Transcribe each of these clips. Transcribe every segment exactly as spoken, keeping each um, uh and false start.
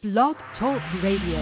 Blog Talk Radio.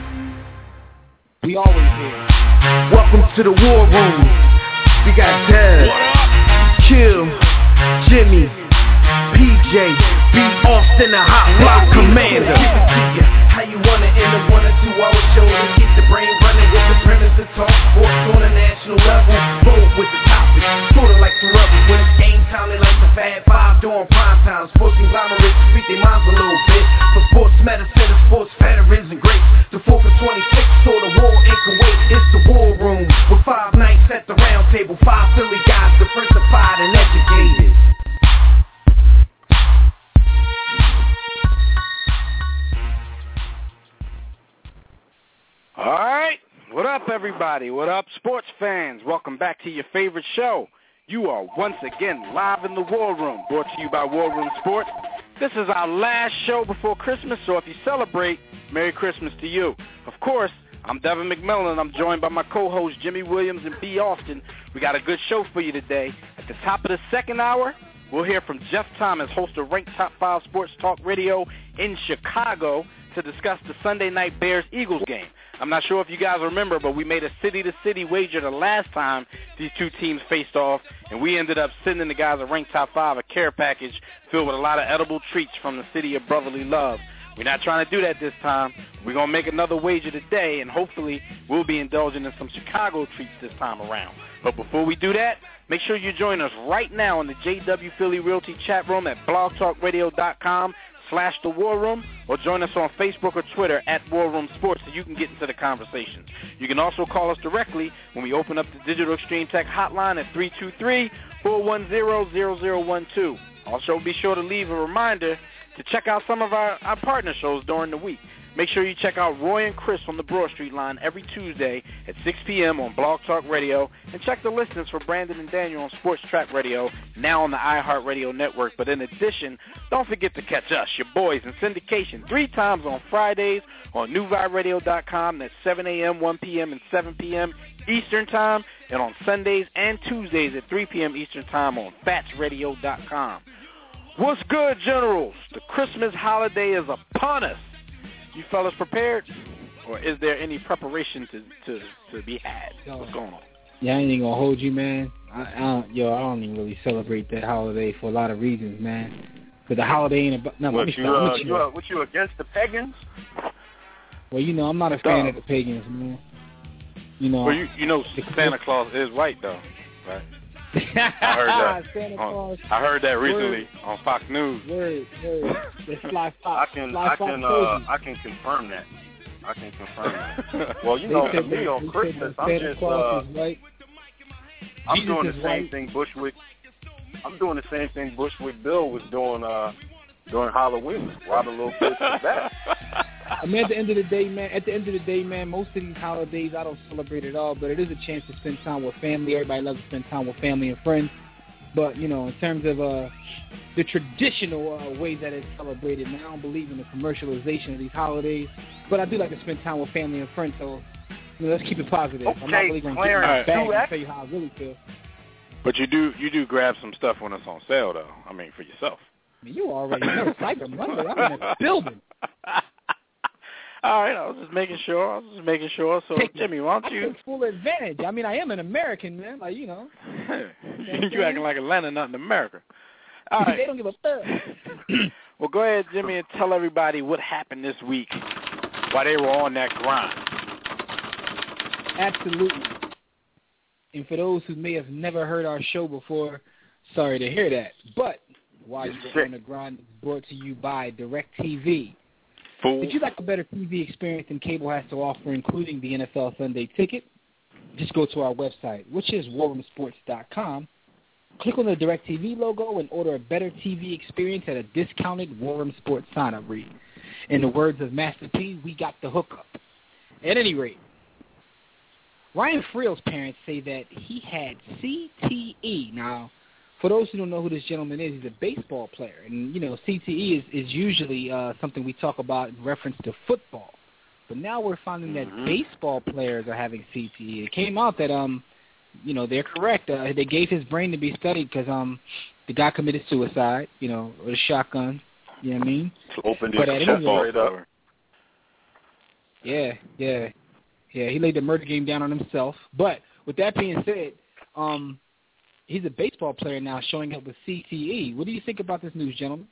We always here. Welcome to the war room. We got Dez, Kill, Jimmy, P J, B. Austin, the Hot Block Commander. Give it to you how you want it in a one or two hour show to keep the brain running with the premise to talk sports on a national level. Bold with the topics, sorta like the rebels. When it's game time, they like the Fab Five during prime time. Sports conglomerates speak their minds a little bit. For sports medicine and sports veterans and greats. The fourth of twenty-six, so the war in Kuwait. It's the war room with five nights at the round table. Five Philly guys, diversified and educated. All right. What up, everybody? What up, sports fans? Welcome back to your favorite show. You are once again live in the War Room, brought to you by War Room Sports. This is our last show before Christmas, so if you celebrate, Merry Christmas to you. Of course, I'm Devin McMillan. I'm joined by my co-hosts Jimmy Williams and B. Austin. We got a good show for you today. At the top of the second hour, we'll hear from Jeff Thomas, host of Ranked Top five Sports Talk Radio in Chicago, to discuss the Sunday night Bears-Eagles game. I'm not sure if you guys remember, but we made a city-to-city wager the last time these two teams faced off, and we ended up sending the guys at Ranked Top five a care package filled with a lot of edible treats from the city of brotherly love. We're not trying to do that this time. We're going to make another wager today, and hopefully we'll be indulging in some Chicago treats this time around. But before we do that, make sure you join us right now in the J W Philly Realty chat room at blogtalkradio.com slash the War Room, or join us on Facebook or Twitter at War Room Sports so you can get into the conversation. You can also call us directly when we open up the Digital Extreme Tech hotline at three two three, four one zero, zero zero one two. Also, be sure to leave a reminder to check out some of our, our partner shows during the week. Make sure you check out Roy and Chris on the Broad Street line every Tuesday at six p.m. on Blog Talk Radio, and check the listings for Brandon and Daniel on Sports Track Radio, now on the iHeartRadio network. But in addition, don't forget to catch us, your boys, in syndication three times on Fridays on new vibe radio dot com. That's seven a.m., one p.m., and seven p.m. Eastern Time, and on Sundays and Tuesdays at three p.m. Eastern Time on fats radio dot com. What's good, Generals? The Christmas holiday is upon us. You fellas prepared, or is there any preparation to, to, to be had? Yo, What's going on? Yeah, I ain't gonna hold you, man. I, I don't, yo, I don't even really celebrate that holiday for a lot of reasons, man. Because the holiday ain't about. No, what, let me you, stop. uh, Let me you, uh, what you against the pagans? Well, you know, I'm not a fan of the pagans, man. You know. Well, you, you know, Santa Claus is white, though, right? I heard that. Santa on, Claus. I heard that recently Word. on Fox News. Word, word. That's Fly Fox. I can, Fly I Fox can, uh, I can confirm that. I can confirm that. Well, you They know, said for me that- on they Christmas, said that I'm Santa just, Claus uh, is white. I'm Jesus doing the is same white. thing Bushwick. I'm doing the same thing Bushwick Bill was doing uh, during Halloween. Robbing little kids to that. I mean, at the end of the day, man, at the end of the day, man, most of these holidays I don't celebrate at all, but it is a chance to spend time with family. Everybody loves to spend time with family and friends. But, you know, in terms of uh, the traditional uh, ways that it's celebrated, man, I don't believe in the commercialization of these holidays. But I do like to spend time with family and friends, so you know, let's keep it positive. Okay, I'm not really going to get Clarence, back do and that. tell you how I really feel. But you do you do grab some stuff when it's on sale, though. I mean, for yourself. I mean, you already know Cyber Monday. I'm in the building. All right, I was just making sure. I was just making sure. So, Take, Jimmy, why don't I you? take full advantage. I mean, I am an American, man. Like, you know. you acting like Atlanta, not in America. All right. They don't give a fuck. Well, go ahead, Jimmy, and tell everybody what happened this week while they were on that grind. Absolutely. And for those who may have never heard our show before, sorry to hear that. But while you were on the grind, it's brought to you by DirecTV. Fool. If you'd like a better T V experience than cable has to offer, including the N F L Sunday Ticket, just go to our website, which is war room sports dot com. Click on the DirecTV logo and order a better T V experience at a discounted War Room Sports sign-up rate. In the words of Master P, we got the hookup. At any rate, Ryan Friel's parents say that he had C T E. Now, for those who don't know who this gentleman is, he's a baseball player. And, you know, C T E is, is usually uh, something we talk about in reference to football. But now we're finding that mm-hmm. baseball players are having C T E. It came out that, um, you know, they're correct. Uh, they gave his brain to be studied because um, the guy committed suicide, you know, with a shotgun. You know what I mean? Opened but his at chest any rate, straight up. Yeah, yeah, yeah. He laid the murder game down on himself. But with that being said, um, he's a baseball player now, showing up with C T E. What do you think about this news, gentlemen?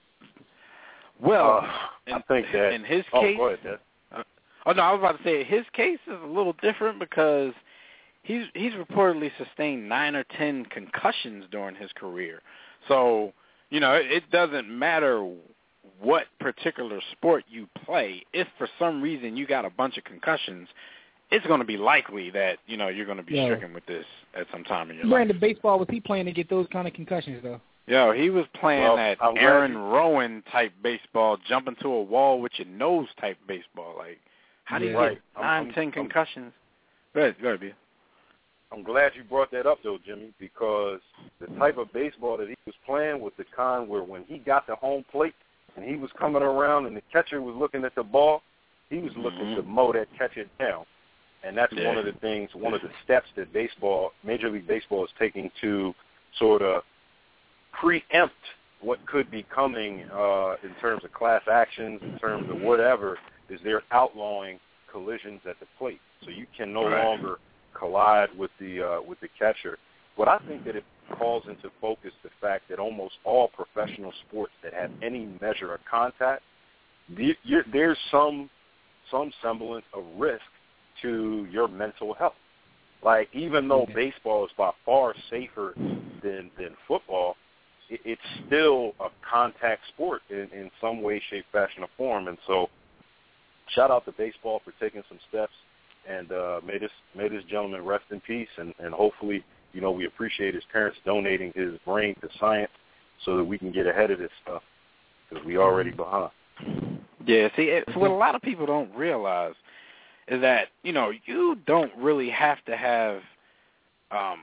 Well, uh, in, I think that in his oh, case, go ahead, Dad. uh, oh no, I was about to say his case is a little different because he's he's reportedly sustained nine or ten concussions during his career. So you know, it, it doesn't matter what particular sport you play. If for some reason you got a bunch of concussions, it's going to be likely that you know you're going to be yeah. stricken with this at some time in your Brand life. of baseball, was he playing to get those kind of concussions though? Yo, he was playing well, that I'm Aaron you... Rowan type baseball, jumping to a wall with your nose type baseball. Like, how do you yeah. get right. nine, I'm, ten I'm, concussions? Go ahead, go ahead, B. I'm glad you brought that up, though, Jimmy, because the type of baseball that he was playing was the kind where when he got to home plate and he was coming around and the catcher was looking at the ball, he was looking mm-hmm. to mow that catcher down. And that's yeah. one of the things, one of the steps that baseball, Major League Baseball is taking to sort of preempt what could be coming uh, in terms of class actions, in terms of whatever, is they're outlawing collisions at the plate. So you can no right. longer collide with the uh, with the catcher. But I think that it calls into focus the fact that almost all professional sports that have any measure of contact, the, you're, there's some some semblance of risk to your mental health. Like, even though baseball is by far safer than, than football, it, it's still a contact sport in, in some way, shape, fashion, or form. And so shout out to baseball for taking some steps, and uh, may this may this gentleman rest in peace, and, and hopefully, you know, we appreciate his parents donating his brain to science so that we can get ahead of this stuff, because we already behind. Yeah, see, it's what a lot of people don't realize is that, you know, you don't really have to have, um,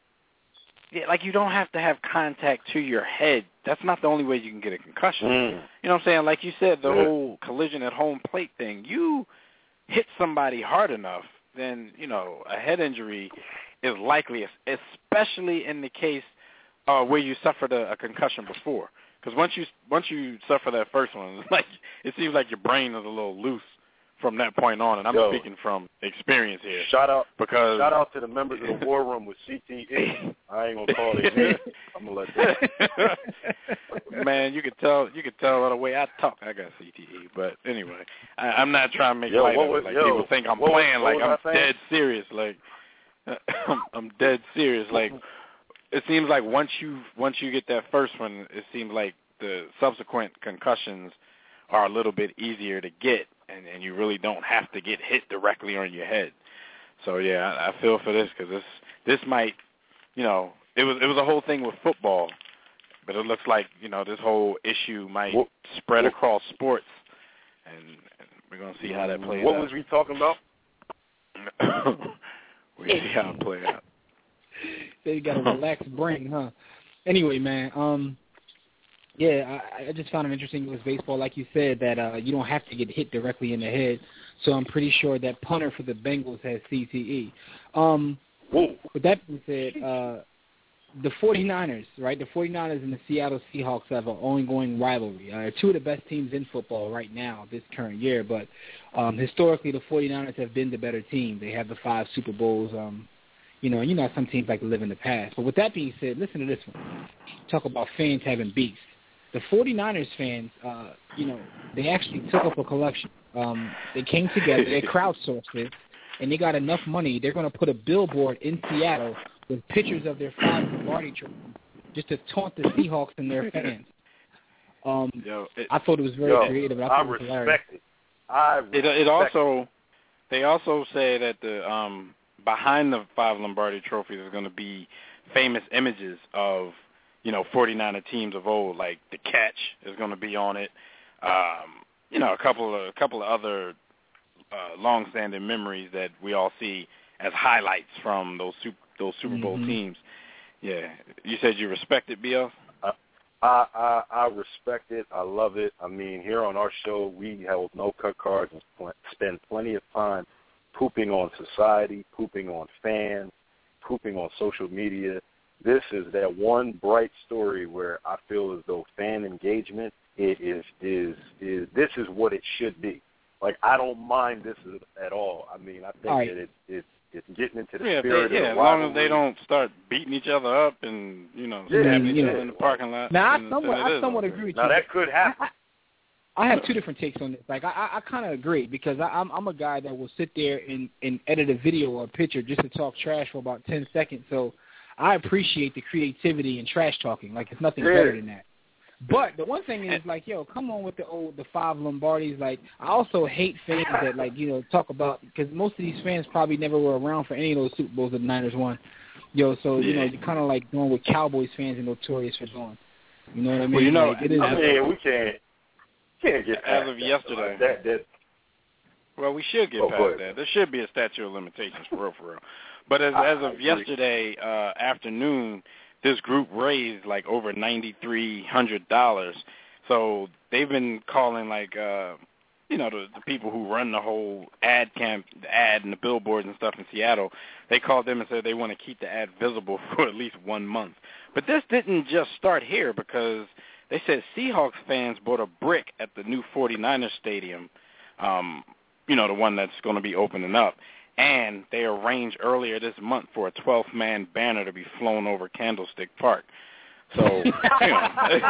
yeah, like you don't have to have contact to your head. That's not the only way you can get a concussion. Mm. You know what I'm saying? Like you said, the yeah. whole collision at home plate thing, you hit somebody hard enough, then, you know, a head injury is likely, especially in the case uh, where you suffered a, a concussion before. Because once you once you suffer that first one, it's like it seems like your brain is a little loose from that point on, and I'm Yo, speaking from experience here. Shout out, because shout out to the members of the War Room with C T E. I ain't gonna call their name. I'm gonna let them. Man, you could tell you could tell by the way I talk. I got C T E, but anyway, I, I'm not trying to make yo, light of was, it. Like yo, people think I'm what playing. was, like what I'm dead serious. Like I'm, I'm dead serious. Like it seems like once you once you get that first one, it seems like the subsequent concussions are a little bit easier to get, and, and you really don't have to get hit directly on your head. So yeah, I, I feel for this because this this might, you know, it was it was a whole thing with football, but it looks like, you know, this whole issue might what, spread what, across sports, and, and we're gonna see how that plays what out. What was we talking about? We see how it plays out. So you got a relaxed brain, huh? Anyway, man, um. Yeah, I, I just found it interesting with baseball, like you said, that uh, you don't have to get hit directly in the head. So I'm pretty sure that punter for the Bengals has C T E. Um, with that being said, uh, the 49ers, right? The 49ers and the Seattle Seahawks have an ongoing rivalry. Uh, they're two of the best teams in football right now this current year. But um, historically, the 49ers have been the better team. They have the five Super Bowls. Um, you know, you know some teams like to live in the past. But with that being said, listen to this one. Talk about fans having beefs. The 49ers fans, uh, you know, they actually took up a collection. Um, they came together, they crowdsourced it, and they got enough money. They're going to put a billboard in Seattle with pictures of their five Lombardi trophies just to taunt the Seahawks and their fans. Um, yo, it, I thought it was very yo, creative. I, I thought it was respect hilarious. it. I respect it. It also, they also say that the um, behind the five Lombardi trophies is going to be famous images of, you know, 49er teams of old, like the catch is going to be on it. Um, you know, a couple of a couple of other uh, long-standing memories that we all see as highlights from those super, those Super Bowl mm-hmm. teams. Yeah, you said you respect it, B L? I, I I I respect it. I love it. I mean, here on our show, we hold no cut cards and pl- spend plenty of time pooping on society, pooping on fans, pooping on social media. This is that one bright story where I feel as though fan engagement it is is is this is what it should be. like I don't mind this at all. I mean, I think right. that it, it it's getting into the yeah, spirit they, yeah, of the as long as rivalry. they don't start beating each other up and you know Yeah, stabbing each yeah. other in the parking lot. Now, I then- somewhat, then it I is somewhat okay. agree with Now you. that could happen. I have two different takes on this. Like, I, I, I kind of agree because I, I'm, I'm a guy that will sit there and, and edit a video or a picture just to talk trash for about ten seconds. So I appreciate the creativity and trash talking. Like, it's nothing Yeah. better than that. But the one thing is, like, yo, come on with the old, the five Lombardis. Like, I also hate fans that, like, you know, talk about, because most of these fans probably never were around for any of those Super Bowls that the Niners won. Yo, so, you Yeah. know, you're kind of like doing what Cowboys fans are notorious for doing. You know what I mean? Well, you know, like, it is, I mean, we can't can't get As past of that. yesterday. That, that, Well, we should get Oh, go past ahead. that. There should be a statute of limitations for real, for real. But as I- as I of agree. yesterday uh, afternoon, this group raised like over ninety three hundred dollars. So they've been calling like uh, you know the, the people who run the whole ad camp, the ad and the billboards and stuff in Seattle. They called them and said they want to keep the ad visible for at least one month. But this didn't just start here because they said Seahawks fans bought a brick at the new forty-niners stadium, um, you know, the one that's going to be opening up. And they arranged earlier this month for a twelfth man banner to be flown over Candlestick Park. So, you know,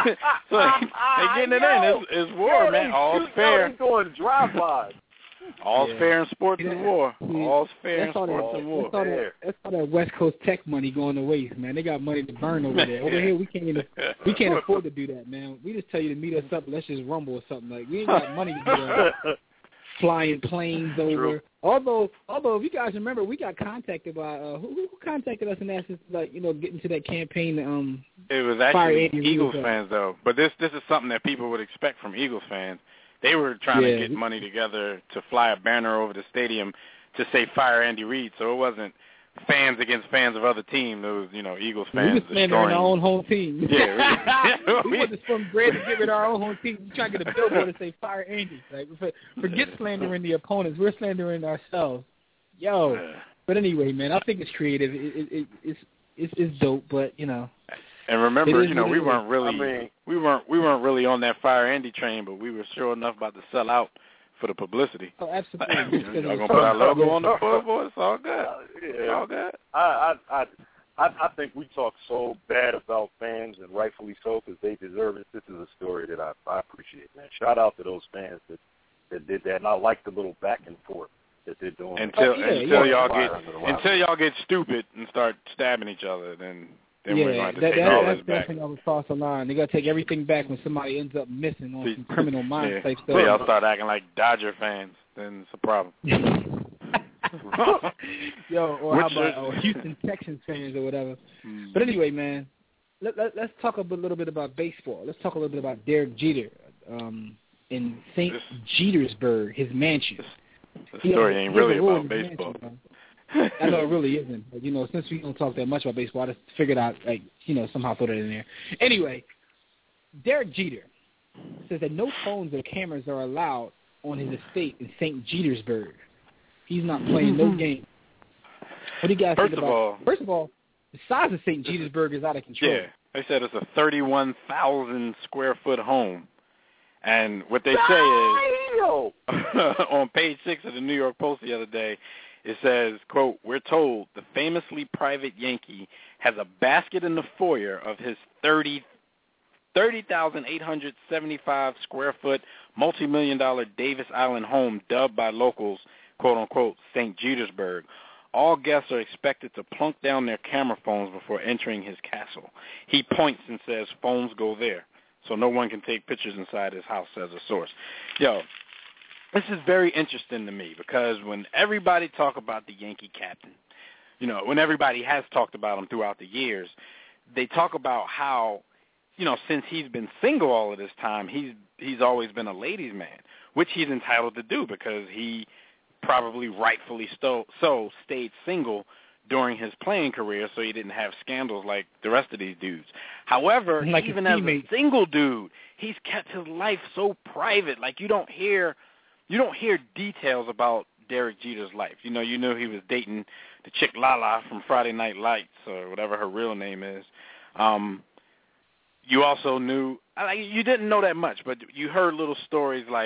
so they getting it in. It's, it's war, yo, man. they All's shoot- fair. Yo, they doing drive-bys. All's Yeah. fair in sports Yeah. and war. Yeah. All's fair in That's all that- sports and war. That's all, that, that's all that West Coast tech money going to waste, man. They got money to burn over there. Over here, we can't even, we can't afford to do that, man. We just tell you to meet us up. Let's just rumble or something. Like, we ain't got money to do that. Flying planes over. True. Although, although if you guys remember, we got contacted by uh, who, who contacted us and asked us to, like, you know, get into that campaign. Um, It was Fire actually Andy Reid Eagles up. fans, though. But this this is something that people would expect from Eagles fans. They were trying Yeah. to get money together to fly a banner over the stadium to say "Fire Andy Reid." So it wasn't fans against fans of other teams. It was, you know, Eagles we fans was slandering our destroying. own home team. Yeah, we- we want to spend bread to get rid of our own home team. We trying to get a billboard to say "Fire Andy." Like, for, forget slandering the opponents. We're slandering ourselves. Yo. Yeah. But anyway, man, I think it's creative. It, it, it, it's it's it's dope. But you know, And remember, It is you know, what we it is. weren't really I mean- we weren't we weren't really on that Fire Andy train, but we were sure enough about to sell out for the publicity. oh, absolutely. Just 'cause Y'all it gonna was put our fun. logo on the floorboard? It's all good. It's Yeah. all good. I, I, I, I, I think we talk so bad about fans, and rightfully so, because they deserve it. This is a story that I, I appreciate, man. Shout out to those fans that, that did that, and I like the little back and forth that they're doing. Until Oh, yeah, until yeah. y'all Fire get under the wire. until y'all get stupid and start stabbing each other, then then yeah, we're going to that, take that, all that's this back. definitely on the cross the line. They got to take everything back when somebody ends up missing on See, some criminal mind yeah. type So stuff. y'all start acting like Dodger fans, then it's a problem. Yo, or how Which about is- or Houston Texans fans or whatever. Hmm. But anyway, man, let, let, let's talk a bit- little bit about baseball. Let's talk a little bit about Derek Jeter um, in Saint This- Jetersburg, his mansion. The He has- story ain't he has really a rule about in his baseball. mansion, man. I know it really isn't. But, you know, since we don't talk that much about baseball, I just figured out, like, you know, somehow throw that in there. Anyway, Derek Jeter says that no phones or cameras are allowed on his estate in Saint Jetersburg. He's not playing no game. What do you guys First think of about? all- First of all, the size of Saint Jetersburg is out of control. Yeah, they said it's a thirty-one thousand square foot home, and what they say is Yo! on page six of the New York Post the other day, it says, quote, "We're told the famously private Yankee has a basket in the foyer of his thirty thousand eight hundred seventy-five square foot multi-million dollar Davis Island home dubbed by locals, quote unquote, Saint Jetersburg. All guests are expected to plunk down their camera phones before entering his castle. He points and says phones go there, so no one can take pictures inside his house," says a source. Yo, this is very interesting to me because when everybody talk about the Yankee captain, you know, when everybody has talked about him throughout the years, they talk about how, you know, since he's been single all of this time, he's he's always been a ladies' man, which he's entitled to do because he probably rightfully sto- so stayed single during his playing career so he didn't have scandals like the rest of these dudes. However, Like his even as a teammates. single dude, he's kept his life so private. Like you don't hear you don't hear details about Derek Jeter's life. You know, you knew he was dating the chick Lala from Friday Night Lights or whatever her real name is. Um, you also knew, like, you didn't know that much, but you heard little stories like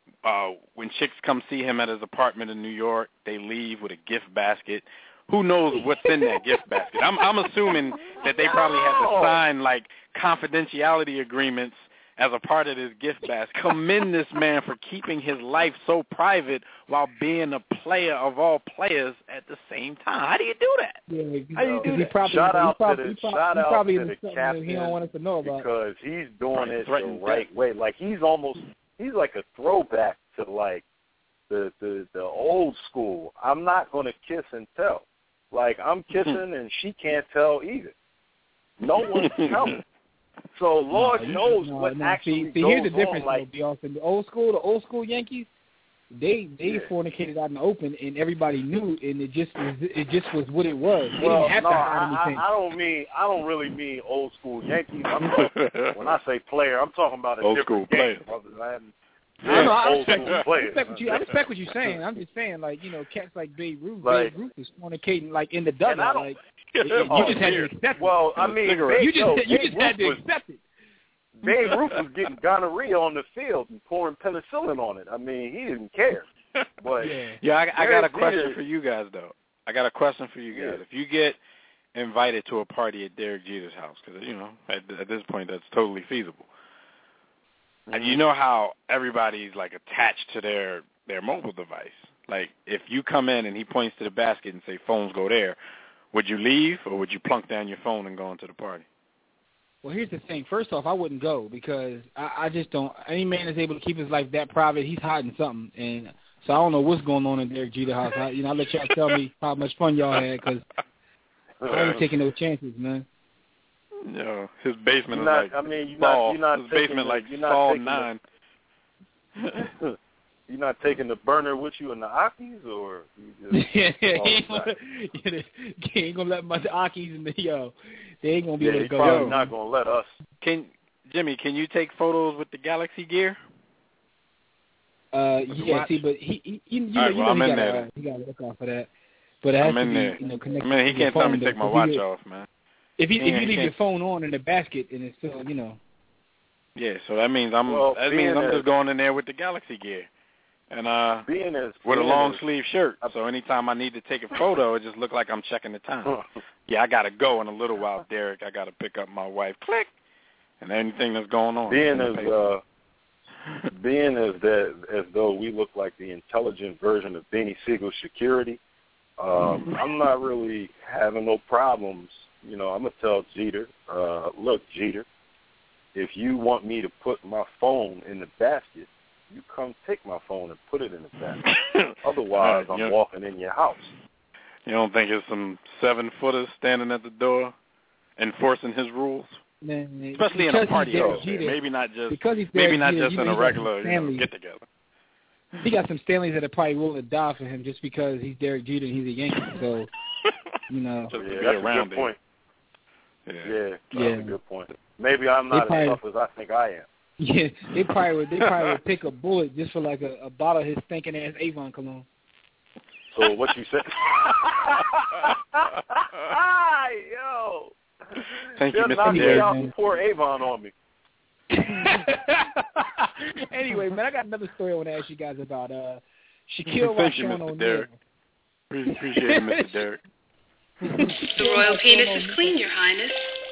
uh, when chicks come see him at his apartment in New York, they leave with a gift basket. Who knows what's in that gift basket? I'm, I'm assuming that they probably had to sign, like, confidentiality agreements as a part of this gift basket. Commend this man for keeping his life so private while being a player of all players at the same time. How do you do that? Yeah, How do you do that? Probably, shout out probably, to the, probably, shout out probably to the captain he don't want us to know about. Because he's doing it Threatened the right death. way. Like, he's almost, he's like a throwback to, like, the, the, the old school. I'm not going to kiss and tell. Like, I'm kissing and she can't tell either. No one's telling. So Lord no, knows no, what no. actually see, see, goes here's the difference, on. Like, though, Beyonce. The old school, the old school Yankees, they they yeah. fornicated out in the open, and everybody knew, and it just was it just was what it was. They well, didn't have no, to hide I, anything. I, I don't mean I don't really mean old school Yankees. I'm talking, when I say player, I'm talking about a Old different school game. player. I haven't- I know, I old respect, school I players. respect what you I respect what you're saying. I'm just saying, like, you know, cats like Babe Ruth, Like- Babe Ruth was fornicating like in the And I dugout. don't- Like it, it, Oh, you just had to dear. accept it. Well, I mean, cigarette. Babe, You just yo, you Babe just had to Ruth was, accept it. Babe Ruth was getting gonorrhea on the field and pouring penicillin on it. I mean, he didn't care. But Yeah. Yeah, I, I got a Derek question Jeter- for you guys, though. I got a question for you guys. Yeah. If you get invited to a party at Derek Jeter's house, because, you know, at, at this point that's totally feasible, Mm-hmm. and you know how everybody's, like, attached to their, their mobile device. Like, if you come in and he points to the basket and say, phones go there, would you leave or would you plunk down your phone and go into the party? Well, here's the thing. First off, I wouldn't go because I, I just don't. Any man that's able to keep his life that private, he's hiding something, and so I don't know what's going on in Derek Jeter's house. I, you know, I'll let y'all tell me how much fun y'all had because I ain't taking no chances, man. No, his basement You're is not, like I mean, you're Saul. not, you're not his taking basement the, like you're not Saul taking nine. The, you're not taking the burner with you in the Akis, or you just yeah, he oh, ain't gonna, he ain't gonna let my Akis and the yo. They ain't gonna be yeah, able to he's go. probably Yo. not gonna let us. Can Jimmy? Can you take photos with the Galaxy gear? Uh, With the yeah. watch? See, but he, he you, you All know, right, you well, know, I'm he in gotta, there uh, he gotta look out for that. But it has I'm to in be, there. you know, I connected. mean, he to your can't tell me phone, to take though, my 'cause watch he, off, man. If you Yeah, if he you leave can't. your phone on in the basket and it's still, you know. Yeah, so that means I'm Well, that being means I'm as- just going in there with the Galaxy gear, and uh, Being as with a being long as, sleeve shirt. So anytime I need to take a photo, it just look like I'm checking the time. Yeah, I gotta go in a little while, Derek. I gotta pick up my wife. Click, and anything that's going on. being in the as paper. uh, being as that as though we look like the intelligent version of Benny Siegel's security. Um, I'm not really having no problems. You know, I'm gonna tell Jeter, uh, look, Jeter, if you want me to put my phone in the basket, you come take my phone and put it in the basket. Otherwise, Uh, I'm yeah. walking in your house. You don't think it's some seven footers standing at the door enforcing his rules? Man, Especially in a because party he's Derek atmosphere. Jeter, Maybe not just because he's maybe Derek not Jeter, just you in know, a he got regular some you know, Stanleys. get together. He got some Stanleys that are probably willing to die for him just because he's Derek Jeter and he's a Yankee. So, you know. Just to Yeah, be that's a around good him. point. Yeah. Yeah, that's Yeah. a good point. Maybe I'm not They as probably- tough as I think I am. Yeah, they probably would. They probably would pick a bullet just for like a, a bottle of his stinking ass Avon cologne. So what you said? Yo, Thank you, they'll Mister knock me Derek. out and pour Avon on me. Anyway, man, I got another story I want to ask you guys about. Uh, Shaquille Thank you, Rashawn Mister O'Neal. Derek. Pre- Appreciate it, Mister Derek. The royal penis is clean, Your Highness.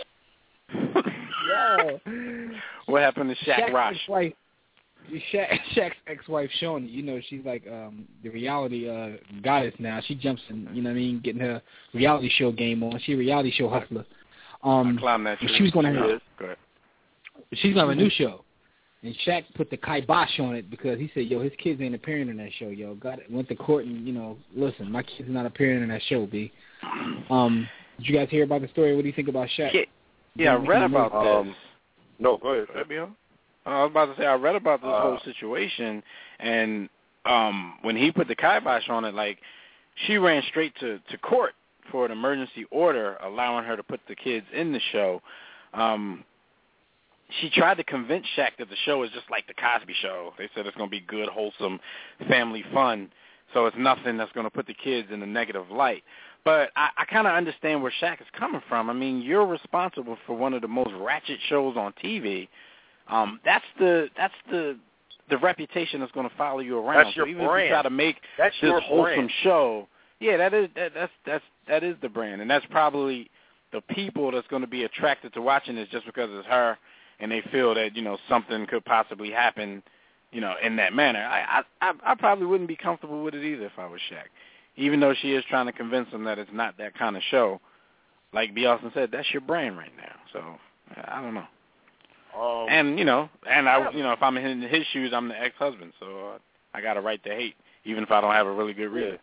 Yo. What happened to Shaq Shaq's Rosh? ex-wife, Shaq, Shaq's ex-wife, Shawnee, you know, she's like um, the reality uh, goddess now. She jumps in, you know what I mean, getting her reality show game on. She's a reality show hustler. Um, I climbed that and tree. she was going to have, Yeah, go ahead. she's going to have a new show. And Shaq put the kibosh on it because he said, yo, his kids ain't appearing in that show, yo. Got it. Went to court and, you know, listen, my kids are not appearing in that show, B. Um, did you guys hear about the story? What do you think about Shaq? Yeah, yeah I read about Um, this. No, go ahead. Go ahead, Bill. I was about to say I read about this Uh, whole situation, and um, when he put the kibosh on it, like she ran straight to, to court for an emergency order allowing her to put the kids in the show. Um, she tried to convince Shaq that the show is just like the Cosby Show. They said it's going to be good, wholesome, family fun, so it's nothing that's going to put the kids in a negative light. But I, I kind of understand where Shaq is coming from. I mean, you're responsible for one of the most ratchet shows on T V. Um, that's the that's the the reputation that's going to follow you around. That's your so even brand. if you try to make that's this your wholesome brand. show, yeah, that is that, that's that's that is the brand, and that's probably the people that's going to be attracted to watching this just because it's her, and they feel that you know something could possibly happen, you know, in that manner. I I I probably wouldn't be comfortable with it either if I was Shaq, even though she is trying to convince him that it's not that kind of show. Like B. Austin said, that's your brand right now. So I don't know. Um, and you know, and I you know if I'm in his shoes, I'm the ex-husband, so uh, I got a right to hate, even if I don't have a really good reason.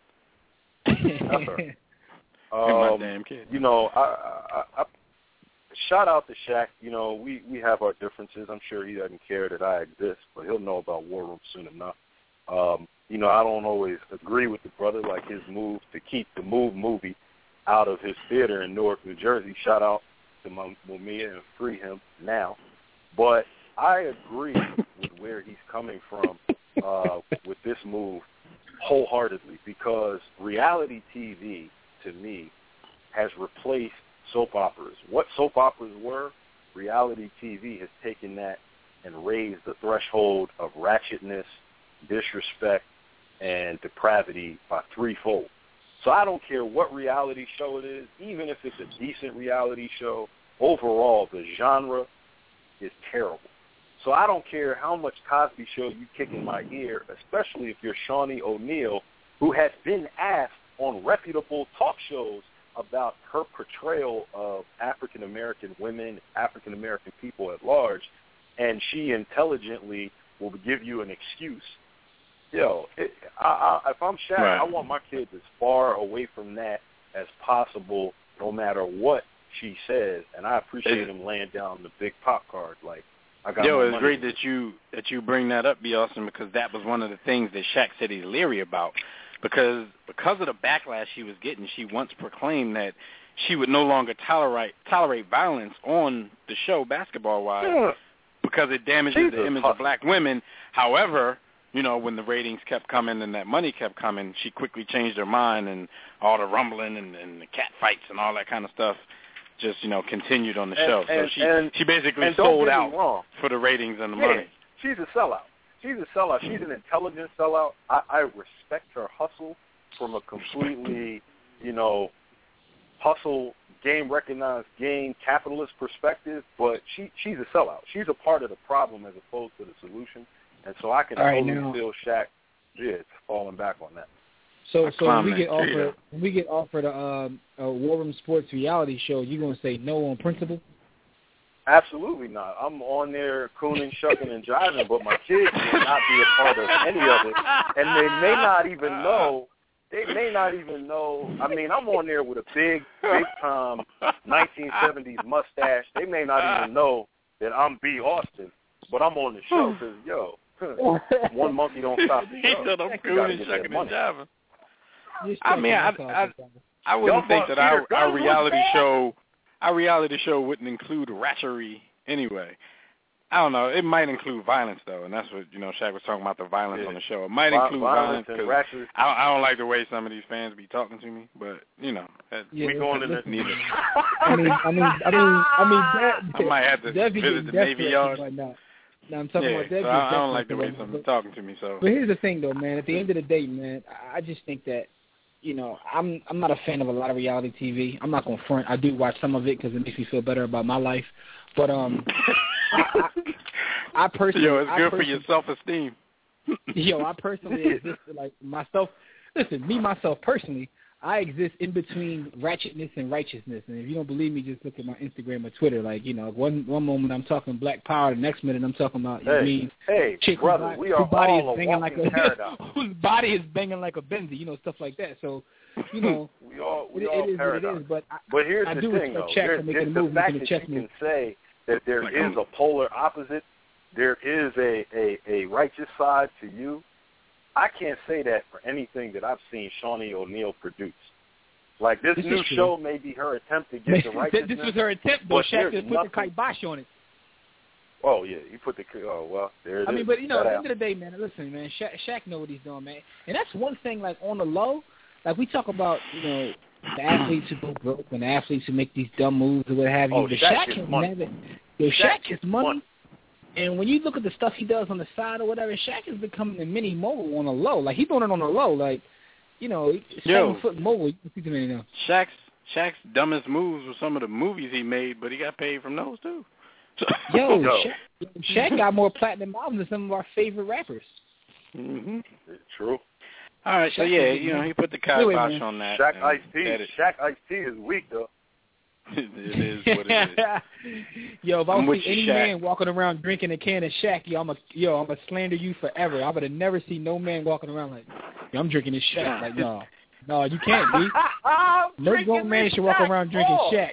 That's her. my Um, damn kid. You know, I, I, I, shout out to Shaq. You know, we, we have our differences. I'm sure he doesn't care that I exist, but he'll know about War Room soon enough. Um, you know, I don't always agree with the brother, like his move to keep the Move movie out of his theater in Newark, New Jersey. Shout out to Mumia and free him now. But I agree with where he's coming from uh, with this move wholeheartedly, because reality T V, to me, has replaced soap operas. What soap operas were, reality T V has taken that and raised the threshold of ratchetness, disrespect, and depravity by threefold. So I don't care what reality show it is, even if it's a decent reality show, overall the genre is terrible. So I don't care how much Cosby Show you kick in my ear, especially if you're Shawnee O'Neal, who has been asked on reputable talk shows about her portrayal of African-American women, African-American people at large, and she intelligently will give you an excuse. Yo, it, I, I, if I'm Shaq, right. I want my kids as far away from that as possible, no matter what she says, and I appreciate him laying down the big pop card. Like, I got Yo, my it's money. great that you that you bring that up, B. Austin, because that was one of the things that Shaq said he's leery about. Because because of the backlash she was getting, she once proclaimed that she would no longer tolerate tolerate violence on the show, basketball-wise, yeah. because it damages Jesus. the image of black women. However, you know, when the ratings kept coming and that money kept coming, she quickly changed her mind, and all the rumbling and, and the cat fights and all that kind of stuff just, you know, continued on the and, show. And, so she and, she basically and sold don't out get me wrong. for the ratings and the yeah, money. She's a sellout. She's a sellout. She's an intelligent sellout. I, I respect her hustle from a completely, you know, hustle, game recognized, game capitalist perspective, but she she's a sellout. She's a part of the problem as opposed to the solution. And so I can All right, totally now, feel Shaq is falling back on that. So, so when we get offered, when we get offered a, um, a War Room Sports reality show, you gonna say no on principle? Absolutely not. I'm on there cooning, shucking, and jiving, but my kids will not be a part of any of it, and they may not even know. They may not even know. I mean, I'm on there with a big, big time nineteen seventies mustache. They may not even know that I'm B. Austin, but I'm on the show because yo, one monkey don't stop the show. He said I'm cooning, shucking, and jiving. I mean, I, I, I wouldn't think that our, our reality show, our reality show wouldn't include ratchery anyway. I don't know. It might include violence though, and that's what you know. Shaq was talking about, the violence yeah. on the show. It might Vi- include violence because I, I don't like the way some of these fans be talking to me, but you know, that, yeah, we going in the neither. I mean, I mean, I mean, I mean, that, I might have to visit the Navy Yard. Right now. Now I'm talking yeah, about that. So I, I don't like the way someone's talking to me. So, but here's the thing, though, man. At the end of the day, man, I just think that, you know, I'm I'm not a fan of a lot of reality T V. I'm not gonna front. I do watch some of it because it makes me feel better about my life. But um, I, I, I personally, yo, it's I good for personally, your self-esteem. yo, I personally exist like myself. Listen, me myself personally, I exist in between ratchetness and righteousness. And if you don't believe me, just look at my Instagram or Twitter. Like, you know, one one moment I'm talking black power, the next minute I'm talking about you hey, mean hey, chick brother, whose we are body all is a banging like walking a paradox. whose body is banging like a Benzie, you know, stuff like that. So, you know, we all we it, all it is paradox. what it is. But I, but here's I the do thing, respect though. Shaq There, for making the a move, fact making that a chess you move. can say that there like is a, a polar opposite, there is a, a, a righteous side to you. I can't say that for anything that I've seen Shawnee O'Neal produce. Like, this, this new show may be her attempt to get the righteousness. This was her attempt, though. but Shaq just put nothing, the kibosh on it. Oh, yeah, you put the – oh, well, there it I is. mean, but, you know, That at the out. end of the day, man, listen, man, Shaq, Shaq know what he's doing, man. And that's one thing, like, on the low, like, we talk about, you know, the athletes who go broke and the athletes who make these dumb moves or what have you. Oh, but Shaq Shaq gets has money. never – yo, Shaq, Shaq gets money. money. And when you look at the stuff he does on the side or whatever, Shaq is becoming a mini mogul on the low. Like, he's doing it on the low. Like, you know, seven-foot mogul. You can see too many now. Shaq's, Shaq's dumbest moves were some of the movies he made, but he got paid from those, too. Yo, Yo. Shaq, Shaq got more platinum albums than some of our favorite rappers. Mm-hmm. True. All right, Shaq so yeah, you know, he put the kibosh on that. Shaq Ice-T. Shaq Ice-T is weak, though. It is what it is. Yo, if I I'm see any Shaq. man walking around drinking a can of Shaq, yo, I'm a yo, I'm a slander you forever. I would have never seen no man walking around like, yo, I'm drinking this Shaq. Like, no, no, you can't be. No grown man should walk around drinking oh. Shaq.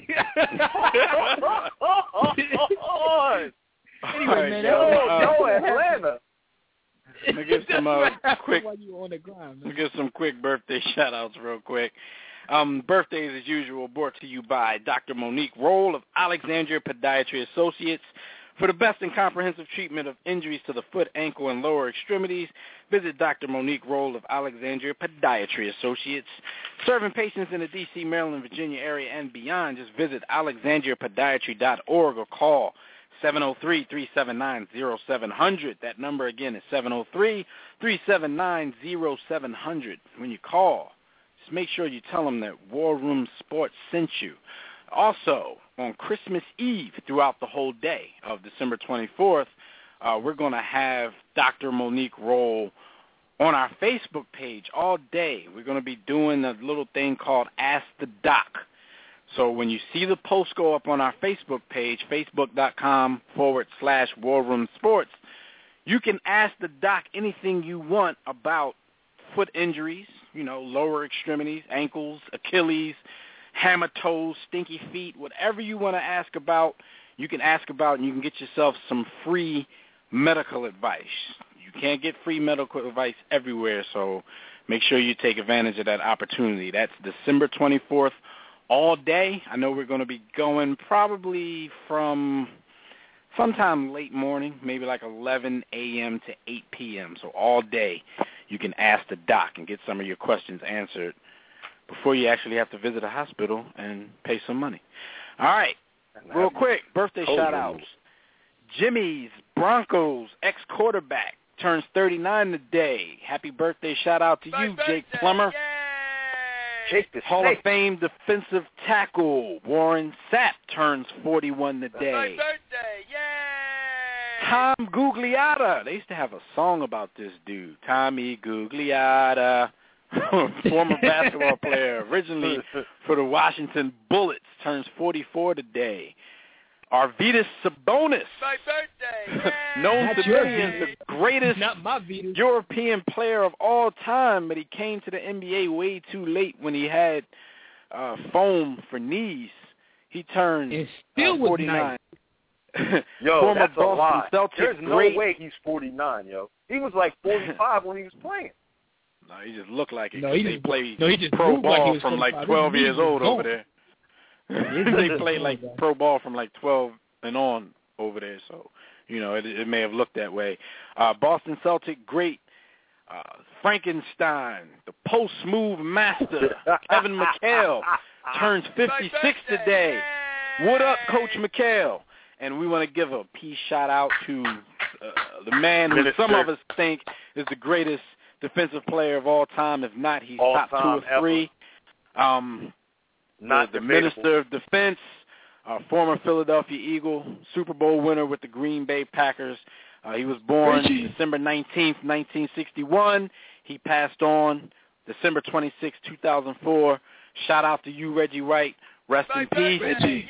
Anyway, right, man, yo, that uh, yo, Atlanta. Let me give some uh, quick. While you on the grind, man. Let me give some quick birthday shout-outs real quick. Um, birthdays, as usual, brought to you by Doctor Monique Roll of Alexandria Podiatry Associates. For the best and comprehensive treatment of injuries to the foot, ankle, and lower extremities, visit Doctor Monique Roll of Alexandria Podiatry Associates. Serving patients in the D C, Maryland, Virginia area and beyond, just visit alexandria podiatry dot org or call seven oh three, three seven nine, oh seven hundred. That number again is seven oh three, three seven nine, oh seven hundred. When you call, just make sure you tell them that War Room Sports sent you. Also, on Christmas Eve throughout the whole day of December twenty-fourth, uh, we're going to have Doctor Monique Roll on our Facebook page all day. We're going to be doing a little thing called Ask the Doc. So when you see the post go up on our Facebook page, facebook.com forward slash War Room Sports, you can ask the doc anything you want about foot injuries, you know, lower extremities, ankles, Achilles, hammer toes, stinky feet, whatever you want to ask about, you can ask about, and you can get yourself some free medical advice. You can't get free medical advice everywhere, so make sure you take advantage of that opportunity. That's December twenty-fourth. All day. I know we're going to be going probably from sometime late morning, maybe like eleven a.m. to eight p.m. So all day you can ask the doc and get some of your questions answered before you actually have to visit a hospital and pay some money. All right, real quick, birthday shout-outs. Jimmy's Broncos ex-quarterback turns thirty-nine today. Happy birthday shout-out to you, Jake Plummer. Jake the Hall Snake. of Fame defensive tackle Warren Sapp turns forty-one today. My birthday, yay! Tom Gugliotta. They used to have a song about this dude, Tommy Gugliotta, former basketball player, originally for the Washington Bullets, turns forty-four today. Arvydas Sabonis, My birthday, yay! known Not to your be as Vitas. the greatest Not my Vitas. European player of all time, but he came to the N B A way too late when he had uh, foam for knees. He turned It still uh, was forty-nine. Yo, Former that's a Boston lie. Celtics There's no great. way he's forty-nine, yo. He was like forty-five when he was playing. No, he just looked like it. No, he they just- play no, he just pro moved like he ball was from like forty-five. twelve His years knees was old over gone. there. They knees play was like gone, pro ball from like twelve and on over there. So, you know, it, it may have looked that way. Uh, Boston Celtic great uh, Frankenstein, the post-move master, Kevin McHale, turns fifty-six today. What up, Coach McHale? And we want to give a peace shout-out to uh, the man who Minister. some of us think is the greatest defensive player of all time. If not, he's All top two time or three. Um, Not the, the debatable. Minister of Defense, uh, former Philadelphia Eagle, Super Bowl winner with the Green Bay Packers. Uh, he was born Reggie. December nineteenth, nineteen sixty-one. He passed on December twenty-sixth, two thousand four. Shout out to you, Reggie Wright. Rest My in peace. birthday, yay!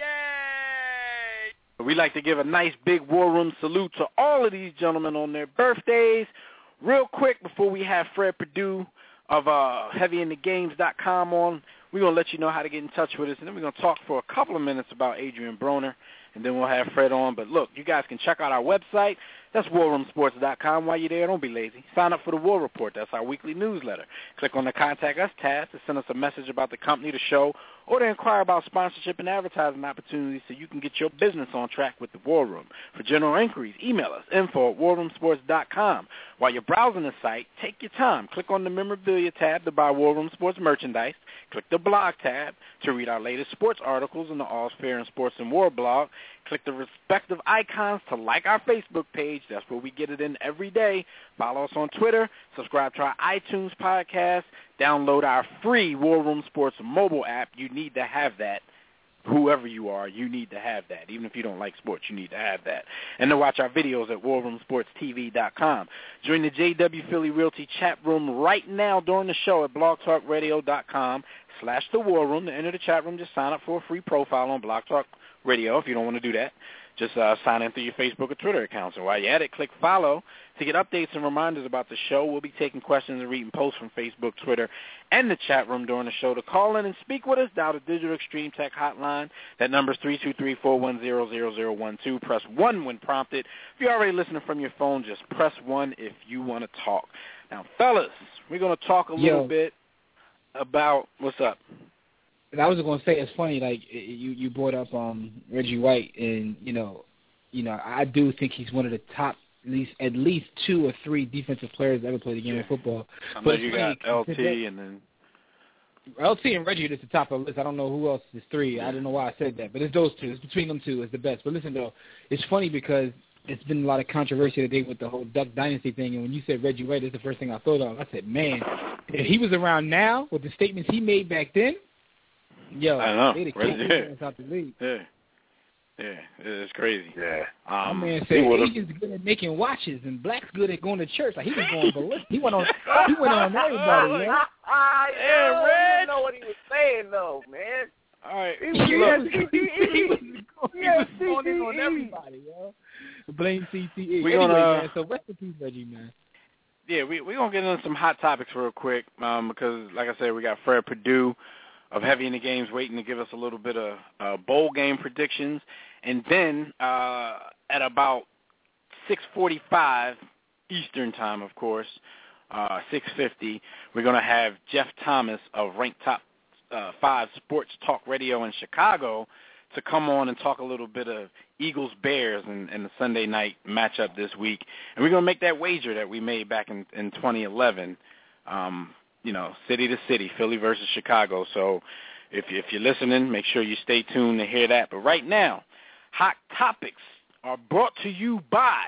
We'd like to give a nice big War Room salute to all of these gentlemen on their birthdays. Real quick, before we have Fred Perdue of uh, heavy in the games dot com on, we're going to let you know how to get in touch with us, and then we're going to talk for a couple of minutes about Adrian Broner, and then we'll have Fred on. But, look, you guys can check out our website. That's war room sports dot com. While you're there, don't be lazy. Sign up for the War Report. That's our weekly newsletter. Click on the Contact Us tab to send us a message about the company, the show, or to inquire about sponsorship and advertising opportunities so you can get your business on track with the War Room. For general inquiries, email us, info at war room sports dot com. While you're browsing the site, take your time. Click on the Memorabilia tab to buy War Room Sports merchandise. Click the Blog tab to read our latest sports articles in the All's Fair and Sports and War blog. Click the respective icons to like our Facebook page. That's where we get it in every day. Follow us on Twitter. Subscribe to our iTunes podcast. Download our free War Room Sports mobile app. You need to have that. Whoever you are, you need to have that. Even if you don't like sports, you need to have that. And to watch our videos at war room sports t v dot com. Join the J W Philly Realty chat room right now during the show at blog talk radio dot com slash the war room. To enter the chat room, just sign up for a free profile on Blog Talk Radio. If you don't want to do that, just uh, sign in through your Facebook or Twitter accounts. And while you're at it, click follow to get updates and reminders about the show. We'll be taking questions and reading posts from Facebook, Twitter, and the chat room during the show. To call in and speak with us, dial the Digital Extreme Tech hotline. That number is three two three, four one zero, zero zero one two. Press one when prompted. If you're already listening from your phone, just press one if you want to talk. Now, fellas, we're going to talk a little Yo. bit about what's up. And I was going to say, it's funny, like, you, you brought up um, Reggie White, and, you know, you know, I do think he's one of the top, at least at least two or three defensive players that ever played the game of football. I know but you got L T and then... L T and Reggie is at the top of the list. I don't know who else is three. I don't know why I said that, but it's those two. It's between them two. It's the best. But listen, though, it's funny because it's been a lot of controversy today with the whole Duck Dynasty thing, and when you said Reggie White, that's the first thing I thought of. I said, man, if he was around now with the statements he made back then, yo, I know. they'd have Right. kicked his ass out the league. Yeah. Yeah, it's crazy. Yeah. Um, My man he said would've- Asians good at making watches and blacks good at going to church. Like he was going ballistic. He went on. He went on everybody, man. I Yeah, don't Reg. know what he was saying, though, man. all right. He He was, was, he was, he was, he was Yeah, going in on C T E. everybody, yo. Blame C T E. We Anyway, gonna- man. So rest in peace, Reggie, man. Yeah, we we're gonna get into some hot topics real quick, um, because like I said, we got Fred Perdue of Heavy in the Games waiting to give us a little bit of uh, bowl game predictions, and then uh, at about six forty-five Eastern time, of course, uh, six fifty, we're gonna have Jeff Thomas of Rank Top uh, Five Sports Talk Radio in Chicago to come on and talk a little bit of Eagles Bears and, and the Sunday night matchup this week, and we're gonna make that wager that we made back in, in twenty eleven. Um, you know, city to city, Philly versus Chicago. So if, if you're listening, make sure you stay tuned to hear that. But right now, Hot Topics are brought to you by...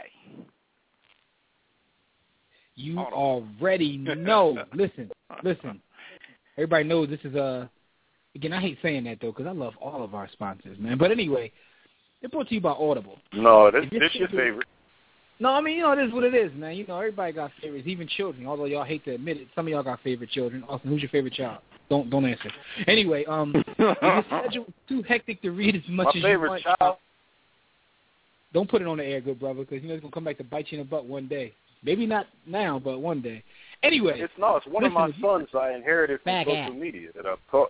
You Audible. already know. listen, listen. Everybody knows this is a. Again, I hate saying that though because I love all of our sponsors, man. But anyway, they're brought to you by Audible. No, this If you're this your thinking- favorite. No, I mean, you know, it is what it is, man. You know, everybody got favorites, even children. Although y'all hate to admit it, some of y'all got favorite children. Austin, who's your favorite child? Don't don't answer. Anyway, um, if your schedule is too hectic to read as much My as you favorite want, child. don't put it on the air, good brother, because you know it's gonna come back to bite you in the butt one day. Maybe not now, but one day. Anyway, It's no, it's one of listen, my if you- sons I inherited from Back social at. media that I've taught.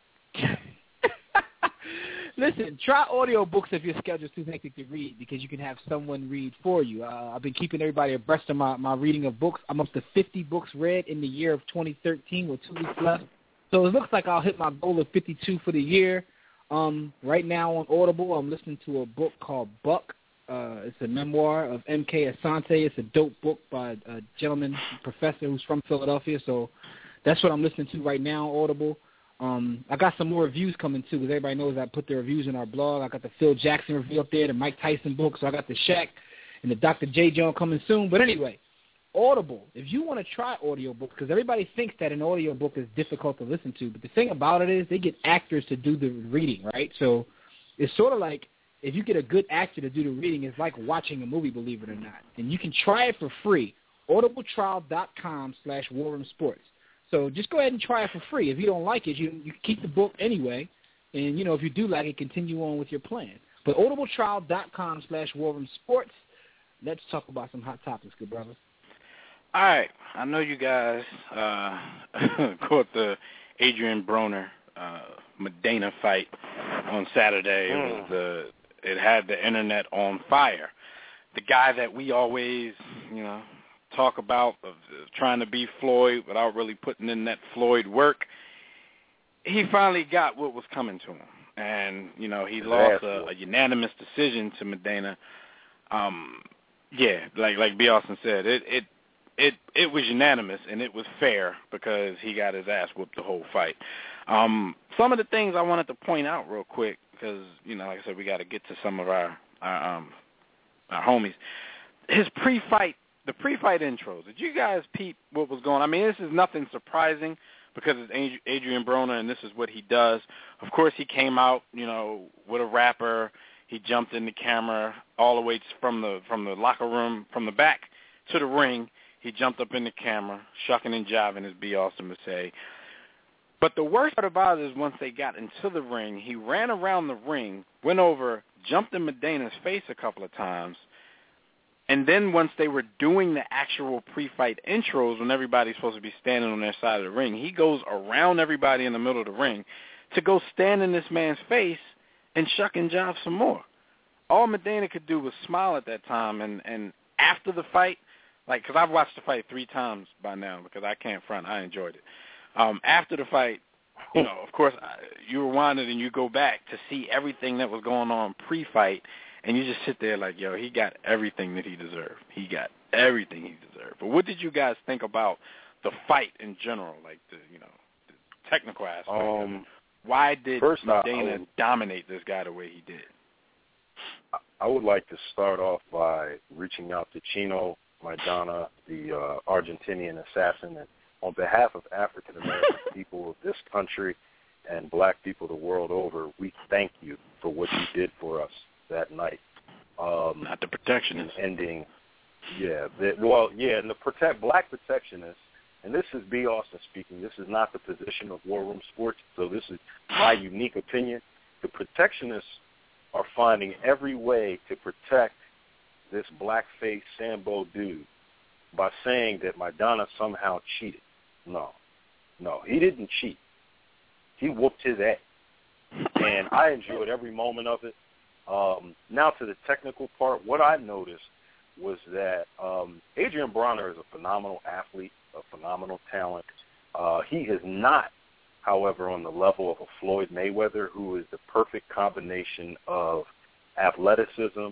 Listen, try audiobooks if your schedule's too hectic to read because you can have someone read for you. Uh, I've been keeping everybody abreast of my, my reading of books. I'm up to fifty books read in the year of twenty thirteen with two weeks left. So it looks like I'll hit my goal of fifty-two for the year. Um, right now on Audible, I'm listening to a book called Buck. Uh, it's a memoir of M K Asante. It's a dope book by a gentleman, professor who's from Philadelphia. So that's what I'm listening to right now on Audible. Um, I got some more reviews coming, too, because everybody knows I put the reviews in our blog. I got the Phil Jackson review up there, the Mike Tyson book, so I got the Shaq and the Doctor J. Jones coming soon. But anyway, Audible, if you want to try audiobooks, because everybody thinks that an audiobook is difficult to listen to, but the thing about it is they get actors to do the reading, right? So it's sort of like if you get a good actor to do the reading, it's like watching a movie, believe it or not. And you can try it for free, audibletrial.com slash warroomsports. So just go ahead and try it for free. If you don't like it, you you can keep the book anyway. And, you know, if you do like it, continue on with your plan. But audibletrial.com slash warroomsports. Let's talk about some hot topics, good brother. All right. I know you guys uh, caught the Adrian Broner uh, Medina fight on Saturday. It was the it had the internet on fire. The guy that we always, you know, talk about of trying to be Floyd without really putting in that Floyd work, he finally got what was coming to him. And, you know, he lost a, a unanimous decision to Medina. Um, yeah, like like B. Austin said, it, it it it was unanimous and it was fair because he got his ass whooped the whole fight. Um, some of the things I wanted to point out real quick, because, you know, like I said, we got to get to some of our, our, um, our homies. His pre-fight, the pre-fight intros, did you guys peep what was going on? I mean, this is nothing surprising because it's Adrian Broner, and this is what he does. Of course, he came out, you know, with a rapper. He jumped in the camera all the way from the from the locker room, from the back to the ring. He jumped up in the camera, shucking and jiving, as B. Austin would say. But the worst part about it is once they got into the ring, he ran around the ring, went over, jumped in Medena's face a couple of times, and then once they were doing the actual pre-fight intros, when everybody's supposed to be standing on their side of the ring, he goes around everybody in the middle of the ring to go stand in this man's face and shuck and jive some more. All Medena could do was smile at that time, and, and after the fight, like, because I've watched the fight three times by now because I can't front. I enjoyed it. Um, after the fight, you know, of course, you rewind it and you go back to see everything that was going on pre-fight, and you just sit there like, yo, he got everything that he deserved. He got everything he deserved. But what did you guys think about the fight in general, like the, you know, the technical aspect um, of it? Why did first Medina I would, dominate this guy the way he did? I would like to start off by reaching out to Chino Maidana, the uh, Argentinian assassin, and on behalf of African-American people of this country and black people the world over, we thank you for what you did for us that night. Um, Not the protectionist. Ending, yeah. The, well, yeah, and the protect black protectionists, and this is B. Austin speaking, this is not the position of War Room Sports, so this is my unique opinion. The protectionists are finding every way to protect this blackface Sambo dude by saying that Maidana somehow cheated. No, no, he didn't cheat. He whooped his ass, and I enjoyed every moment of it. Um, now to the technical part, what I noticed was that um, Adrian Broner is a phenomenal athlete, a phenomenal talent. Uh, he is not, however, on the level of a Floyd Mayweather, who is the perfect combination of athleticism,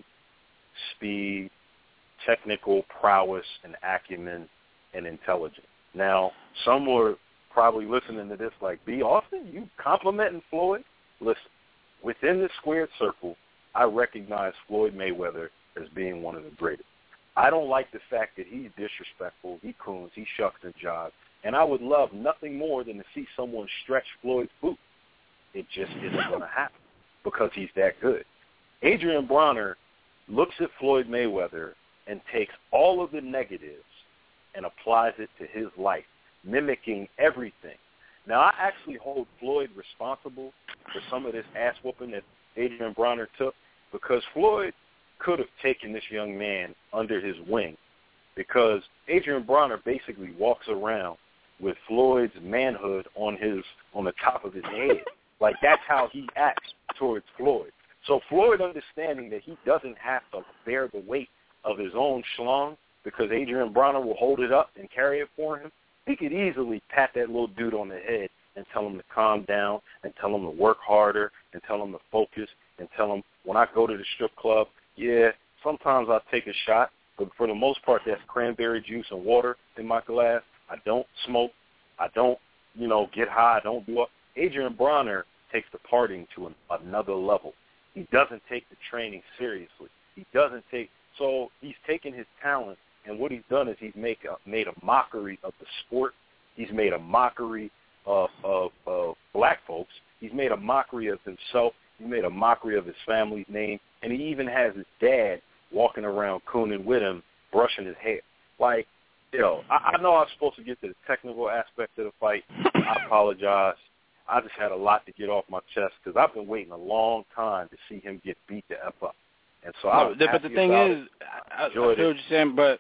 speed, technical prowess, and acumen, and intelligence. Now, some were probably listening to this like, B. Austin, you complimenting Floyd? Listen, within this squared circle, I recognize Floyd Mayweather as being one of the greatest. I don't like the fact that he's disrespectful, he coons, he shucks and jives, and I would love nothing more than to see someone stretch Floyd's boot. It just isn't going to happen because he's that good. Adrian Broner looks at Floyd Mayweather and takes all of the negatives and applies it to his life, mimicking everything. Now, I actually hold Floyd responsible for some of this ass-whooping that Adrian Broner took because Floyd could have taken this young man under his wing because Adrian Broner basically walks around with Floyd's manhood on his on the top of his head. Like, that's how he acts towards Floyd. So Floyd understanding that he doesn't have to bear the weight of his own schlong because Adrian Broner will hold it up and carry it for him, he could easily pat that little dude on the head and tell him to calm down and tell him to work harder and tell him to focus and tell him, when I go to the strip club, yeah, sometimes I take a shot, but for the most part, that's cranberry juice and water in my glass. I don't smoke. I don't, you know, get high. I don't do it. Adrian Broner takes the partying to an, another level. He doesn't take the training seriously. He doesn't take – so he's taken his talent, and what he's done is he's make a, made a mockery of the sport. He's made a mockery of, of, of black folks. He's made a mockery of himself. He made a mockery of his family's name, and he even has his dad walking around cooning with him, brushing his hair. Like, you know, I, I know I was supposed to get to the technical aspect of the fight. I apologize. I just had a lot to get off my chest because I've been waiting a long time to see him get beat the F up. And so I was no, but the thing is, I, I feel what you're saying, but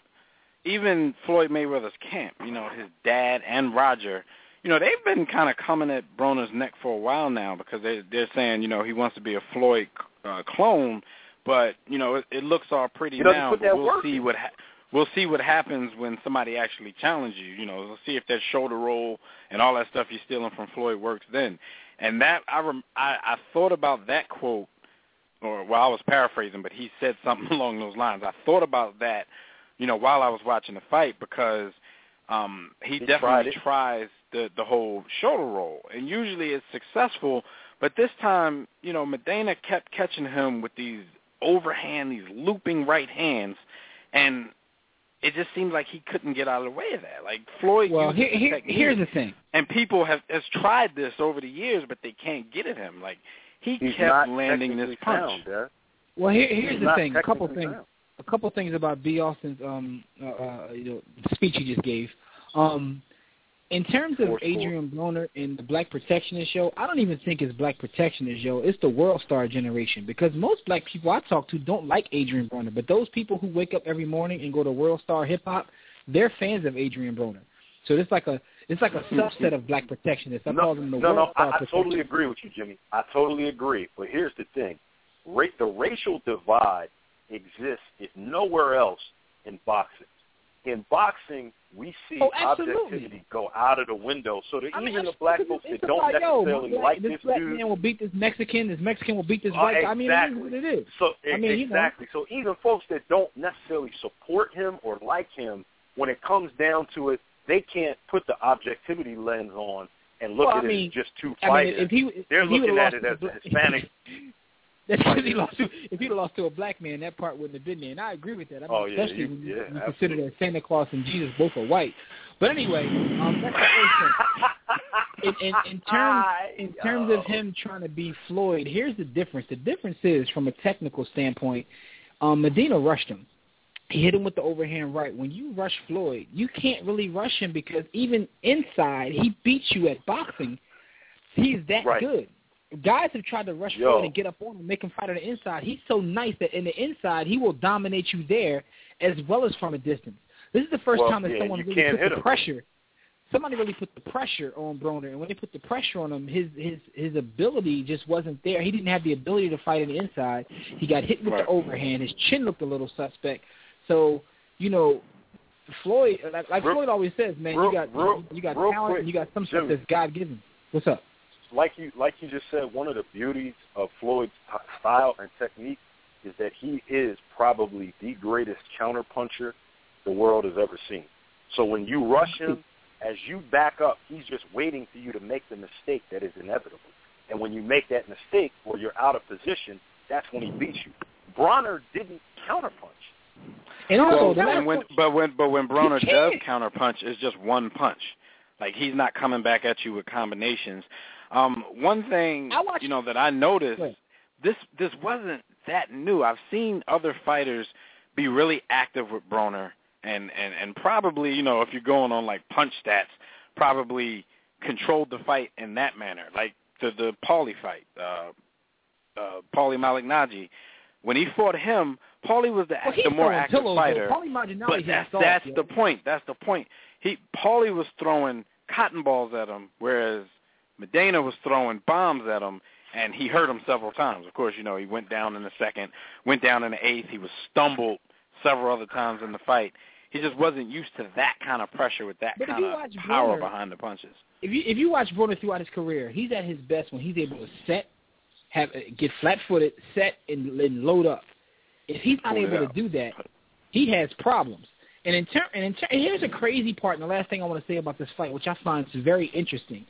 even Floyd Mayweather's camp, you know, his dad and Roger, you know, they've been kind of coming at Broner's neck for a while now because they, they're saying, you know, he wants to be a Floyd uh, clone, but, you know, it, it looks all pretty now, but we'll see what ha- we'll see what happens when somebody actually challenges you. You know, we'll see if that shoulder roll and all that stuff you're stealing from Floyd works then. And that, I, rem- I, I thought about that quote, or, well, I was paraphrasing, but he said something along those lines. I thought about that, you know, while I was watching the fight because um, he, he definitely tries the, the whole shoulder roll. And usually it's successful, But this time, you know, Maidana kept catching him with these overhand, these looping right hands, and it just seemed like he couldn't get out of the way of that. Like Floyd well, uses here, the here, technique, here's the thing. and people have has tried this over the years, but they can't get at him. Like he He's kept not landing this technically punch. sound, Dad. Well, here, here's He's the not thing. A couple technically things. sound. A couple things about B. Austin's um, uh, uh, you know, speech he just gave. Um, in terms of Force Adrian Broner and the Black Protectionist show, I don't even think it's Black Protectionist show. It's the World Star generation, because most black people I talk to don't like Adrian Broner. But those people who wake up every morning and go to World Star Hip Hop, they're fans of Adrian Broner. So it's like a it's like a subset of Black Protectionists. I no, call them the no, World no, Star I, I totally agree with you, Jimmy. I totally agree. But here's the thing. Ra- the racial divide exists if nowhere else in boxing. In boxing, we see Oh, absolutely. objectivity go out of the window, so that I mean, even the it's- black it's folks it's that don't about, yo, necessarily black, like this this black dude, man will beat this Mexican, this Mexican will beat this Uh, white guy. exactly. I mean, it is what it is. So I mean, you know. exactly. So even folks that don't necessarily support him or like him, when it comes down to it, they can't put the objectivity lens on and look Well, at I mean, it as just two I mean, fighters. if he, They're if he looking would've at it lost as to a the- Hispanic. That's because he lost to, if he'd have lost to a black man, that part wouldn't have been there. And I agree with that. I mean, Oh, yeah, especially you- when you, yeah, you consider absolutely. that Santa Claus and Jesus both are white. But anyway, um, that's the first thing. In, in, in terms in terms of him trying to be Floyd, here's the difference. The difference is, from a technical standpoint, um, Maidana rushed him. He hit him with the overhand right. When you rush Floyd, you can't really rush him, because even inside, he beats you at boxing. He's that Right. good. Guys have tried to rush Yo. Floyd and get up on him, make him fight on the inside. He's so nice that in the inside, he will dominate you there as well as from a distance. This is the first Well, time that yeah, someone you really can't put hit the him. pressure. Somebody really put the pressure on Broner, and when they put the pressure on him, his his his ability just wasn't there. He didn't have the ability to fight on the inside. He got hit with Right. the overhand. His chin looked a little suspect. So, you know, Floyd, like, like Real- Floyd always says, man, real- you got real- you got real talent quick, and you got some stuff Jimmy. that's God given. What's up? like you like you just said, one of the beauties of Floyd's t- style and technique is that he is probably the greatest counterpuncher the world has ever seen. So when you rush him, as you back up, he's just waiting for you to make the mistake that is inevitable. And when you make that mistake or you're out of position, that's when he beats you. Bronner didn't counterpunch. And also, Well, the last and when, one- but when but when Broner He does can't. counter punch, it's just one punch. Like he's not coming back at you with combinations. Um, one thing I watched- you know that I noticed, Go ahead. this this wasn't that new. I've seen other fighters be really active with Broner, and, and, and probably, you know, if you're going on like punch stats, probably controlled the fight in that manner. Like the the Paulie fight, uh, uh, Paulie Malignaggi. When he fought him, Paulie was the, Well, he's the more throwing active pillows, fighter. though. Paulie Malignaggi But is that's soft, that's yo. the point. That's the point. He Paulie was throwing cotton balls at him, whereas Maidana was throwing bombs at him, and he hurt him several times. Of course, you know, he went down in the second, went down in the eighth. He was stumbled several other times in the fight. He just wasn't used to that kind of pressure with that But if kind you of watch power Broner- behind the punches. If you if you watch Broner throughout his career, he's at his best when he's able to set, have get flat-footed, set, and, and load up. If he's not Pull it able out. to do that, he has problems. And in turn, and in turn, and here's a crazy part. And the last thing I want to say about this fight, which I find is very interesting,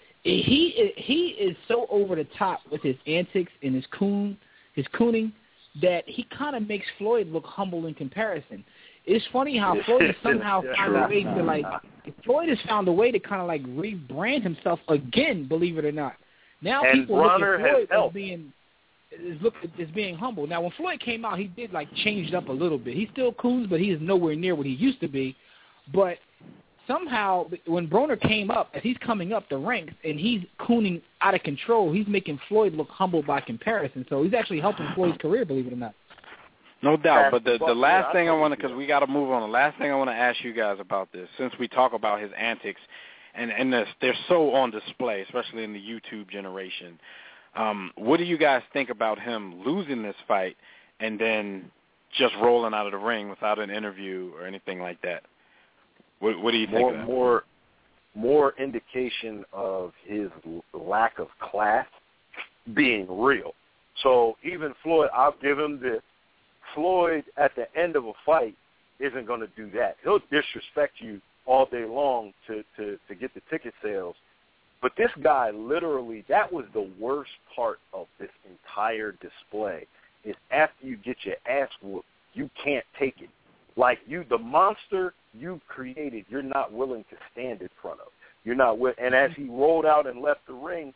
he he is so over the top with his antics and his coon, his cooning, that he kind of makes Floyd look humble in comparison. It's funny how Floyd has somehow Yeah, found a true. way to like. Floyd has found a way to kind of like rebrand himself again. Believe it or not, now And people look Broner at has Floyd as helped. being is look as being humble. Now, when Floyd came out, he did like change it up a little bit. He still coons, but he is nowhere near what he used to be. But somehow, when Broner came up, as he's coming up the ranks and he's cooning out of control, he's making Floyd look humble by comparison. So he's actually helping Floyd's career, believe it or not. No doubt, That's but the the the fuck- last yeah, I thing I totally want to, see because that. we got to move on. The last thing I want to ask you guys about this, since we talk about his antics, and and this, they're so on display, especially in the YouTube generation. Um, what do you guys think about him losing this fight and then just rolling out of the ring without an interview or anything like that? What, what do you think more of that? more more indication of his l- lack of class being real. So even Floyd, I'll give him this. Floyd at the end of a fight isn't going to do that. He'll disrespect you all day long to, to, to get the ticket sales. But this guy literally, that was the worst part of this entire display, is after you get your ass whooped, you can't take it. Like, you, the monster you created, you're not willing to stand in front of. You're not with, and as he rolled out and left the ring,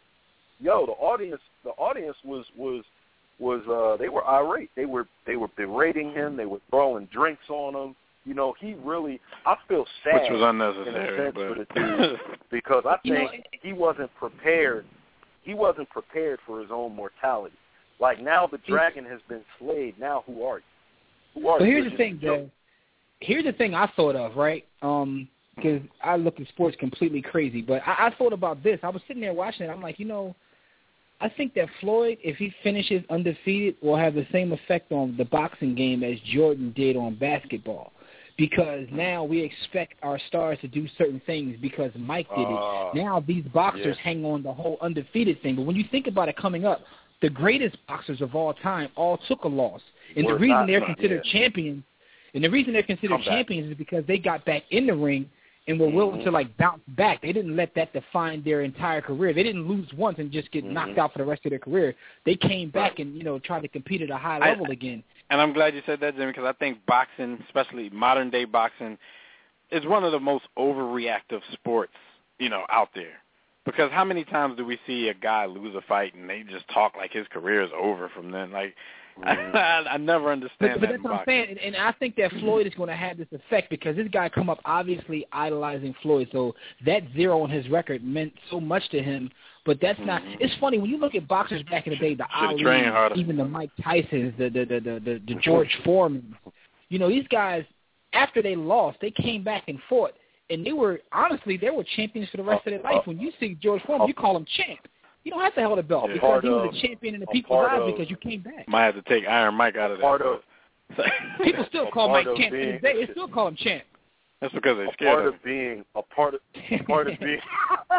yo, the audience, the audience was was was uh, they were irate. They were they were berating him. They were throwing drinks on him. You know, he really, I feel sad, which was unnecessary, in a sense but... for the dude, because I You think know, he wasn't prepared. He wasn't prepared for his own mortality. Like, now the dragon has been slayed. Now who are you? Who are But you? here's You're the just thing, a joke. though. Here's the thing I thought of, right? Um, because I look at sports completely crazy. But I, I thought about this. I was sitting there watching it. I'm like, you know, I think that Floyd, if he finishes undefeated, will have the same effect on the boxing game as Jordan did on basketball. Because now we expect our stars to do certain things because Mike did Uh, it. Now these boxers yeah. hang on the whole undefeated thing. But when you think about it coming up, the greatest boxers of all time all took a loss. And Were the reason not- they're not- considered yeah. champions, and the reason they're considered Come back. champions is because they got back in the ring and were willing Mhm. to, like, bounce back. They didn't let that define their entire career. They didn't lose once and just get Mhm. knocked out for the rest of their career. They came back Right. and, you know, tried to compete at a high I- level again. And I'm glad you said that, Jimmy, because I think boxing, especially modern-day boxing, is one of the most overreactive sports, you know, out there. Because how many times do we see a guy lose a fight and they just talk like his career is over from then? Like, Mhm. I, I never understand But, but that that's in what I'm boxing. saying, and, and I think that Floyd is going to have this effect because this guy come up obviously idolizing Floyd, so that zero on his record meant so much to him. But that's not. Mhm. It's funny when you look at boxers back in the day, the Should've trained Ali, harder. even the Mike Tysons, the the the the, the, the George Foreman. You know, these guys after they lost, they came back and fought, and they were honestly they were champions for the rest of their life. When you see George Foreman, you call him champ. You don't have to hold a belt Yeah. because Part he was of- a champion in the a people's part eyes of- because you came back. Might have to take Iron Mike out of Part that. of- but- People still A call part Mike of champ to being- this day. They still call him champ. That's because they're a scared part of of being a part of a part of being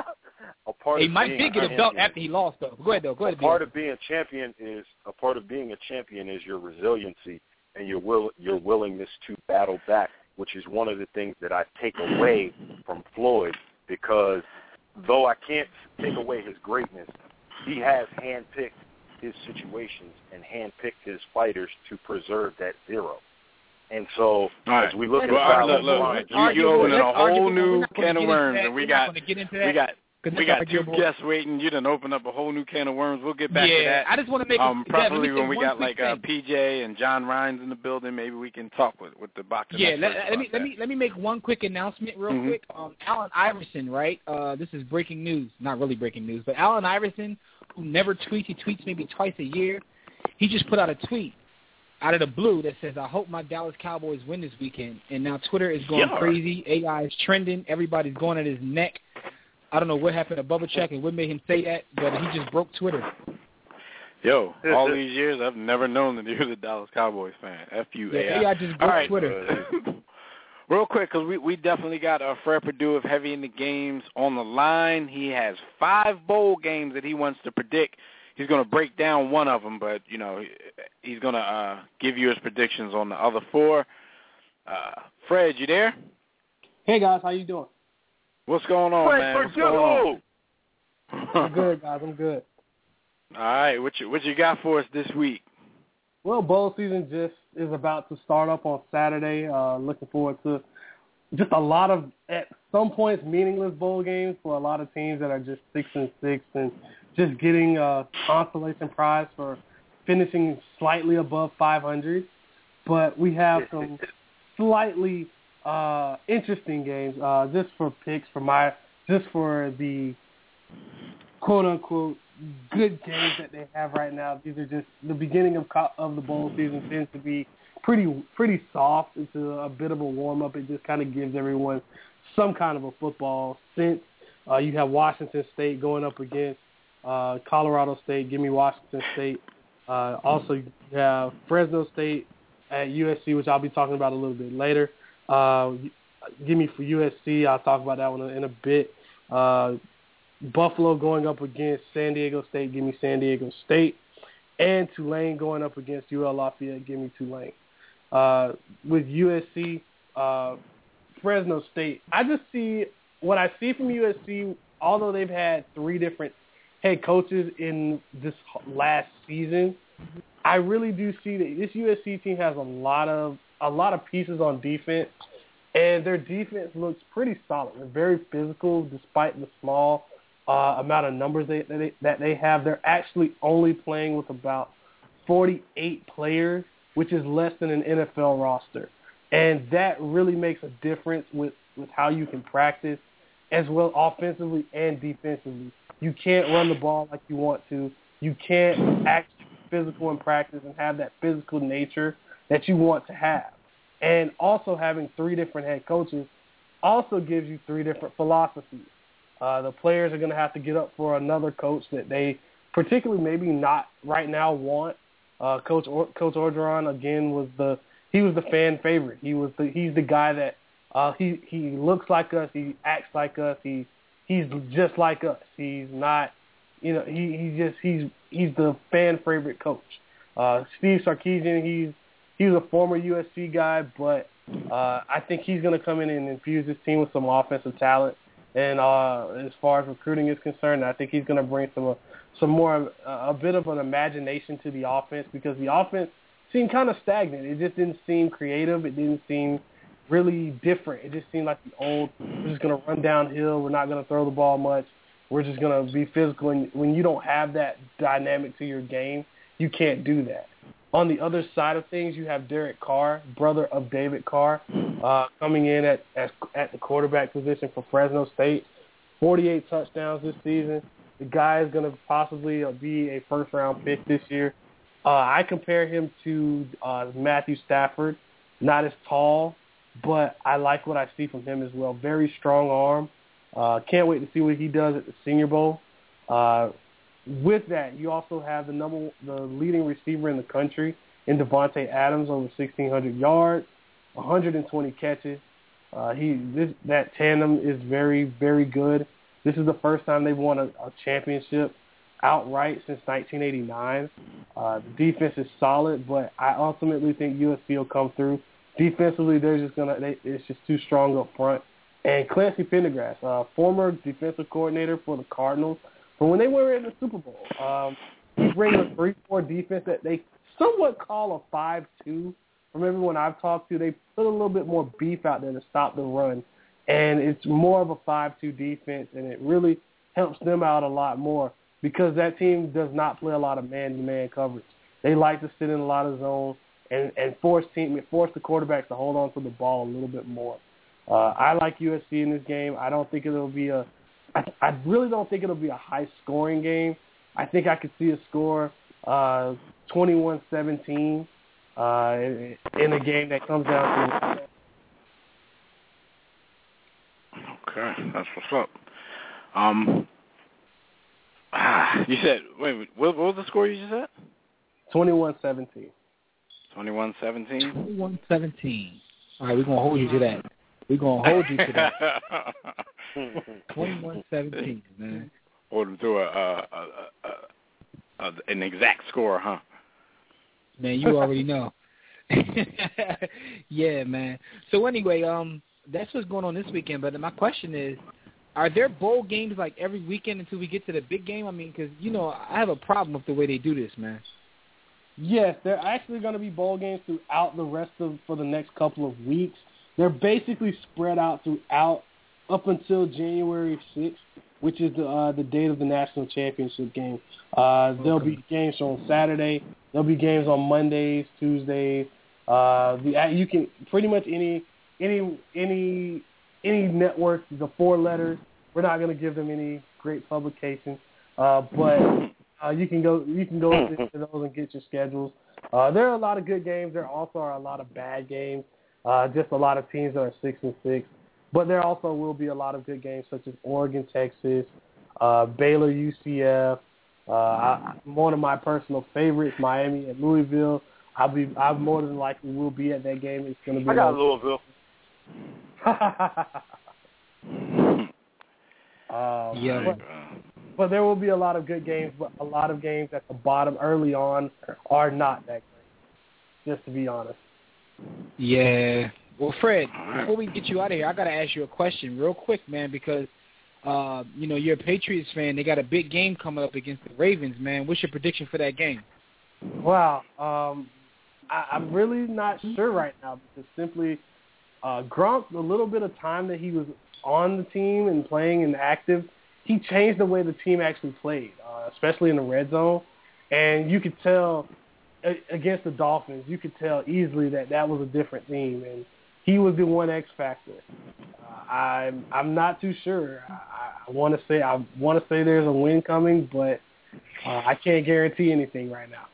a part Hey, of Mike being did get a champion. belt after he lost, though. Go ahead, though. Go A ahead. part B. of being a champion is a part of being a champion is your resiliency and your will your willingness to battle back, which is one of the things that I take away from Floyd, because though I can't take away his greatness, he has handpicked his situations and handpicked his fighters to preserve that zero. And so, All right. as we look at Well, the all right, battle look, of look, lines, you, Arguable. you opening a Let's whole argue. We're new not gonna can of get into worms, that. and we We're got not gonna get into that we got 'cause we that's got two arguable. guests waiting. You done open up a whole new can of worms. We'll get back yeah, to that. I just want to make Um, a, Dad, let me probably say when we one got quick like uh, thing. P J and John Rhines in the building, maybe we can talk with with the boxing. Yeah, experts let, let me about let that. me let me make one quick announcement real Mhm. quick. Um, Allen Iverson, right? Uh, this is breaking news. Not really breaking news, but Allen Iverson, who never tweets, he tweets maybe twice a year. He just put out a tweet out of the blue that says, "I hope my Dallas Cowboys win this weekend." And now Twitter is going Yeah. crazy. A I is trending. Everybody's going at his neck. I don't know what happened to Bubba Check and what made him say that, but he just broke Twitter. Yo, all these years I've never known that he was a Dallas Cowboys fan. F U A I. Yeah, A I just All broke right. Twitter. Real quick, because we, we definitely got uh, Fred Perdue of Heavy in the Games on the line. He has five bowl games that he wants to predict. He's going to break down one of them, but, you know, he's going to uh, give you his predictions on the other four. Uh, Fred, you there? Hey, guys. How you doing? What's going on, Fred man? What's Perdue! going on? I'm good, guys. I'm good. All right, what you, what you got for us this week? Well, bowl season just is about to start up on Saturday. Uh, looking forward to just a lot of, at some points, meaningless bowl games for a lot of teams that are just six and six and just getting a consolation prize for finishing slightly above five hundred. But we have some slightly uh, interesting games uh, just for picks for my just for the quote unquote good games that they have right now. These are just the beginning of co- of the bowl season tends to be pretty pretty soft. It's a, a bit of a warm up. It just kind of gives everyone some kind of a football sense. Uh, you have Washington State going up against uh, Colorado State. Give me Washington State. Uh, also, you have Fresno State at U S C, which I'll be talking about a little bit later. Uh, give me for U S C. I'll talk about that one in a bit. Uh, Buffalo going up against San Diego State. Give me San Diego State. And Tulane going up against U L Lafayette. Give me Tulane. Uh, with U S C, uh, Fresno State, I just see what I see from U S C although they've had three different head coaches in this last season, I really do see that this U S C team has a lot of a lot of pieces on defense, and their defense looks pretty solid. They're very physical, despite the small uh, amount of numbers they, that they that they have. They're actually only playing with about forty-eight players, which is less than an N F L roster, and that really makes a difference with, with how you can practice, as well offensively and defensively. You can't run the ball like you want to. You can't act physical in practice and have that physical nature that you want to have. And also having three different head coaches also gives you three different philosophies. Uh, the players are going to have to get up for another coach that they particularly maybe not right now want. Uh, Coach or- Coach Orgeron again was the he was the fan favorite. He was the he's the guy that uh, he he looks like us. He acts like us. He he's just like us. He's not. You know, he, he just he's he's the fan favorite coach. Uh, Steve Sarkisian, he's he was a former U S C guy, but uh, I think he's going to come in and infuse his team with some offensive talent. And uh, as far as recruiting is concerned, I think he's going to bring some uh, some more uh, a bit of an imagination to the offense, because the offense seemed kind of stagnant. It just didn't seem creative. It didn't seem really different. It just seemed like the old. We're just going to run downhill. We're not going to throw the ball much. We're just going to be physical. And when you don't have that dynamic to your game, you can't do that. On the other side of things, you have Derek Carr, brother of David Carr, uh, coming in at, at at the quarterback position for Fresno State. forty-eight touchdowns this season. The guy is going to possibly be a first-round pick this year. Uh, I compare him to uh, Matthew Stafford. Not as tall, but I like what I see from him as well. Very strong arm. Uh, can't wait to see what he does at the Senior Bowl. Uh, with that, you also have the number, the leading receiver in the country in Devontae Adams, over sixteen hundred yards, one hundred twenty catches. Uh, he this, that tandem is very, very good. This is the first time they've won a, a championship outright since nineteen eighty-nine. Uh, the defense is solid, but I ultimately think U S C will come through. Defensively, they're just gonna. They, it's just too strong up front. And Clancy Pendergrass, uh, former defensive coordinator for the Cardinals, but when they were in the Super Bowl, um, he brings a three four defense that they somewhat call a five two. From everyone I've talked to, they put a little bit more beef out there to stop the run. And it's more of a five two defense, and it really helps them out a lot more because that team does not play a lot of man-to-man coverage. They like to sit in a lot of zones and, and force team force the quarterbacks to hold on to the ball a little bit more. Uh, I like U S C in this game. I don't think it'll be a I, I really don't think it'll be a high-scoring game. I think I could see a score uh, twenty-one seventeen uh, in, in a game that comes down to. Okay, that's what's up. Um, ah, you said wait, what, what was the score you just said? twenty-one seventeen. twenty-one seventeen. twenty-one seventeen. All right, we're gonna hold you to that. We're going to hold you to that. twenty-one seventeen, man. Hold them to a, a, a, a, a, an exact score, huh? Man, you already know. Yeah, man. So anyway, um, that's what's going on this weekend. But my question is, are there bowl games like every weekend until we get to the big game? I mean, because, you know, I have a problem with the way they do this, man. Yes, they're actually going to be bowl games throughout the rest of for the next couple of weeks. They're basically spread out throughout up until January sixth, which is the uh, the date of the national championship game. Uh, okay. There'll be games on Saturday. There'll be games on Mondays, Tuesdays. Uh, the you can pretty much any any any any network. The four letters. We're not going to give them any great publications, uh, but uh, you can go you can go to those and get your schedules. Uh, there are a lot of good games. There also are a lot of bad games. Uh, just a lot of teams that are six and six, but there also will be a lot of good games such as Oregon, Texas, uh, Baylor, U C F. Uh, I, one of my personal favorites, Miami and Louisville. I'll be, I more than likely will be at that game. It's going to be. I got Louisville. um, yeah. But, but there will be a lot of good games, but a lot of games at the bottom early on are not that great. Just to be honest. Yeah. Well, Fred, before we get you out of here, I got to ask you a question real quick, man, because uh, you know, you're a Patriots fan. They got a big game coming up against the Ravens, man. What's your prediction for that game? Wow. Um, I, I'm really not sure right now because simply uh, Gronk, the little bit of time that he was on the team and playing and active, he changed the way the team actually played, uh, especially in the red zone. And you could tell a- against the Dolphins, you could tell easily that that was a different team, and he was the one X factor. Uh, I'm I'm not too sure. I, I want to say I want to say there's a win coming, but uh, I can't guarantee anything right now.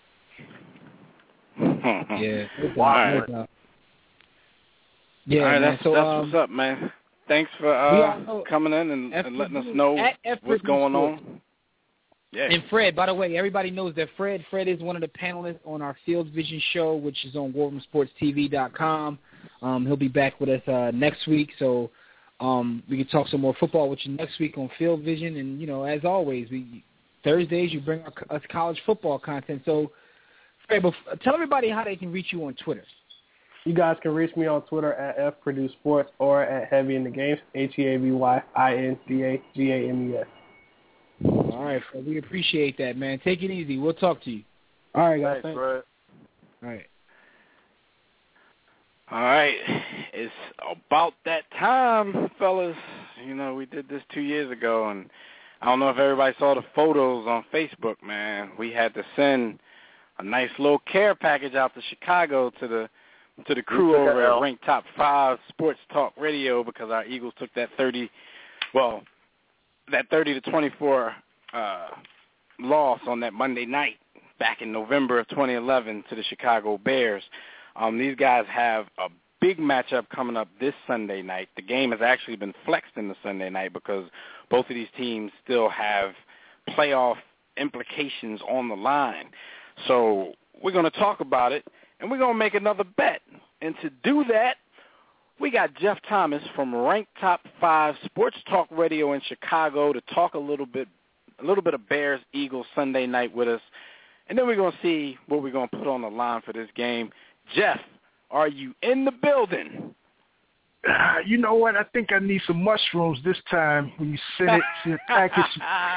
Yeah. Wow. No, yeah, All right, man. that's, so, that's um, what's up, man. Thanks for uh, coming in and, and letting us know what's going on. Yeah. And Fred, by the way, everybody knows that Fred Fred is one of the panelists on our Field Vision show, which is on war room sports t v dot com. Um, he'll be back with us uh, next week, so um, we can talk some more football with you next week on Field Vision. And, you know, as always, we Thursdays you bring us college football content. So, Fred, bef- tell everybody how they can reach you on Twitter. You guys can reach me on Twitter at F Purdue Sports or at Heavy in the Games, H E A V Y I N D A G A M E S. All right, Fred, we appreciate that, man. Take it easy. We'll talk to you. All right, guys. Thanks, Thanks. Fred. All right. All right. It's about that time, fellas. You know, we did this two years ago, and I don't know if everybody saw the photos on Facebook, man. We had to send a nice little care package out to Chicago to the to the crew over at Rank Top five Sports Talk Radio because our Eagles took that thirty, well, that thirty to twenty-four uh, loss on that Monday night back in November of twenty eleven to the Chicago Bears. Um, these guys have a big matchup coming up this Sunday night. The game has actually been flexed in the Sunday night because both of these teams still have playoff implications on the line. So we're going to talk about it, and we're going to make another bet. And to do that, we got Jeff Thomas from Rank Top five Sports Talk Radio in Chicago to talk a little bit a little bit of Bears Eagles Sunday night with us. And then we're going to see what we're going to put on the line for this game. Jeff, are you in the building? Uh, you know what? I think I need some mushrooms this time when you send it to the package.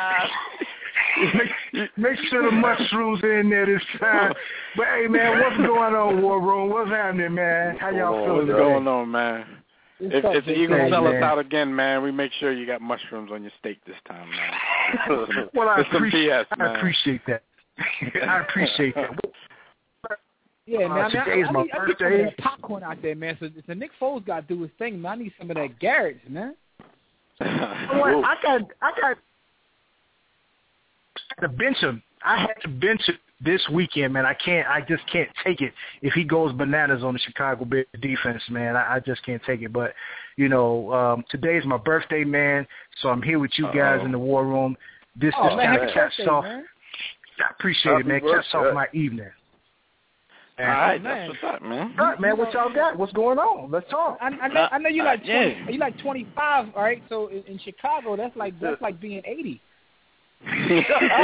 make, make sure the mushrooms are in there this time. But, hey, man, what's going on, War Room? What's happening, man? How y'all feeling What's today? going on, man? If, if the Eagles Hey, sell man. us out again, man, we make sure you got mushrooms on your steak this time, man. Well, I, It's some appreciate, B S, I man. appreciate that. I appreciate that. Yeah, man. Uh, I mean, today's I, I, my need, I need some of birthday. that popcorn out there, man. So, so Nick Foles got to do his thing, man. I need some of that Garrett's, man. You know what? I got, I got to bench him. I had to bench it this weekend, man. I can't, I just can't take it if he goes bananas on the Chicago Bears defense, man. I, I just can't take it. But you know, um, today's my birthday, man. So I'm here with you guys Uh-oh. in the War Room. This, Oh, this man, kind happy of caps birthday, off. man. I appreciate it, man. Happy Caps off birthday. my evening. All right, man. that's what's up, man. All right, man. What y'all got? What's going on? Let's talk. I, I know, I know you like Uh, yeah. twenty. You like twenty-five, all right? So in, in Chicago, that's like that's like being eighty. Chief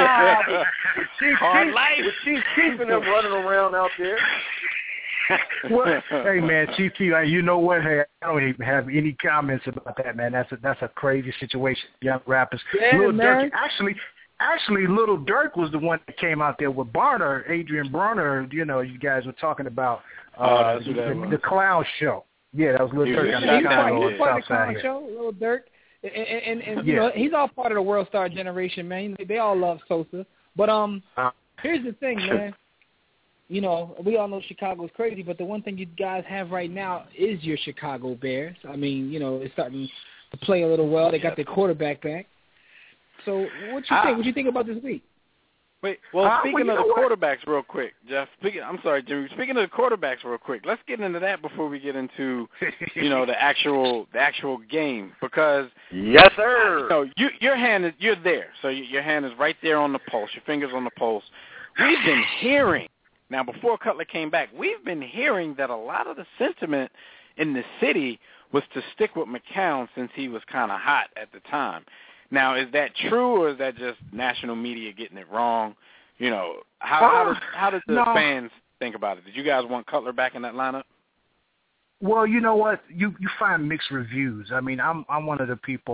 Hard Keef- life. With Chief Keef and them running around out there. Well, hey man, Chief Keef, you know what? Hey, I don't even have any comments about that, man. That's a that's a crazy situation. Young rappers, Yeah, Lil man. Durk. Actually, actually, Little Dirk was the one that came out there with Barner, Adrian Bronner. You know, you guys were talking about uh, Oh, that's who that the, was. the clown show. Yeah, that was Lil He Durk was out shot of he's down, part, Chicago, yeah. he's part of the Southside clown here. show, Little Dirk, and, and, and you Yeah. know he's all part of the World Star generation, man. They all love Sosa, but um, Uh, here's the thing, man. You know, we all know Chicago's crazy, but the one thing you guys have right now is your Chicago Bears. I mean, you know, it's starting to play a little well. They got their quarterback back. So, what you Ah. think? What you think about this week? Wait, well, Uh, speaking well, you of the know what? quarterbacks real quick, Jeff, speaking, I'm sorry, Jimmy, speaking of the quarterbacks real quick, let's get into that before we get into, you know, the actual the actual game because, Yes, you sir. know, you, your hand is, you're there, so you, your hand is right there on the pulse, your finger's on the pulse. We've been hearing, now before Cutler came back, we've been hearing that a lot of the sentiment in the city was to stick with McCown since he was kind of hot at the time. Now, is that true, or is that just national media getting it wrong? You know, how, how, Uh, does, how does the no. fans think about it? Did you guys want Cutler back in that lineup? Well, you know what? You you find mixed reviews. I mean, I'm I'm one of the people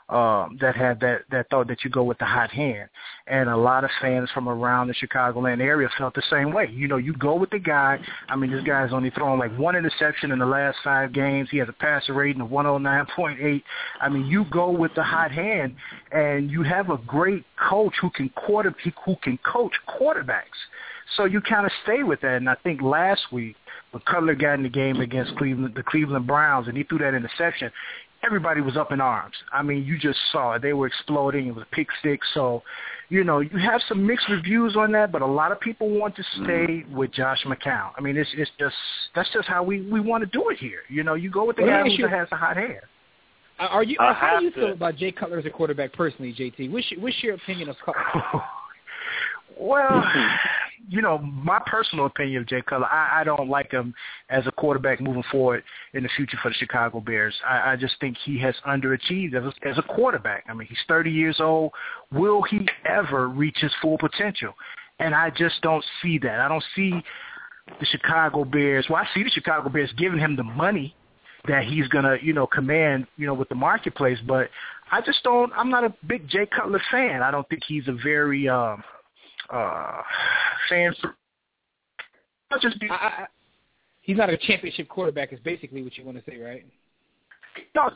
um, that had that, that thought that you go with the hot hand. And a lot of fans from around the Chicagoland area felt the same way. You know, you go with the guy. I mean, this guy's only thrown like one interception in the last five games. He has a passer rating of one oh nine point eight. I mean, you go with the hot hand, and you have a great coach who can quarter who can coach quarterbacks. So you kind of stay with that. And I think last week when Cutler got in the game against Cleveland, the Cleveland Browns, and he threw that interception, everybody was up in arms. I mean, you just saw it. They were exploding. It was a pick six. So, you know, you have some mixed reviews on that, but a lot of people want to stay with Josh McCown. I mean, it's it's just that's just how we, we want to do it here. You know, you go with the guy who has a hot hand. Are you? Uh, how do you to. feel about Jay Cutler as a quarterback personally, J T? What's your, what's your opinion of Cutler? Well, you know, my personal opinion of Jay Cutler, I, I don't like him as a quarterback moving forward in the future for the Chicago Bears. I, I just think he has underachieved as a, as a quarterback. I mean, he's thirty years old. Will he ever reach his full potential? And I just don't see that. I don't see the Chicago Bears. Well, I see the Chicago Bears giving him the money that he's going to, you know, command, you know, with the marketplace. But I just don't – I'm not a big Jay Cutler fan. I don't think he's a very um, – Uh, fans, I'll just be. I, I, he's not a championship quarterback. Is basically what you want to say, right? No.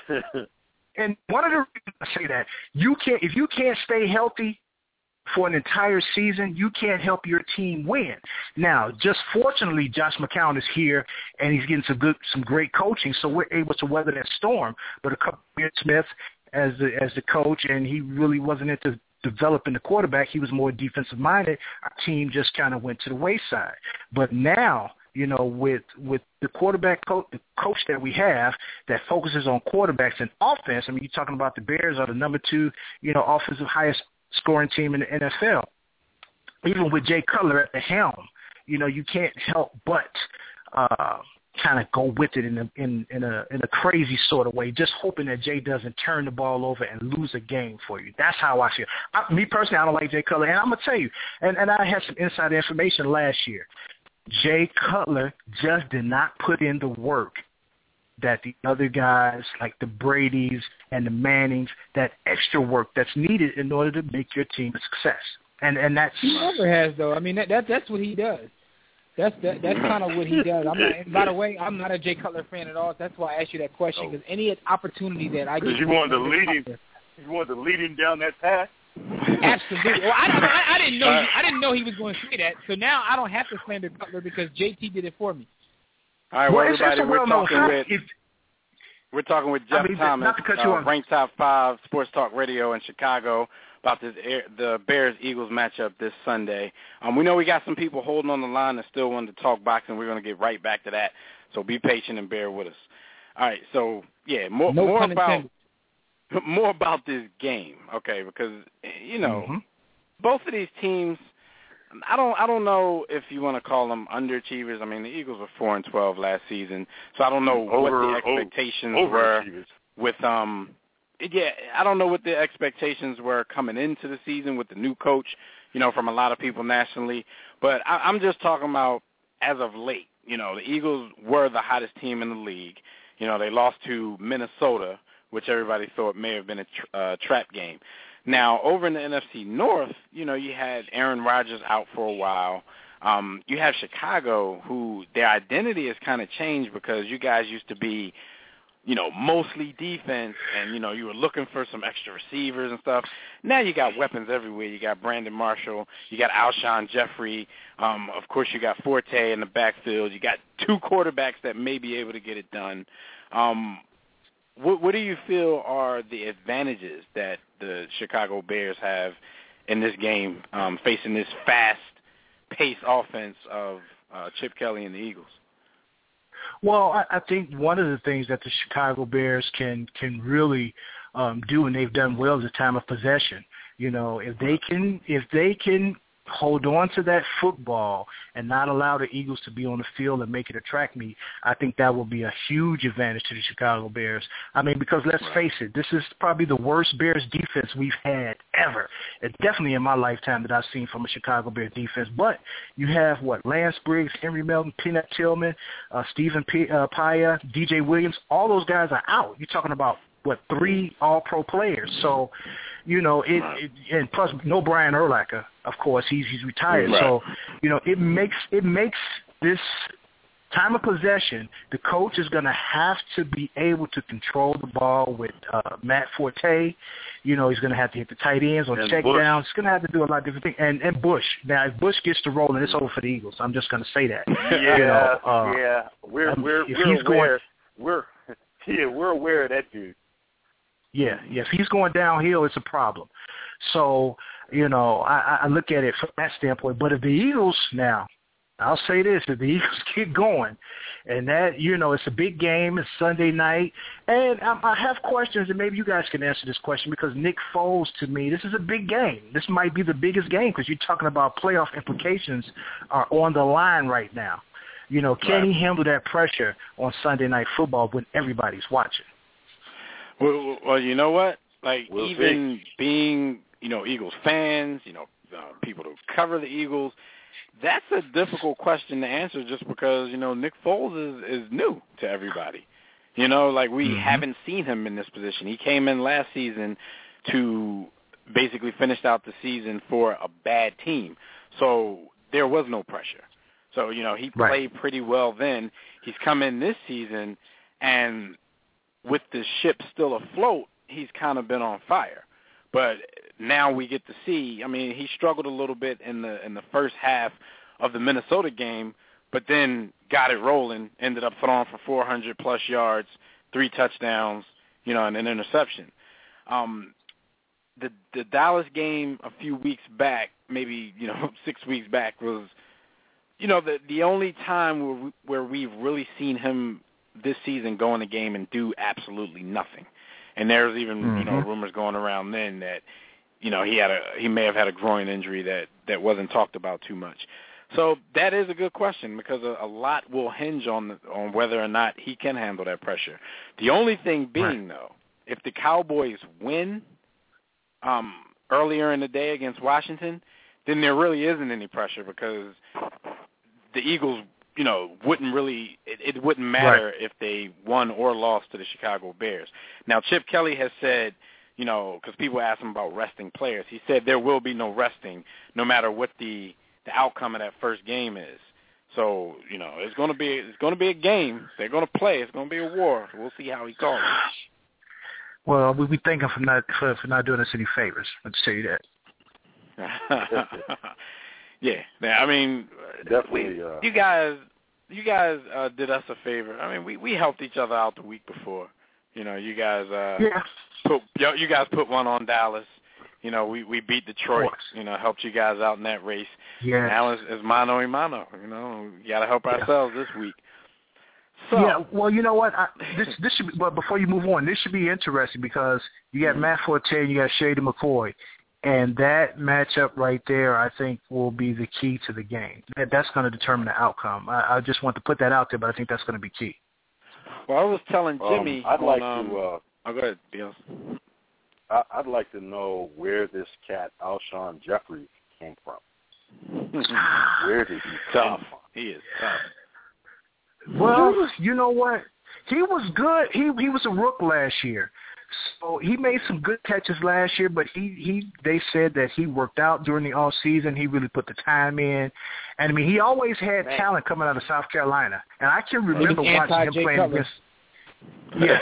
And one of the reasons I say that you can't, if you can't stay healthy for an entire season, you can't help your team win. Now, just fortunately, Josh McCown is here and he's getting some good, some great coaching, so we're able to weather that storm. But a couple of years Smith as the as the coach, and he really wasn't into developing the quarterback. He was more defensive minded. Our team just kind of went to the wayside. But now, you know, with with the quarterback coach, the coach that we have that focuses on quarterbacks and offense. I mean, you're talking about the Bears are the number two, you know, offensive highest scoring team in the N F L. Even with Jay Cutler at the helm, you know, you can't help but uh, kind of go with it in a, in, in a in a crazy sort of way, just hoping that Jay doesn't turn the ball over and lose a game for you. That's how I feel. I, me personally, I don't like Jay Cutler, and I'm gonna tell you, and, and I had some inside information last year. Jay Cutler just did not put in the work that the other guys, like the Bradys and the Mannings, that extra work that's needed in order to make your team a success. And and that's he never has though. I mean that, that that's what he does. That's that, that's kind of what he does. I'm not, and by the way, I'm not a Jay Cutler fan at all. That's why I asked you that question, because any opportunity that I get, you wanted to lead him, you wanted to lead him down that path. Absolutely. Well, I, I, I didn't know. He, I didn't know he was going to say that. So now I don't have to slander Cutler because J T did it for me. All right, well, well everybody, we're talking with if, we're talking with Jeff I mean, Thomas, not to cut you uh, off. ranked top five Sports Talk Radio in Chicago, about this the Bears-Eagles matchup this Sunday. Um, we know we got some people holding on the line that still want to talk boxing. We're going to get right back to that, so be patient and bear with us. All right, so, yeah, more, no more about more about this game, okay, because, you know, mm-hmm. both of these teams, I don't I don't know if you want to call them underachievers. I mean, the Eagles were four and twelve last season, so I don't know over, what the expectations over, were with um yeah, I don't know what the expectations were coming into the season with the new coach, you know, from a lot of people nationally. But I, I'm just talking about as of late. You know, the Eagles were the hottest team in the league. You know, they lost to Minnesota, which everybody thought may have been a tra- uh, trap game. Now, over in the N F C North, you know, you had Aaron Rodgers out for a while. Um, you have Chicago, who their identity has kind of changed because you guys used to be, you know, mostly defense, and, you know, you were looking for some extra receivers and stuff. Now you got weapons everywhere. You got Brandon Marshall. You got Alshon Jeffrey. Um, of course, you got Forte in the backfield. You got two quarterbacks that may be able to get it done. Um, what, what do you feel are the advantages that the Chicago Bears have in this game, um, facing this fast-paced offense of uh, Chip Kelly and the Eagles? Well, I, I think one of the things that the Chicago Bears can can really um, do, and they've done well, is the time of possession. You know, if they can if they can hold on to that football and not allow the Eagles to be on the field and make it a track meet, I think that will be a huge advantage to the Chicago Bears. I mean, because let's face it, this is probably the worst Bears defense we've had ever. It's definitely in my lifetime that I've seen from a Chicago Bears defense. But you have, what, Lance Briggs, Henry Melton, Peanut Tillman, uh, Stephen P- uh, Paya, D J Williams, all those guys are out. You're talking about what, three All-Pro players. So, you know, it, it and plus no Brian Urlacher, of course, he's he's retired. Right. So, you know, it makes it makes this time of possession, the coach is going to have to be able to control the ball with uh, Matt Forte. You know, he's going to have to hit the tight ends on check downs. He's going to have to do a lot of different things. And, and Bush. Now, if Bush gets to rolling, it's over for the Eagles. I'm just going to say that. Yeah, you know, uh, yeah. We're um, we're if we're he's aware. going, we're yeah, we're aware of that dude. Yeah, yeah. If he's going downhill, it's a problem. So, you know, I, I look at it from that standpoint. But if the Eagles now, I'll say this, if the Eagles get going, and that, you know, it's a big game, it's Sunday night, and I, I have questions, and maybe you guys can answer this question, because Nick Foles, to me, this is a big game. This might be the biggest game, because you're talking about playoff implications are on the line right now. You know, can Right. he handle that pressure on Sunday Night Football when everybody's watching? Well, well, you know what? Like, We'll even see. being, you know, Eagles fans, you know, uh, people who cover the Eagles, that's a difficult question to answer just because, you know, Nick Foles is, is new to everybody. You know, like we Mm-hmm. haven't seen him in this position. He came in last season to basically finish out the season for a bad team. So there was no pressure. So, you know, he Right. played pretty well then. He's come in this season, and with the ship still afloat, he's kind of been on fire. But now we get to see, I mean, he struggled a little bit in the in the first half of the Minnesota game, but then got it rolling, ended up throwing for four hundred plus yards, three touchdowns, you know, and an interception. Um, the the Dallas game a few weeks back, maybe, you know, six weeks back was, you know, the the only time where, we, where we've really seen him this season go in the game and do absolutely nothing. And there's even, mm-hmm. you know, rumors going around then that, you know, he had a he may have had a groin injury that, that wasn't talked about too much. So that is a good question because a, a lot will hinge on the, on whether or not he can handle that pressure. The only thing being, right. though, if the Cowboys win um, earlier in the day against Washington, then there really isn't any pressure because the Eagles, you know, wouldn't really it, it wouldn't matter right. if they won or lost to the Chicago Bears. Now, Chip Kelly has said, you know, because people ask him about resting players, he said there will be no resting no matter what the the outcome of that first game is. So, you know, it's going to be it's going to be a game. They're going to play. It's going to be a war. We'll see how he calls it. Well, we we thank him for not for, for not doing us any favors. Let's tell you that. yeah, I mean, definitely. We, uh, you guys, you guys uh, did us a favor. I mean, we, we helped each other out the week before. You know, you guys uh, yeah. put you guys put one on Dallas. You know, we, we beat Detroit, you know, helped you guys out in that race. Yeah. Now it's, it's mano y mano, you know. We got to help ourselves yeah. this week. So, yeah, well, you know what? I, this this should be, but before you move on, this should be interesting because you got Matt Forte and you got Shady McCoy, and that matchup right there, I think, will be the key to the game. That, that's going to determine the outcome. I, I just want to put that out there, but I think that's going to be key. Well, I was telling Jimmy. Um, I'd on, like um, to. Uh, oh, go ahead, Dios. I'd like to know where this cat Alshon Jeffries came from. Where did he come tough. from? He is tough. Well, you know what? He was good. He he was a rook last year, so he made some good catches last year. But he he they said that he worked out during the off season. He really put the time in, and I mean he always had Man. talent coming out of South Carolina. And I can remember watching him Jay playing Cutler. against. Yeah,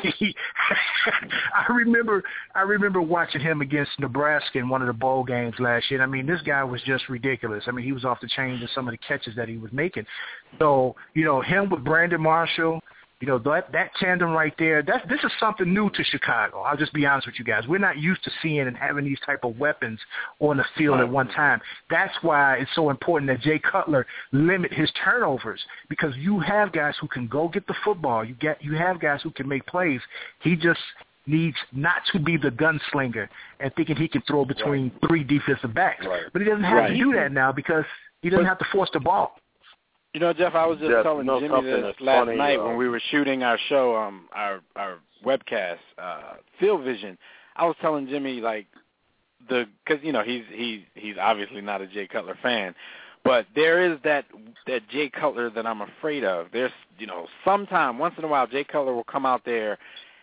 I remember. I remember watching him against Nebraska in one of the bowl games last year. I mean, this guy was just ridiculous. I mean, he was off the chain in some of the catches that he was making. So, you know, him with Brandon Marshall, you know, that that tandem right there. That's this is something new to Chicago. I'll just be honest with you guys. We're not used to seeing and having these type of weapons on the field at one time. That's why it's so important that Jay Cutler limit his turnovers because you have guys who can go get the football. You get you have guys who can make plays. He just needs not to be the gunslinger and thinking he can throw between right. three defensive backs. Right. But he doesn't have right. to do that now because he doesn't but, have to force the ball. You know, Jeff, I was just Jeff, telling you know Jimmy this last funny, night uh, when we were shooting our show, um, our our webcast, uh, Field Vision. I was telling Jimmy like the because you know he's he's he's obviously not a Jay Cutler fan, but there is that that Jay Cutler that I'm afraid of. There's you know sometime once in a while Jay Cutler will come out there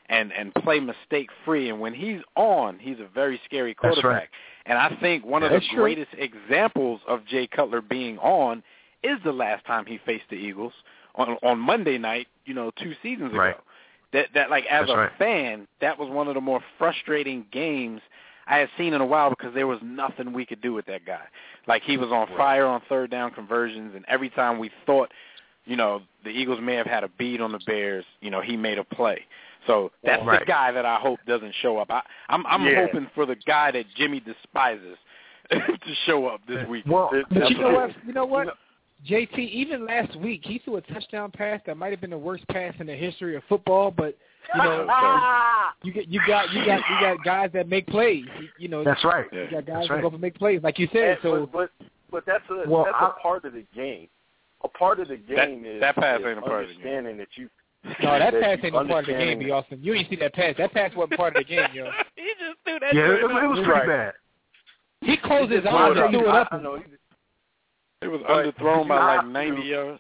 and, and play mistake-free. And when he's on, he's a very scary quarterback. That's right. And I think one of That's the true. greatest examples of Jay Cutler being on is the last time he faced the Eagles on on Monday night, you know, two seasons ago. Right. That, that like, as That's a right. fan, that was one of the more frustrating games I had seen in a while because there was nothing we could do with that guy. Like, he was on fire on third down conversions, and every time we thought, you know, the Eagles may have had a beat on the Bears, you know, he made a play. So that's Right. the guy that I hope doesn't show up. I, I'm, I'm Yeah. hoping for the guy that Jimmy despises to show up this week. Well, It- But that's you know what- what? You know what? you know- J T, even last week, he threw a touchdown pass that might have been the worst pass in the history of football. But you know, you get you got you got you got guys that make plays. You, you know, That's right. you got guys That's that right. go up and make plays, like you said. And- So but, but but that's a Well, that's I- a part of the game. A part of the game That- is, that pass is ain't a part of the game. understanding that you. no, that that pass you ain't no part of the game, understanding- B. Austin. You ain't see that pass. That pass wasn't part of the game, yo. he just threw that. Yeah, it, joint it up. was pretty Right. bad. He closed his Just eyes blew and it threw it up. up. I, I know. he- It was But underthrown you by like have ninety to- yards.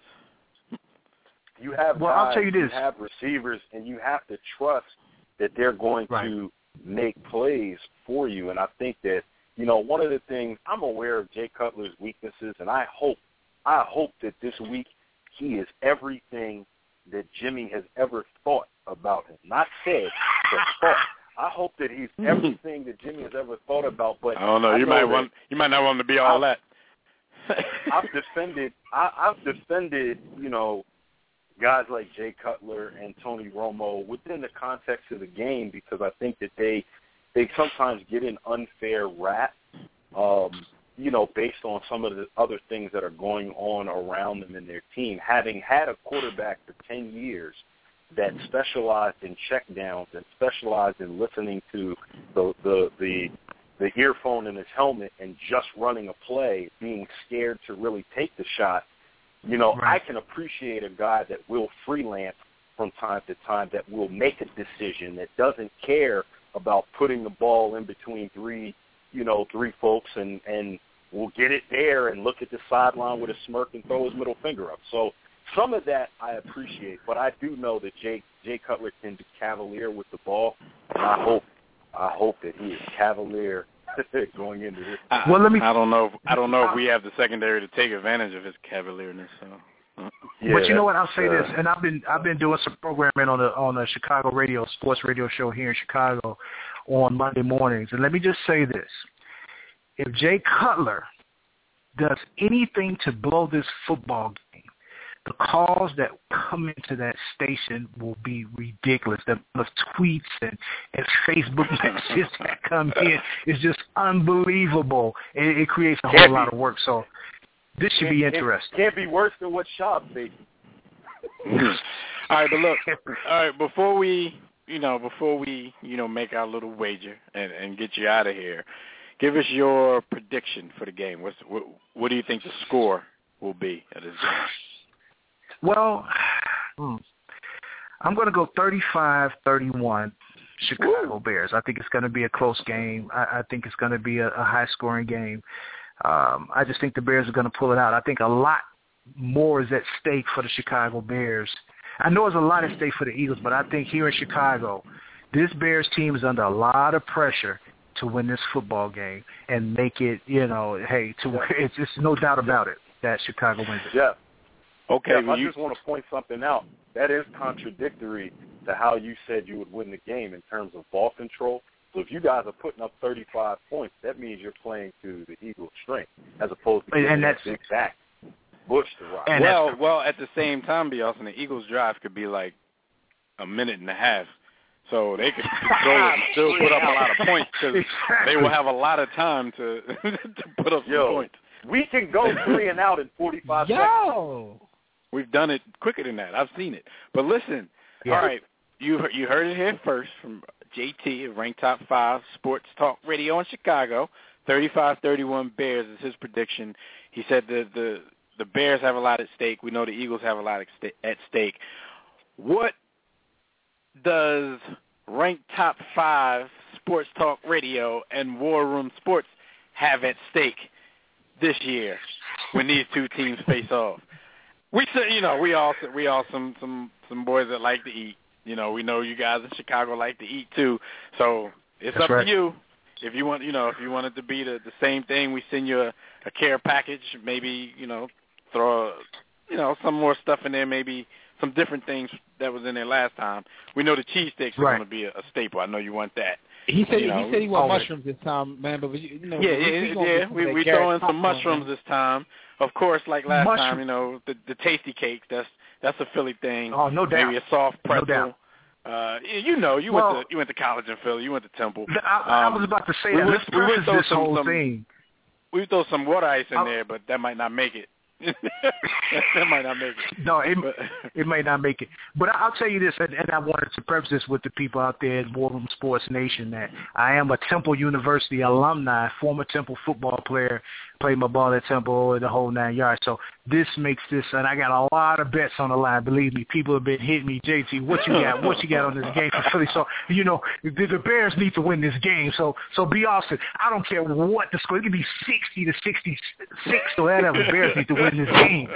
You have Well, guys, I'll tell you this. have receivers, and you have to trust that they're going Right. to make plays for you. And I think that, you know, one of the things, I'm aware of Jay Cutler's weaknesses, and I hope, I hope that this week he is everything that Jimmy has ever thought about him. Not said, but thought. I hope that he's everything that Jimmy has ever thought about. But I don't know. You know might that want. You might not want him to be all I- that. I've defended, I, I've defended, you know, guys like Jay Cutler and Tony Romo within the context of the game because I think that they they sometimes get an unfair rap, um, you know, based on some of the other things that are going on around them in their team. Having had a quarterback for ten years that specialized in checkdowns and specialized in listening to the the the, the earphone in his helmet and just running a play, being scared to really take the shot, you know, Right. I can appreciate a guy that will freelance from time to time, that will make a decision, that doesn't care about putting the ball in between three, you know, three folks and, and will get it there and look at the sideline with a smirk and throw his middle finger up. So some of that I appreciate, but I do know that Jay, Jay Cutler can be cavalier with the ball, and I hope I hope that he is cavalier going into this. I, Well, let me- I don't know. If, I don't know if we have the secondary to take advantage of his cavalierness. So. Yeah, But you know what? I'll say uh, this, and I've been I've been doing some programming on the on the Chicago radio sports radio show here in Chicago on Monday mornings, and let me just say this: if Jay Cutler does anything to blow this football game, the calls that come into that station will be ridiculous. The, the tweets and, and Facebook messages that come in is just unbelievable. It, it creates a whole Can't lot be- of work. So this should be it- it interesting. Can't be worse than what Schaub said. all right, but look. All right, before we, you know, before we, you know, make our little wager and, and get you out of here, give us your prediction for the game. What's what, what do you think the score will be at this game? Well, hmm, I'm going to go thirty-five thirty-one Chicago Bears. I think it's going to be a close game. I, I think it's going to be a, a high-scoring game. Um, I just think the Bears are going to pull it out. I think a lot more is at stake for the Chicago Bears. I know there's a lot at stake for the Eagles, but I think here in Chicago, this Bears team is under a lot of pressure to win this football game and make it, you know, hey, to where it's just no doubt about it that Chicago wins it. Jeff, Okay, Jeff, well, I you, just want to point something out. That is contradictory to how you said you would win the game in terms of ball control. So if you guys are putting up thirty-five points, that means you're playing to the Eagles' strength as opposed to And giving that's- that big back Bush to rock. And well, that's- well, at the same time, B. Austin, the Eagles' drive could be like a minute and a half, so they could control it and still put up a lot of points because Exactly. they will have a lot of time to to put up some Yo, points. we can go three and out in forty-five seconds. Yo, We've done it quicker than that. I've seen it. But listen, Yeah. all right, you you heard it here first from J T of Ranked Top five Sports Talk Radio in Chicago. thirty-five thirty-one Bears is his prediction. He said the the the Bears have a lot at stake. We know the Eagles have a lot at sta- at stake. What does Ranked Top five Sports Talk Radio and War Room Sports have at stake this year when these two teams face off? We say, you know, we all we all some some some boys that like to eat. You know, we know you guys in Chicago like to eat too, so it's That's up right. to you. If you want, you know, if you want it to be the, the same thing, we send you a, a care package. Maybe, you know, throw, a, you know, some more stuff in there. Maybe some different things that was in there last time. We know the cheesesteaks are Right. going to be a, a staple. I know you want that. He said You know, he said he wanted always. mushrooms this time, man. But you know, Yeah, we, yeah, we gonna yeah. get some We of that we carrot throw in some popcorn, mushrooms man. this time. Of course, like last Mushroom. time, you know, the the tasty cake. That's that's a Philly thing. Oh, no doubt. Maybe a soft No pretzel. doubt. Uh, you you know, you Well- went to you went to college in Philly. You went to Temple. I, I Um, was about to say we that. would- Let's we would preface throw this some- whole some- thing. We throw some water ice in I'll- there, but that might not make it. that might not make it. No, it, But- it may not make it. But I'll tell you this, and, and I wanted to preface this with the people out there at War Room Sports Nation, that I am a Temple University alumni, former Temple football player, played my ball at Temple, the whole nine yards. So this makes this, and I got a lot of bets on the line. Believe me, people have been hitting me, J T, what you got? What you got on this game for Philly? So, you know, the, the Bears need to win this game. So, so be Austin. I don't care what the score. It could be sixty to sixty-six or whatever. The Bears need to win this game.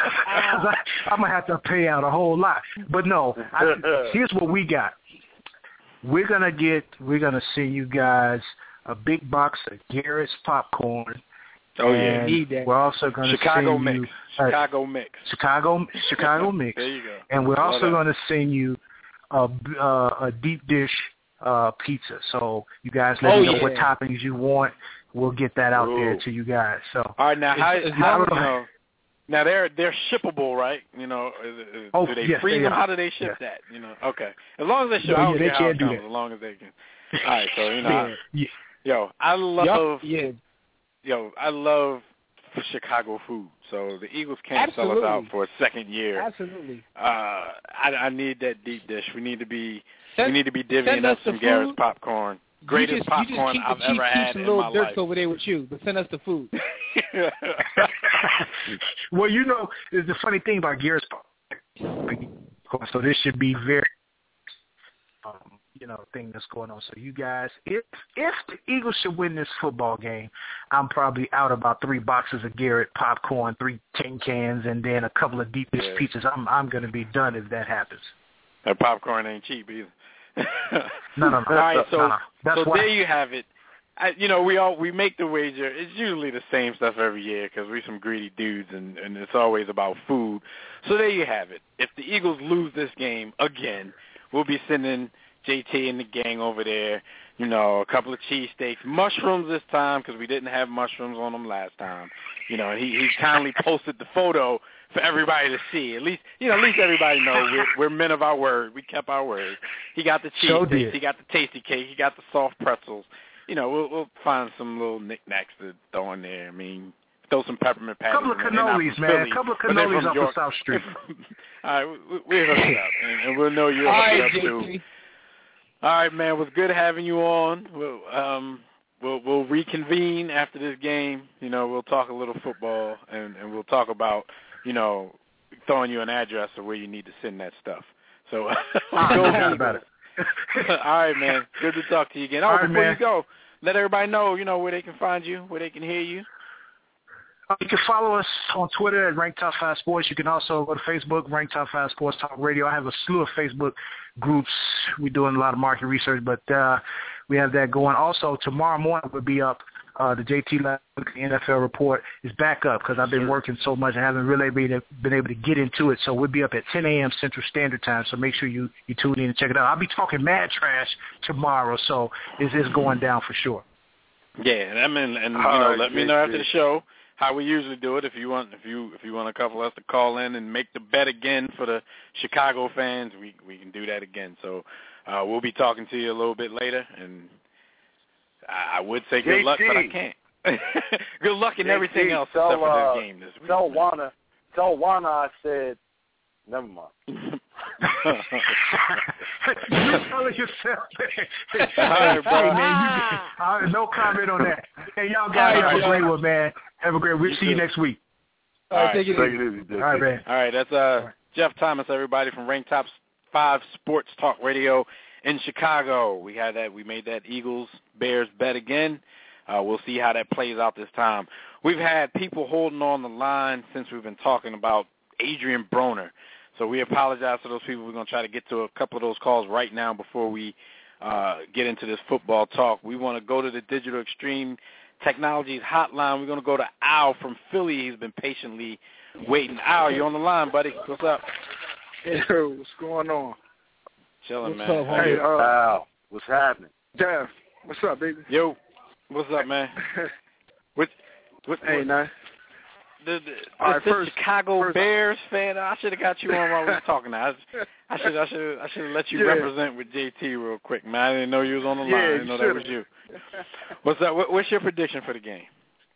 I, I'm going to have to pay out a whole lot. But no, I, here's what we got. We're going to get, we're going to send you guys a big box of Garrett's popcorn. Oh yeah, And Need that. we're also going to Chicago send mix. you uh, Chicago mix. Chicago Chicago mix. There you go. And we're Love also that. going to send you a, uh, a deep dish uh, pizza. So you guys let Oh, me know yeah. what toppings you want. We'll get that out there Ooh. to you guys. So All right, now how, Is- is how that- you know? Now they're they're shippable, right? You know, is, is, Oh, do they yes, freeze they them? are. How do they ship Yeah. that? You know, okay. As long as they ship, No, I don't yeah, they care how can it do comes, that. as long as they can. All right, so you know, Yeah. I- yeah. yo, I love, Yup, yeah. yo, I love Chicago food. So the Eagles can't sell us Absolutely. out for a second year. Absolutely. Uh, I, I need that deep dish. We need to be Send, we need to be divvying send up us the some Garrett's food. popcorn. You Greatest just, popcorn you just keep I've the cheap ever had Chiefs and in little my Dirks life. over there with you, but send us the food. Well, you know, there's the funny thing about Garrett's so this should be very, um, you know, thing that's going on. So you guys, if if the Eagles should win this football game, I'm probably out about three boxes of Garrett popcorn, three tin cans, and then a couple of deep dish Yeah. pizzas. I'm I'm going to be done if that happens. That popcorn ain't cheap either. No, no, no. All right, so no, no. That's so why. there you have it. I, you know, we all we make the wager. It's usually the same stuff every year because we're some greedy dudes, and, and it's always about food. So there you have it. If the Eagles lose this game again, we'll be sending J T and the gang over there. You know, a couple of cheesesteaks, mushrooms this time because we didn't have mushrooms on them last time. You know, he he kindly posted the photo for everybody to see. At least, you know, at least everybody know we're, we're men of our word. We kept our word. He got the So cheesesteaks. did. He got the tasty cake. He got the soft pretzels. You know, we'll we'll find some little knickknacks to throw in there. I mean, throw some peppermint patties. Couple of in there. They're not cannolis, from man. Philly, Couple of but they're cannolis from off York. the South Street. All right, we, we'll hook it up, and, and we'll know you're All hooked right, up J too. T. All right, man. It was good having you on. We'll, um, we'll we'll reconvene after this game. You know, we'll talk a little football, and, and we'll talk about, you know, throwing you an address of where you need to send that stuff. So Ah, go no doubt about it. All right, man. Good to talk to you again. Oh, All right, before man. you go, let everybody know, you know, where they can find you, where they can hear you. Uh, You can follow us on Twitter at Rank Top five Sports. You can also go to Facebook, Rank Top five Sports Talk Radio. I have a slew of Facebook groups. We're doing a lot of market research, but uh, we have that going. Also, tomorrow morning we'll be up. Uh, the J T Lab N F L report is back up because I've been working so much. I haven't really been, been able to get into it. So we'll be up at ten a.m. Central Standard Time. So make sure you, you tune in and check it out. I'll be talking mad trash tomorrow. So it's, it's going down for sure. Yeah, and I mean, and you All know, right, let me J know T. after the show how we usually do it. If you want, if you if you want a couple of us to call in and make the bet again for the Chicago fans, we we can do that again. So uh, we'll be talking to you a little bit later, and I, I would say good J T. luck, but I can't. Good luck in J T, everything else tell, except for uh, this game this week. Tell Wana, tell Wana I said, never mind. You telling yourself that. All right, bro. Hey, man, you, uh, no comment on that. Hey, y'all guys All right, have a bro. great one, man. Have a great week. You See you too. next week. All right, All take it Take easy. it easy, J T. All right, man. All right, that's uh, Jeff Thomas, everybody from Rank Top five Sports Talk Radio in Chicago. We had that. We made that Eagles Bears bet again. Uh, we'll see how that plays out this time. We've had people holding on the line since we've been talking about Adrian Broner. So we apologize to those people. We're going to try to get to a couple of those calls right now before we uh, get into this football talk. We want to go to the Digital Extreme Technologies hotline. We're going to go to Al from Philly. He's been patiently waiting. Al, you on the line, buddy? What's up? Hey, what's going on? Chilling, man. Up, hey, uh, Al, what's happening? Jeff, what's up, baby? Yo, what's up, man? What? What? Hey, what, nice. The, the, All right, this first, Chicago first, Bears fan. I should have got you on while we were talking. Now. I should, I should, I should have let you yeah. represent with J T real quick, man. I didn't know you was on the line. Yeah, I didn't know that was you. What's that? What, what's your prediction for the game?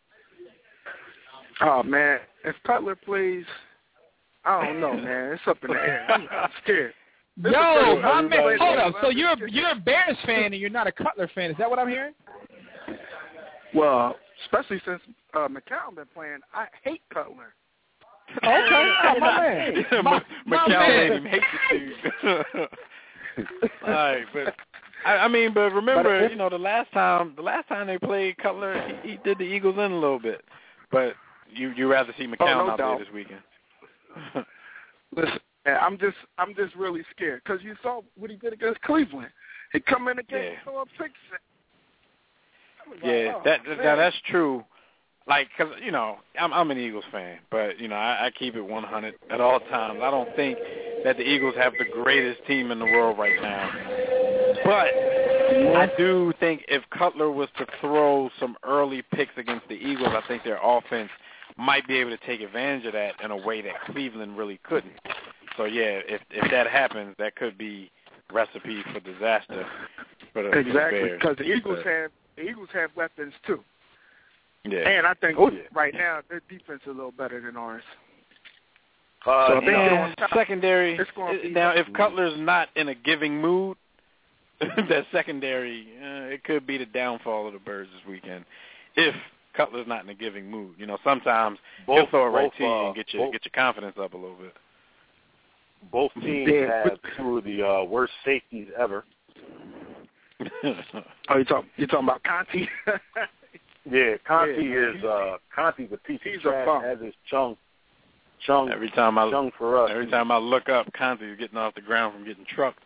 Oh man, if Cutler plays, I don't know, man. It's up in the air. I'm, I'm scared. This Yo, is my man, place hold where up. So I'm you're scared. you're a Bears fan and you're not a Cutler fan. Is that what I'm hearing? Well, especially since uh, McCown been playing, I hate Cutler. Okay, oh, my man. My, my McCown man. made him hate the dude. All right, but I, I mean, but remember, But you know, the last time, the last time they played Cutler, he, he did the Eagles in a little bit. But you you rather see McCown oh, no out doubt. there this weekend? Listen, man, I'm just I'm just really scared because you saw what he did against Cleveland. He come in the game, Yeah. throw a pick six. Yeah, oh, that, that man. that's true. Like, cause you know, I'm I'm an Eagles fan, but you know, I, I keep it one hundred at all times. I don't think that the Eagles have the greatest team in the world right now. But I do think if Cutler was to throw some early picks against the Eagles, I think their offense might be able to take advantage of that in a way that Cleveland really couldn't. So yeah, if if that happens, that could be recipe for disaster for the, exactly for the Bears. because the Eagles but, have the Eagles have weapons too. Yeah. And I think oh, yeah. right now their defense is a little better than ours. Uh, So if they yeah, get on top, secondary. it's gonna be Now, if hard. Cutler's not in a giving mood, that secondary, uh, it could be the downfall of the Birds this weekend. If Cutler's not in a giving mood, you know, sometimes both, he'll throw it right both, to you uh, and get your both, get your confidence up a little bit. both teams Yeah, have two of the uh, worst safeties ever. Oh, you talking you talking about Conti? Yeah, Conti Yeah, is uh, Conti's a piece he's of a trash. bum. As is Chung. Chung. every time I Chung for us. every time I look up, Conti's getting off the ground from getting trucked.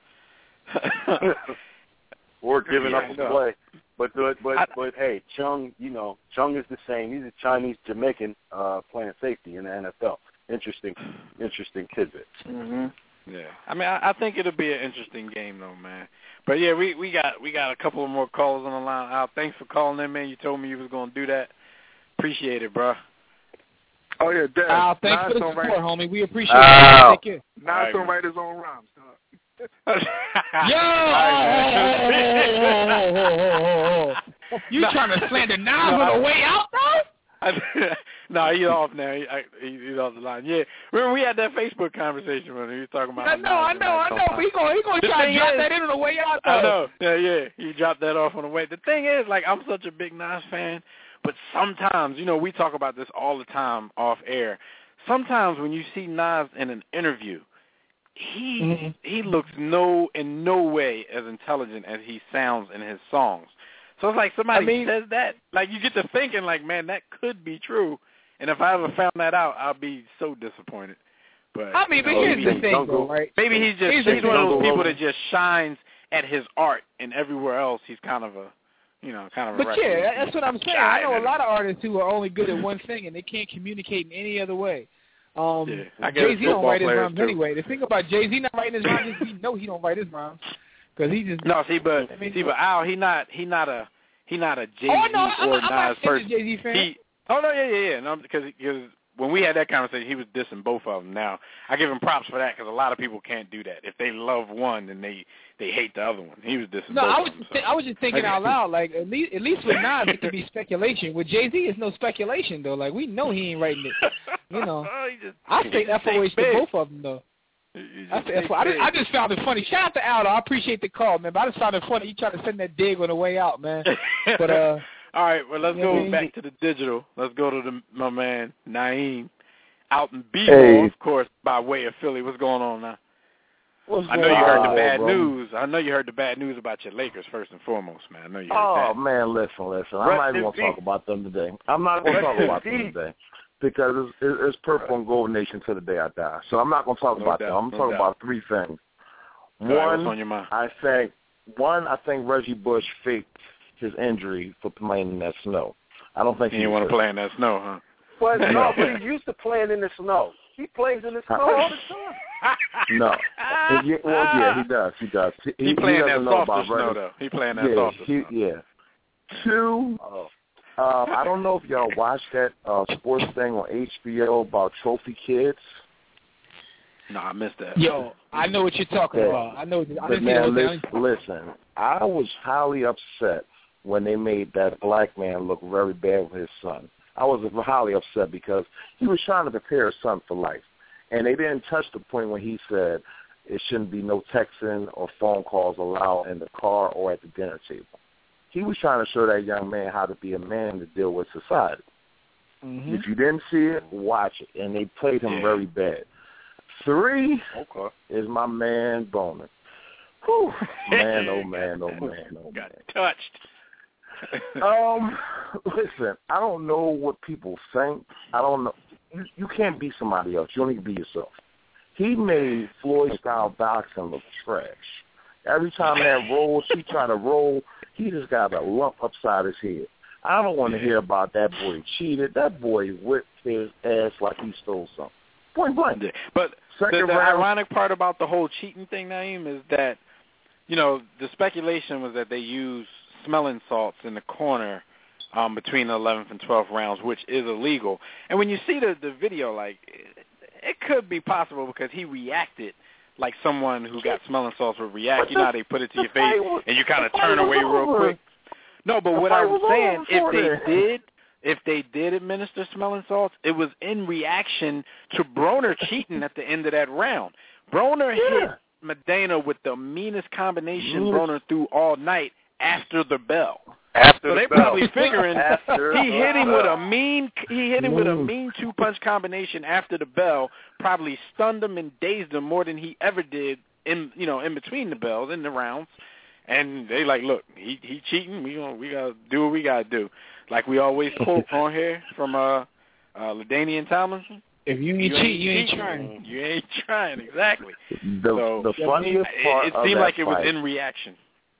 or giving Yeah, up I a know. play. But but but, I- but hey, Chung, you know, Chung is the same. He's a Chinese Jamaican uh, playing safety in the N F L. Interesting, interesting tidbit. mm-hmm. Yeah, I mean, I, I think it'll be an interesting game, though, man. But yeah, we, we got we got a couple of more callers on the line. Al, thanks for calling in, man. You told me you was gonna do that. Appreciate it, bro. Oh yeah, Dad. Al, thanks Nas for the don't support, write, homie. We appreciate Al. it. Take care. Nas All don't right, write his own rhymes. Dog. Yo! All right, You trying to slander Nas on the way out, though? no, he's off now. He, I, he, he's off the line. Yeah, remember we had that Facebook conversation when he was talking about. I know, I know, I know. But he gonna he gonna The try to thing drop is- that in on the way out, though. I know. Yeah, yeah. He dropped that off on the way. The thing is, like, I'm such a big Nas fan, but sometimes, you know, we talk about this all the time off air. Sometimes when you see Nas in an interview, he Mm-hmm. he looks no in no way as intelligent as he sounds in his songs. So it's like somebody I mean- says that, like you get to thinking, like, man, that could be true. And if I ever found that out, I'll be so disappointed. But I mean, but you know, here's maybe, the thing, Jungle- though, right? maybe he's just Here's he's the one of those Jungle people Road. that just shines at his art, and everywhere else he's kind of a, you know, kind of a. But yeah, recluse. that's what I'm saying. I know a lot of artists who are only good at one thing and they can't communicate in any other way. Um, Yeah, I guess Jay Z don't football write his players rhymes too. anyway. The thing about Jay Z not writing his rhymes is we know he don't write his rhymes because he just. No, see, but I mean, see, but Al, he not he not a he not a Jay Z Oh no, I'm, or I'm not Nas a person. Jay Z fan. He, oh no, yeah, yeah, yeah. No, because because when we had that conversation, he was dissing both of them. Now I give him props for that because a lot of people can't do that. If they love one, then they they hate the other one. He was dissing No, both I of was them. just so. th- I was just thinking out loud. Like at least at least with Nas it could be speculation. With Jay Z, it's no speculation though. Like we know he ain't writing it. You know, He just- I he say just F O H think to big. both of them though. He just I, say think F O H. I, big. just, I just found it funny. Shout out to Al though. I appreciate the call, man. But I just found it funny. You trying to send that dig on the way out, man. But uh, all right, well let's you know what I go mean? back to the digital. Let's go to the, my man Naeem out in B Hey. of course, by way of Philly. What's going on now? What's I know you heard the on, bad bro? news. I know you heard the bad news about your Lakers first and foremost, man. I know you heard Oh that. man, listen, listen. I'm Rest not even in gonna peace. talk about them today. I'm not gonna Rest talk in about them peace. today. because it's, it's purple and gold nation to the day I die. So I'm not going to talk No about doubt, that. I'm no talking doubt. about three things. All right, One, what's on your mind? I think one, I think Reggie Bush faked his injury for playing in that snow. I don't think He he didn't want to play in that snow, huh? But no, but he's used to playing in the snow. He plays in the snow all the time. No. He, well, yeah, he does. He does. He, He playing doesn't that know softer about snow, Reggie. though. He playing that yeah, softer he, snow. Yeah. Two, Oh. uh, I don't know if y'all watched that uh, sports thing on H B O about trophy kids. No, I missed that. Yo, I know what you're talking Yeah. about. I know. I But didn't see the man, whole listen, thing. listen, I was highly upset when they made that black man look very bad with his son. I was highly upset because he was trying to prepare his son for life. And they didn't touch the point when he said it shouldn't be no texting or phone calls allowed in the car or at the dinner table. He was trying to show that young man how to be a man to deal with society. Mm-hmm. If you didn't see it, watch it. And they played him Yeah. very bad. Three Okay. is my man Bowman. Whew, man, oh man, oh man, oh Got man. touched. Um, listen, I don't know what people think. I don't know. You, you can't be somebody else. You only be yourself. He made Floyd-style boxing look trash. Every time that rolls, he trying to roll, he just got a lump upside his head. I don't want to hear about that boy cheated. That boy whipped his ass like he stole something. Point blank. Yeah. But Second the, the round, ironic part about the whole cheating thing, Naeem, is that, you know, the speculation was that they used smelling salts in the corner um, between the eleventh and twelfth rounds, which is illegal. And when you see the, the video, like, it, it could be possible because he reacted like someone who got smelling salts would react. You know how they put it to your face and you kind of turn away real quick? No, but what I was saying, if they did, if they did administer smelling salts, it was in reaction to Broner cheating at the end of that round. Broner Yeah. hit Medina with the meanest combination Meanest. Broner threw all night after the bell. After So the they bell. probably figuring After he the hit him bell. with a mean he hit him with a Mm. mean two punch combination after the bell, probably stunned him and dazed him more than he ever did in you know in between the bells in the rounds. And they like, look, he he cheating. We gonna we gotta do what we gotta do. Like we always quote on here from uh, uh LaDainian Tomlinson. If you ain't cheat, you ain't trying. You ain't trying, exactly. the, So, the funniest part It, it of seemed that like it was fight, in reaction.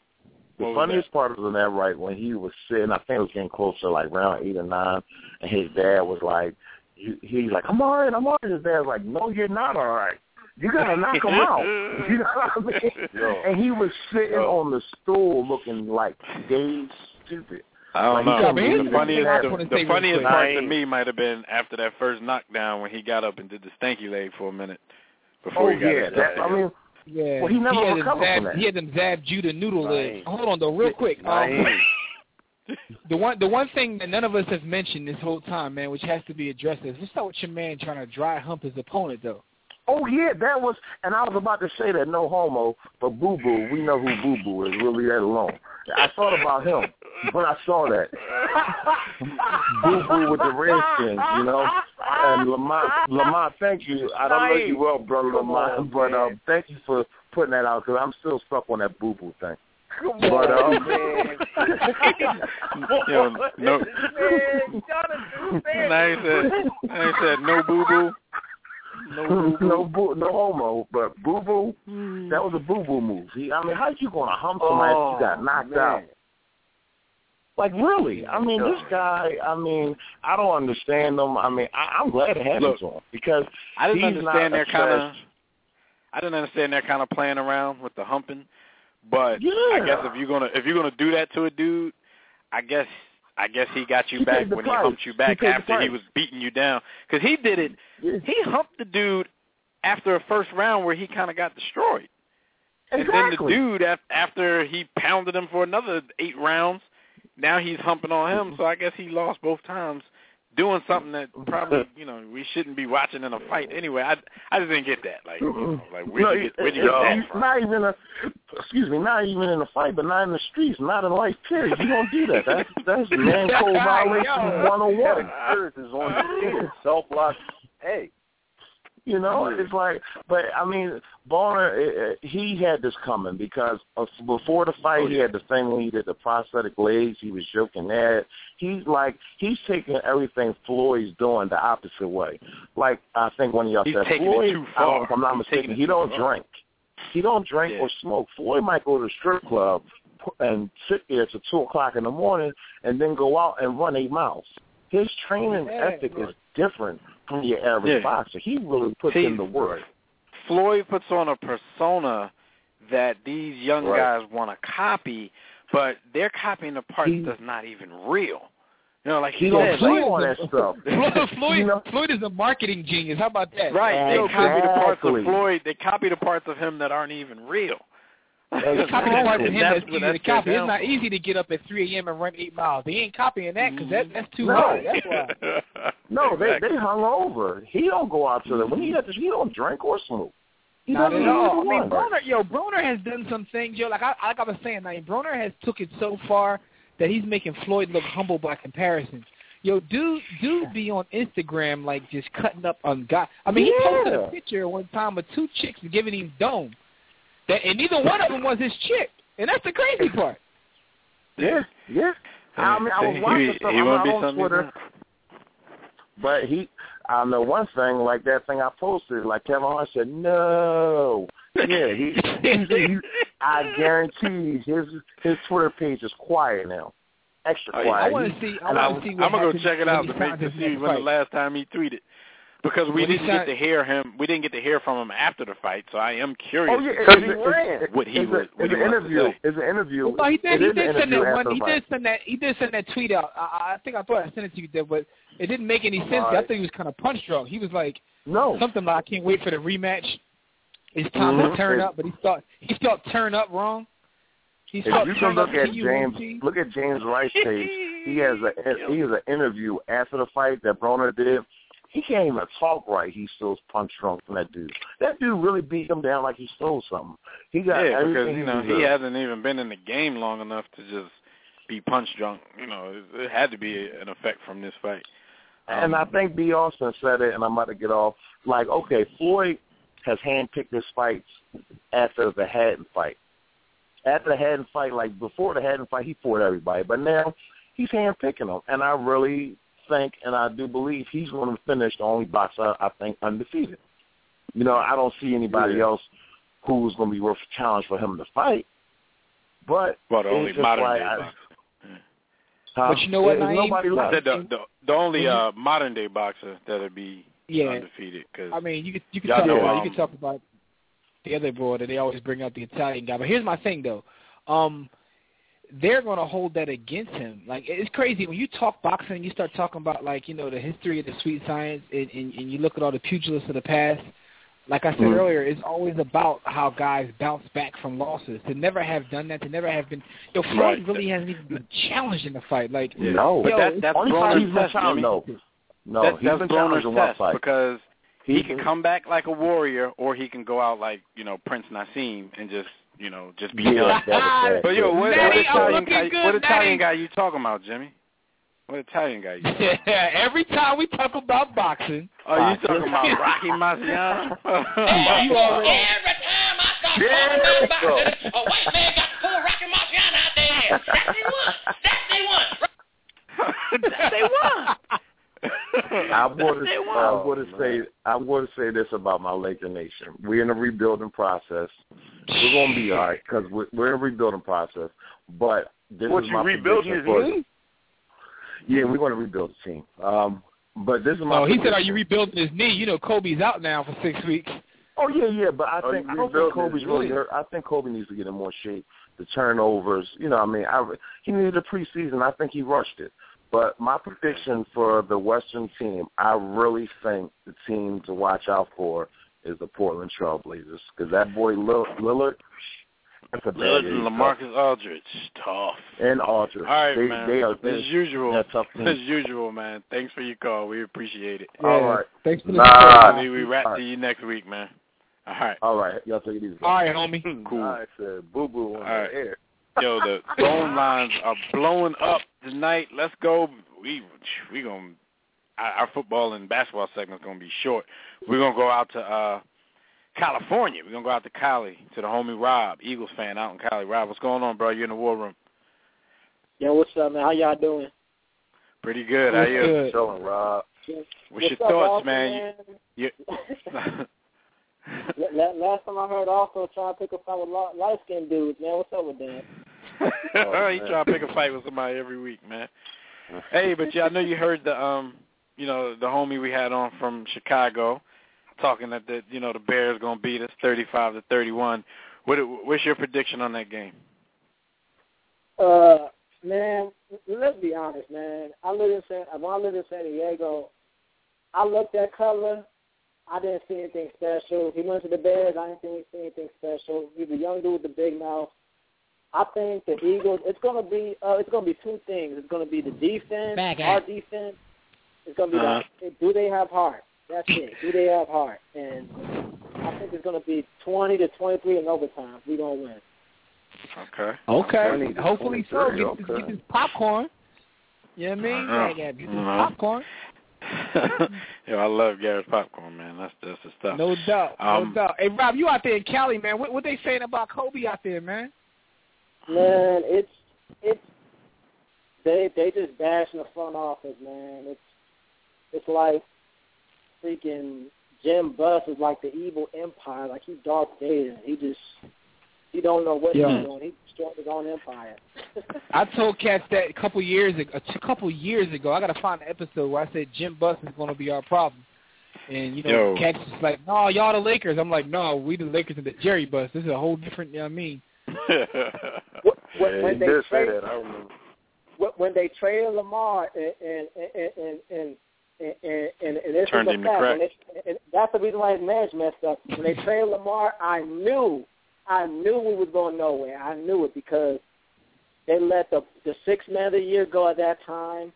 The What was funniest part was in that right when he was sitting, I think it was getting closer, like round eight or nine, and his dad was like, he, he's like, I'm all right, I'm all right. His dad's like, no, you're not all right. You got to knock him out. You know what I mean? Yo. And he was sitting Yo. on the stool looking like dazed stupid. I don't Like, know. he couldn't The believe it. funniest, I the, wanna the say real funniest quick. part to Nine. me might have been after that first knockdown when he got up and did the stanky leg for a minute before Oh, he got yeah. his That, I mean, Yeah. Well, he never had them recovered Zab, from that. He had them Zab Judah noodle Right. legs. Hold on, though, real quick. Um, Nine. the one the one thing that none of us has mentioned this whole time, man, which has to be addressed is what's up with your man trying to dry hump his opponent, though? oh, yeah, that was, and I was about to say that no homo, but Boo Boo, we know who Boo Boo is, really that alone. I thought about him when I saw that. Boo Boo with the Redskins, you know. And Lamont, Lamont, thank you. I don't know you well, brother Come Lamont, on, but man. um, thank you for putting that out because I'm still stuck on that Boo Boo thing. Come But, on, um, man. Yo, no, Man, Jonathan said now he said, now he said no boo boo, no boo boo. no boo, no homo, but Boo Boo, that was a Boo Boo move. He, I mean, how you gonna hump somebody if you got knocked man. out? Like, really? I mean, this guy, I mean, I don't understand him. I mean, I, I'm glad it happened Look, to him because I didn't he's understand not their a kind of. trash- I didn't understand their kind of playing around with the humping, but Yeah. I guess if you're gonna if you're gonna do that to a dude, I guess I guess he got you He back paid the when price. he humped you He back paid the after he price. was beating you down because he did it. Yeah. He humped the dude after a first round where he kind of got destroyed, and then the Exactly. dude af- after he pounded him for another eight rounds, now he's humping on him. So I guess he lost both times. Doing something that probably, you know, we shouldn't be watching in a fight anyway. I I just didn't get that. Like, you know, like where'd No, you get, where'd you it- get that it- from? not even a, excuse me, not even in a fight, but not in the streets, not in life, period. You don't do that. That's, that's man code violation one oh one. Earth is on the field. Self-lock. Hey, You know, it's like, but I mean, Bonner, he had this coming because before the fight, he had the thing when he did the prosthetic legs. He was joking that. He's like, he's taking everything Floyd's doing the opposite way. Like I think one of y'all he's said, taking Floyd, it too I don't, far. if I'm not he's mistaken, he don't far. drink. He don't drink yeah. or smoke. Floyd might go to a strip club and sit there till two o'clock in the morning and then go out and run eight miles. His training yeah, ethic right. is different from your average yeah. boxer. He really puts He's, in the work. Floyd puts on a persona that these young right. guys want to copy, but they're copying the part he, that's not even real. You know, like he he don't said, play like, all that stuff. Floyd, Floyd, you know? Floyd is a marketing genius. How about that? Right. Exactly. They copy the parts of Floyd. They copy the parts of him that aren't even real. Exactly. Copy the parts of him that's, that's easy that's to copy. down. It's not easy to get up at three a.m. and run eight miles. They ain't copying that because that, that's too no. hard. That's why. No, exactly. they they hung over. He don't go out to them. When he has to, he don't drink or smoke. He Not doesn't at all. I either mean, one. Broner, yo, Broner has done some things, yo. Like I, like I was saying, like Broner has took it so far that he's making Floyd look humble by comparison. Yo, dude, dude be on Instagram like just cutting up on God. I mean, he Yeah. posted a picture one time of two chicks giving him dome, that, and neither one of them was his chick, and that's the crazy part. Yeah, yeah. I mean, I was watching he, something he I'm won't not be on something Twitter, but he, I know one thing, like that thing I posted, like Kevin Hart said, no. Yeah, he, he, he I guarantee his his Twitter page is quiet now. Extra Oh, quiet. yeah. I want to see. I And want I'm, to see. I'm gonna go happens check it when out he to make signs to his see next when fight. the last time he tweeted, because we When he didn't signed- get to hear him. We didn't get to hear from him after the fight, so I am curious. Oh yeah, to it's, see it's, what he it's, was. What it's he an wants to interview. say. It's an interview. Well, he did. It He is did an send interview that one. after He the did fight. send that. He did send that tweet out. I, I think I thought I sent it to you, there, but it didn't make any sense. Right. I think he was kind of punch drunk. He was like No. something like, "I can't wait for the rematch. It's time Mhm. to turn It- up." But he thought he spelled turn up wrong. He If spelled you can turn look up at T U N James, T. look at James Rice's page. He has a he has an interview after the fight that Broner did. He can't even talk right. He still punch drunk from that dude. That dude really beat him down like he stole something. He got Yeah, because everything you know he, he deserved. hasn't even been in the game long enough to just be punch drunk. You know, it, it had to be an effect from this fight. Um, And I think B. Austin said it, and I'm about to get off. Like, okay, Floyd has handpicked his fights after the Haddon fight. After the Haddon fight, like before the Haddon fight, he fought everybody. But now he's handpicking them. And I really think, and I do believe, he's going to finish the only boxer, I think, undefeated. You know, I don't see anybody yeah. else who's going to be worth a challenge for him to fight. But well, the it's only just modern like, day I, boxer. huh? But you know what, There's Naeem? nobody I left. said the, the the only uh, modern day boxer that'd be Yeah. undefeated. Cause I mean, you could you could y'all talk know, about um, you could talk about the other boy that they always bring out, the Italian guy. But here's my thing though, um, they're going to hold that against him. Like it's crazy when you talk boxing and you start talking about like you know the history of the sweet science and, and, and you look at all the pugilists of the past. Like I said Mm-hmm. earlier, it's always about how guys bounce back from losses. To never have done that, to never have been. Yo, Floyd Right. really hasn't even been challenged in a fight. Like No. But yo, that, that's Only time he's Broner's been test, challenged, Jimmy. no. No, That, he's that's been challenged in Broner's one test fight. because He, he can come back like a warrior, or he can go out like you know Prince Nassim and just you know just be Yeah, done. that was bad. But yo, what, what Natty, I'm Italian looking guy? good, What Italian Natty. guy you talking about, Jimmy? What Italian guy you talking about? Every time we talk about boxing, Oh, you talking about Rocky Marciano? you already. Every time I start Yeah, talking about so. boxing, a white man got to pull Rocky Marciano out there. That's the one. That's the one. That's they won. I'm going to, They won. I'm going to say, I'm going to say this about my Laker Nation. We're in a rebuilding process. We're going to be all right because we're, we're in a rebuilding process. But this What, is you my rebuilding his prediction for- knee? Yeah, we're going to rebuild the team. Um, but this is my. Oh, he said, prediction. "Are you rebuilding his knee?" You know, Kobe's out now for six weeks. Oh yeah, yeah, but I Oh, think you I don't think rebuilt Kobe's his really knee. hurt. I think Kobe needs to get in more shape. The turnovers, you know, what I mean, I he needed a preseason. I think he rushed it. But my prediction for the Western team, I really think the team to watch out for is the Portland Trailblazers because that boy Lil- Lillard, that's a bad Lillard dude. and LaMarcus Aldridge, tough. And Aldridge, All right, they, man. they are As usual. they're tough team. As usual, man. Thanks for your call. We appreciate it. Yeah, All right. Thanks for the Nah. support. Maybe we wrap All right. to you next week, man. All right. All right, y'all take it easy. All right, homie. Cool. I said boo boo on All right. the air. Yo, the phone lines are blowing up tonight. Let's go. We we gonna. our football and basketball segment is going to be short. We're going to go out to uh, California. We're going to go out to Cali, to the homie Rob, Eagles fan out in Cali. Rob, what's going on, bro? You're in the war room. Yo, what's up, man? How y'all doing? Pretty good. How you? Good. Chilling, Rob. What's, What's your up, thoughts, Austin, man? man? You, Last time I heard also trying to pick a fight with light-skinned dudes, man. What's up with that? oh, he trying to pick a fight with somebody every week, man. Hey, but yeah, I know you heard the um, you know, the homie we had on from Chicago talking that the you know the Bears gonna beat us thirty-five to thirty-one. What what's your prediction on that game? Uh, man, let's be honest, man. I live in San, when I lived in San Diego, I looked at Cutler. I didn't see anything special. He went to the Bears. I didn't see anything special. He's a young dude with the big mouth. I think the Eagles. It's gonna be. Uh, it's gonna be two things. It's gonna be the defense, Back our at. defense. It's gonna be Uh-huh. that. Do they have heart? That's it. Do they have heart? And I think it's gonna be twenty to twenty-three in overtime. We gonna win. Okay. Okay. Hopefully so. Get, okay. this, get this popcorn. You know what I mean? Uh-huh. Yeah, yeah, get this Uh-huh. popcorn. Yo, I love Garrett's popcorn, man. That's that's the stuff. No doubt. Um, no doubt. Hey, Rob, you out there in Cali, man. What what they saying about Kobe out there, man? Man, it's it's they they just bashing the front office, man. It's it's like freaking Jim Buss is like the evil empire, like he's Darth Vader. He just he don't know what Yeah. he's doing. He destroyed his own empire. I told Cats that a couple years ago. A couple years ago, I gotta find an episode where I said Jim Buss is gonna be our problem. And you know, Yo. Cats is like, no, y'all the Lakers. I'm like, no, we the Lakers and the Jerry Buss. This is a whole different. You know what I mean? When, Yeah, when he they did say trade, that. I remember. when- when they traded Lamar, and and and and and, and, and, and, and this Turned is a him to fact. crack. When they, and that's the reason why his marriage messed up. When they traded Lamar, I knew, I knew we was going nowhere. I knew it because they let the the six man of the year go at that time,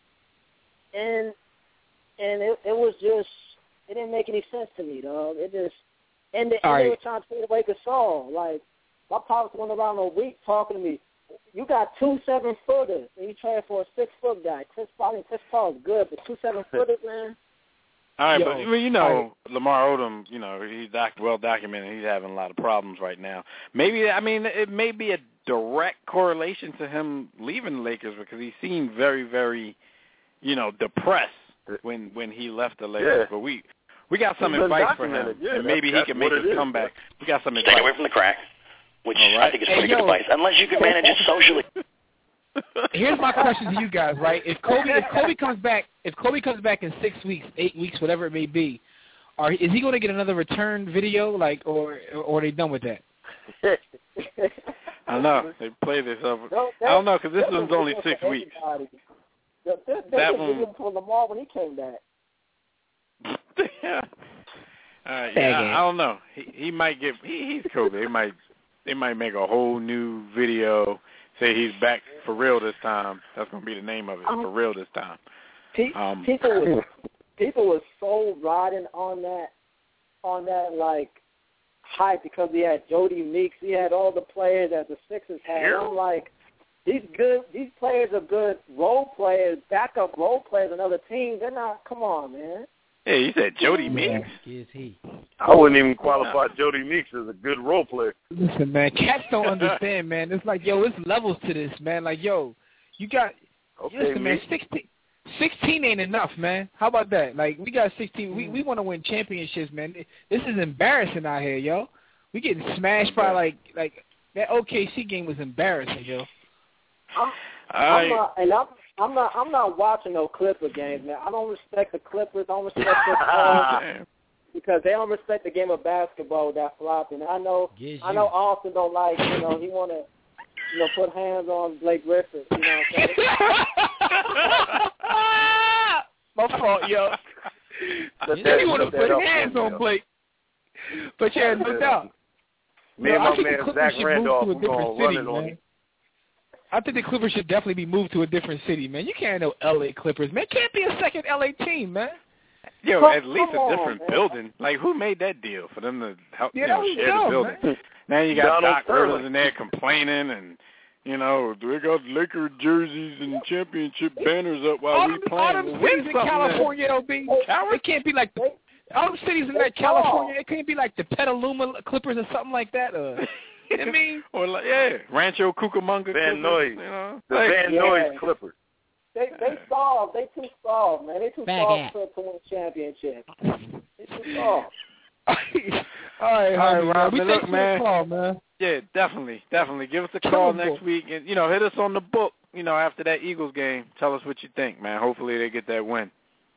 and and it, it was just it didn't make any sense to me, dog. It just and, they, and All they right. were trying to trade away Gasol. Like my pops went around a week talking to me. You got two seven footers, and you trade for a six foot guy. Chris Paul, Chris Paul is good, but two seven footers, man. All right, Yo, but well, you know, Lamar Odom, you know, he's doc- well documented. He's having a lot of problems right now. Maybe, I mean, it may be a direct correlation to him leaving the Lakers because he seemed very, very, you know, depressed when when he left the Lakers. Yeah. But we we got some It's been advice for him, documented. Yeah, and maybe he that's can make what his it is. comeback. We got some Stay advice. away from the crack, which All right. I think is Hey, pretty yo. good advice, unless you can manage it socially. Here's my question to you guys, right? If Kobe if Kobe comes back if Kobe comes back in six weeks, eight weeks, whatever it may be, are is he going to get another return video, like, or or are they done with that? I don't know. They play this over. No, I don't know because this there's a one's only video six for weeks. everybody. There- there- That There's a one- video for Lamar when he came back. yeah. Uh, Dang yeah, it. I, I don't know. He he might get. He, he's Kobe. They might they might make a whole new video. Say he's back for real this time. That's gonna be the name of it. For real this time. Pe- Um, people was people was so riding on that on that like hype because he had Jody Meeks, he had all the players that the Sixers had. Yeah. I'm like, these good these players are good role players, backup role players on other teams. They're not. Come on, man. yeah, you said Jody Meeks. Is he? I wouldn't even qualify Jody Meeks as a good role player. Listen, man, cats don't understand, man. It's like, yo, it's levels to this, man. Like, yo, you got Okay, listen, man, Meeks. sixteen, sixteen ain't enough, man. How about that? Like, we got sixteen. We we want to win championships, man. This is embarrassing out here, yo. We getting smashed by like like that O K C game was embarrassing, yo. I'm, I, I'm not, and I'm I'm not I'm not watching no Clipper games, man. I don't respect the Clippers. I don't respect Chris Paul because they don't respect the game of basketball that flopped. And I know Yes, I know Austin don't like you know he want to you know put hands on Blake Griffin. You know what I'm saying? My fault, yo. Let You that- want to let that put up hands for me, on yo. Blake, but yeah, no doubt. Me Yo, and I my think the man Clippers Zach should move Randolph to a are different going city, running on man. him. I think the Clippers should definitely be moved to a different city, man. You can't know L A Clippers, man. Can't be a second L A team, man. yo, Come- at least come a on, different man. building. Like, who made that deal for them to help Yeah, you that know was share dumb, the building? man. Now you got Donald Doc Sterling. Rivers in there complaining, and You know, we got Laker jerseys and championship banners up while all we them, playing. all them Win cities in something California, it'll be. It can't be like the. All the cities in that California, it can't be like the Petaluma Clippers or something like that. Uh, you know what I mean? Or like, yeah, Rancho Cucamonga Van Clippers. Nuys. You know? The Like, Van yeah. Nuys Clippers. They they solved. They too soft, man. They too Bag soft ass. to, to win championships. They too soft. all right, All right, homie, Rob, we man, thanks look, for man. the call, man. Yeah, definitely, definitely. Give us a Kill call them next both. week, and you know, hit us on the book. You know, after that Eagles game, tell us what you think, man. Hopefully, they get that win.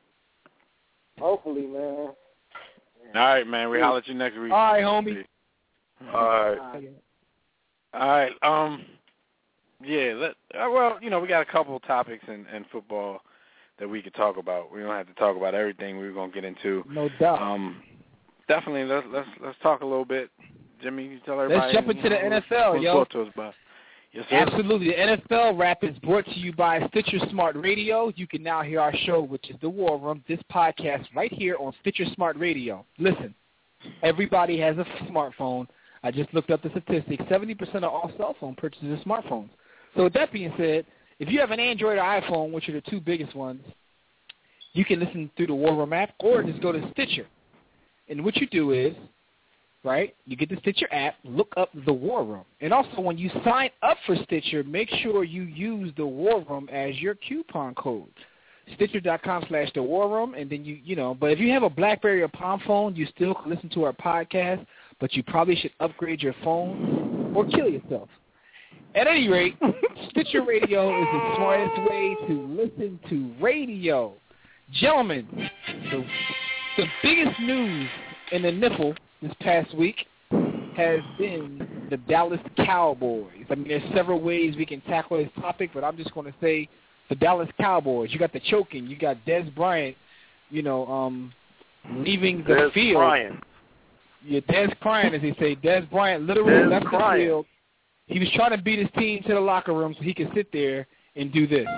Hopefully, man. All right, man. We holler at you next week. All right, homie. All right. All right. Um. Yeah. Let. Uh, well, you know, we got a couple of topics in, in football that we could talk about. We don't have to talk about everything we were gonna get into. No doubt. Um. Definitely. Let's let's let's talk a little bit. Jimmy, you tell everybody. Let's jump into you know, the N F L, what's yo. brought to us by. Yes, sir. Absolutely. The N F L Wrap is brought to you by Stitcher Smart Radio. You can now hear our show, which is The War Room, this podcast right here on Stitcher Smart Radio. Listen, everybody has a smartphone. I just looked up the statistics. seventy percent of all cell phone purchases are smartphones. So with that being said, if you have an Android or iPhone, which are the two biggest ones, you can listen through the War Room app or just go to Stitcher. And what you do is, right, you get the Stitcher app, look up the War Room. And also when you sign up for Stitcher, make sure you use the War Room as your coupon code. Stitcher.com slash the War Room, and then you, you know, but if you have a BlackBerry or Palm phone, you still can listen to our podcast, but you probably should upgrade your phone or kill yourself. At any rate, Stitcher Radio is the smartest way to listen to radio. Gentlemen, the, the biggest news in the nipple this past week has been the Dallas Cowboys. I mean, there's several ways we can tackle this topic, but I'm just going to say the Dallas Cowboys. You got the choking. You got Dez Bryant, you know, um, leaving the Dez field. Bryant. Yeah, Dez crying, as they say. Dez Bryant literally Dez left crying. the field. He was trying to beat his team to the locker room so he could sit there and do this.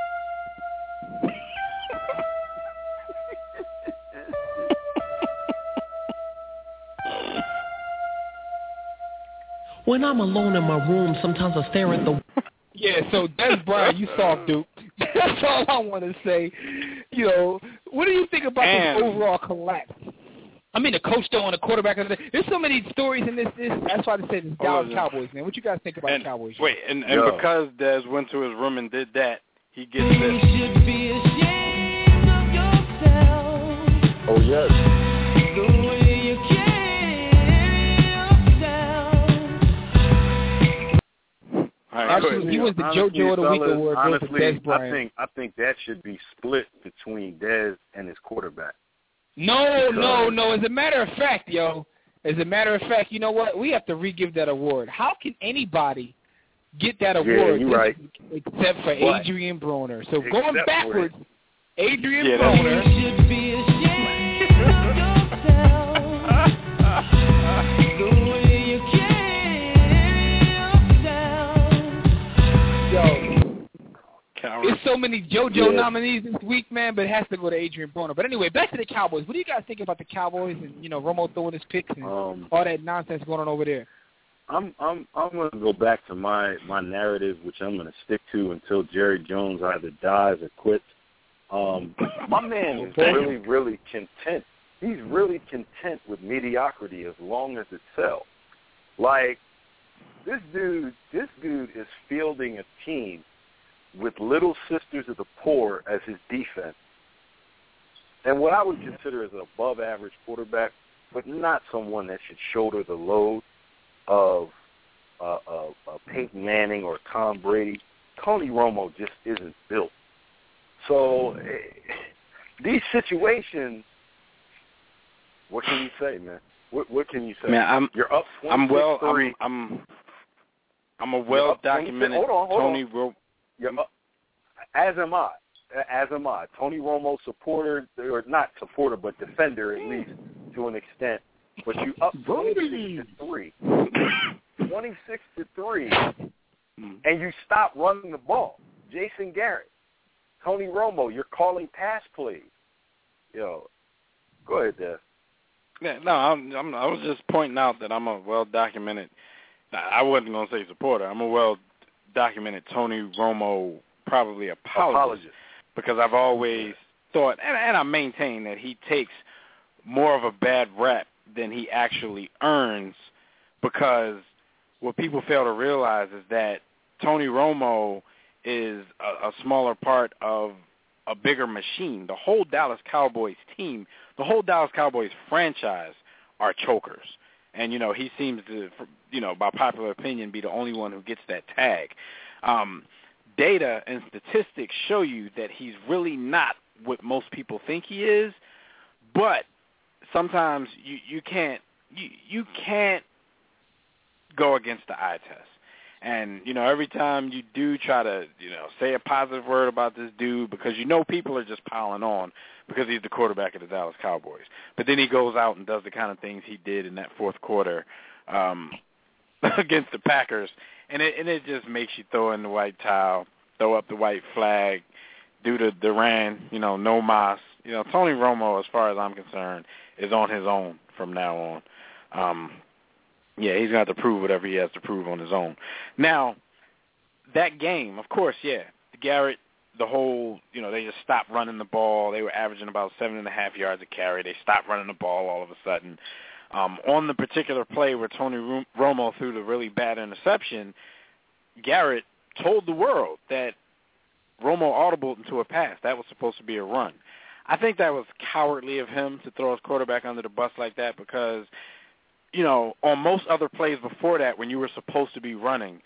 When I'm alone in my room, sometimes I stare at the... Yeah, so Dez Bryant, you soft, Duke. That's all I want to say. You know, what do you think about And- this overall collapse? I mean, the coach though and the quarterback. There's so many stories in this. this that's why I said it's Dallas Oh, yeah. Cowboys, man. What you guys think about And, the Cowboys? wait, and, and Yo. because Dez went to his room and did that, he gets You this. should be ashamed of yourself. Oh, yes. The way you carry yourself. All right, Absolutely. good. He was the Honestly, JoJo of the Week fellas, award. honestly, goes to Dez I Bryant. think I think that should be split between Dez and his quarterback. No, no, Because- no. As a matter of fact, yo, as a matter of fact, you know what? We have to re-give that award. How can anybody get that Yeah, award you're right. except for What? Adrian Broner? So Except going for backwards, Adrian Yeah, that's- Broner. You should be ashamed of yourself. The way you carry yourself. Yo, Coward. there's so many JoJo Yeah. nominees this week, man, but it has to go to Adrian Broner. But anyway, back to the Cowboys. What do you guys think about the Cowboys and, you know, Romo throwing his picks and Um, all that nonsense going on over there? I'm I'm I'm going to go back to my my narrative, which I'm going to stick to until Jerry Jones either dies or quits. Um, my man is really really content. He's really content with mediocrity as long as it sells. Like this dude, this dude is fielding a team with Little Sisters of the Poor as his defense, and what I would consider as an above-average quarterback, but not someone that should shoulder the load of uh, uh, uh, Peyton Manning or Tom Brady. Tony Romo just isn't built. So eh, these situations, what can you say, man? What, what can you say? Man, I'm You're up I'm well. twenty-six three. I'm I'm, I'm a You're well up twenty-six documented Hold on, hold Tony on. Ro- You're up, as am I. As am I. Tony Romo supporter, or not supporter, but defender at least to an extent. But you up twenty-six to three, twenty-six to three, and you stop running the ball. Jason Garrett, Tony Romo, you're calling pass plays. Yo, go ahead, Dave. Yeah, no, I'm, I'm, I was just pointing out that I'm a well documented. I wasn't gonna say supporter. I'm a well documented Tony Romo probably apologist, Apologist. because I've always thought, and, and I maintain that he takes more of a bad rep than he actually earns, because what people fail to realize is that Tony Romo is a, a smaller part of a bigger machine. The whole Dallas Cowboys team, the whole Dallas Cowboys franchise are chokers. And, you know, he seems to, you know, by popular opinion, be the only one who gets that tag. Um, data and statistics show you that he's really not what most people think he is, but sometimes you, you can't you, you can't go against the eye test. And, you know, every time you do try to, you know, say a positive word about this dude, because you know people are just piling on because he's the quarterback of the Dallas Cowboys. But then he goes out and does the kind of things he did in that fourth quarter um, against the Packers, and it, and it just makes you throw in the white towel, throw up the white flag, do the Duran, you know, no mas. You know, Tony Romo, as far as I'm concerned, is on his own from now on. Um Yeah, he's going to have to prove whatever he has to prove on his own. Now, that game, of course, yeah, Garrett, the whole, you know, they just stopped running the ball. They were averaging about seven and a half yards a carry. They stopped running the ball all of a sudden. Um, on the particular play where Tony Romo threw the really bad interception, Garrett told the world that Romo audibled into a pass. That was supposed to be a run. I think that was cowardly of him to throw his quarterback under the bus like that, because – you know, on most other plays before that, when you were supposed to be running,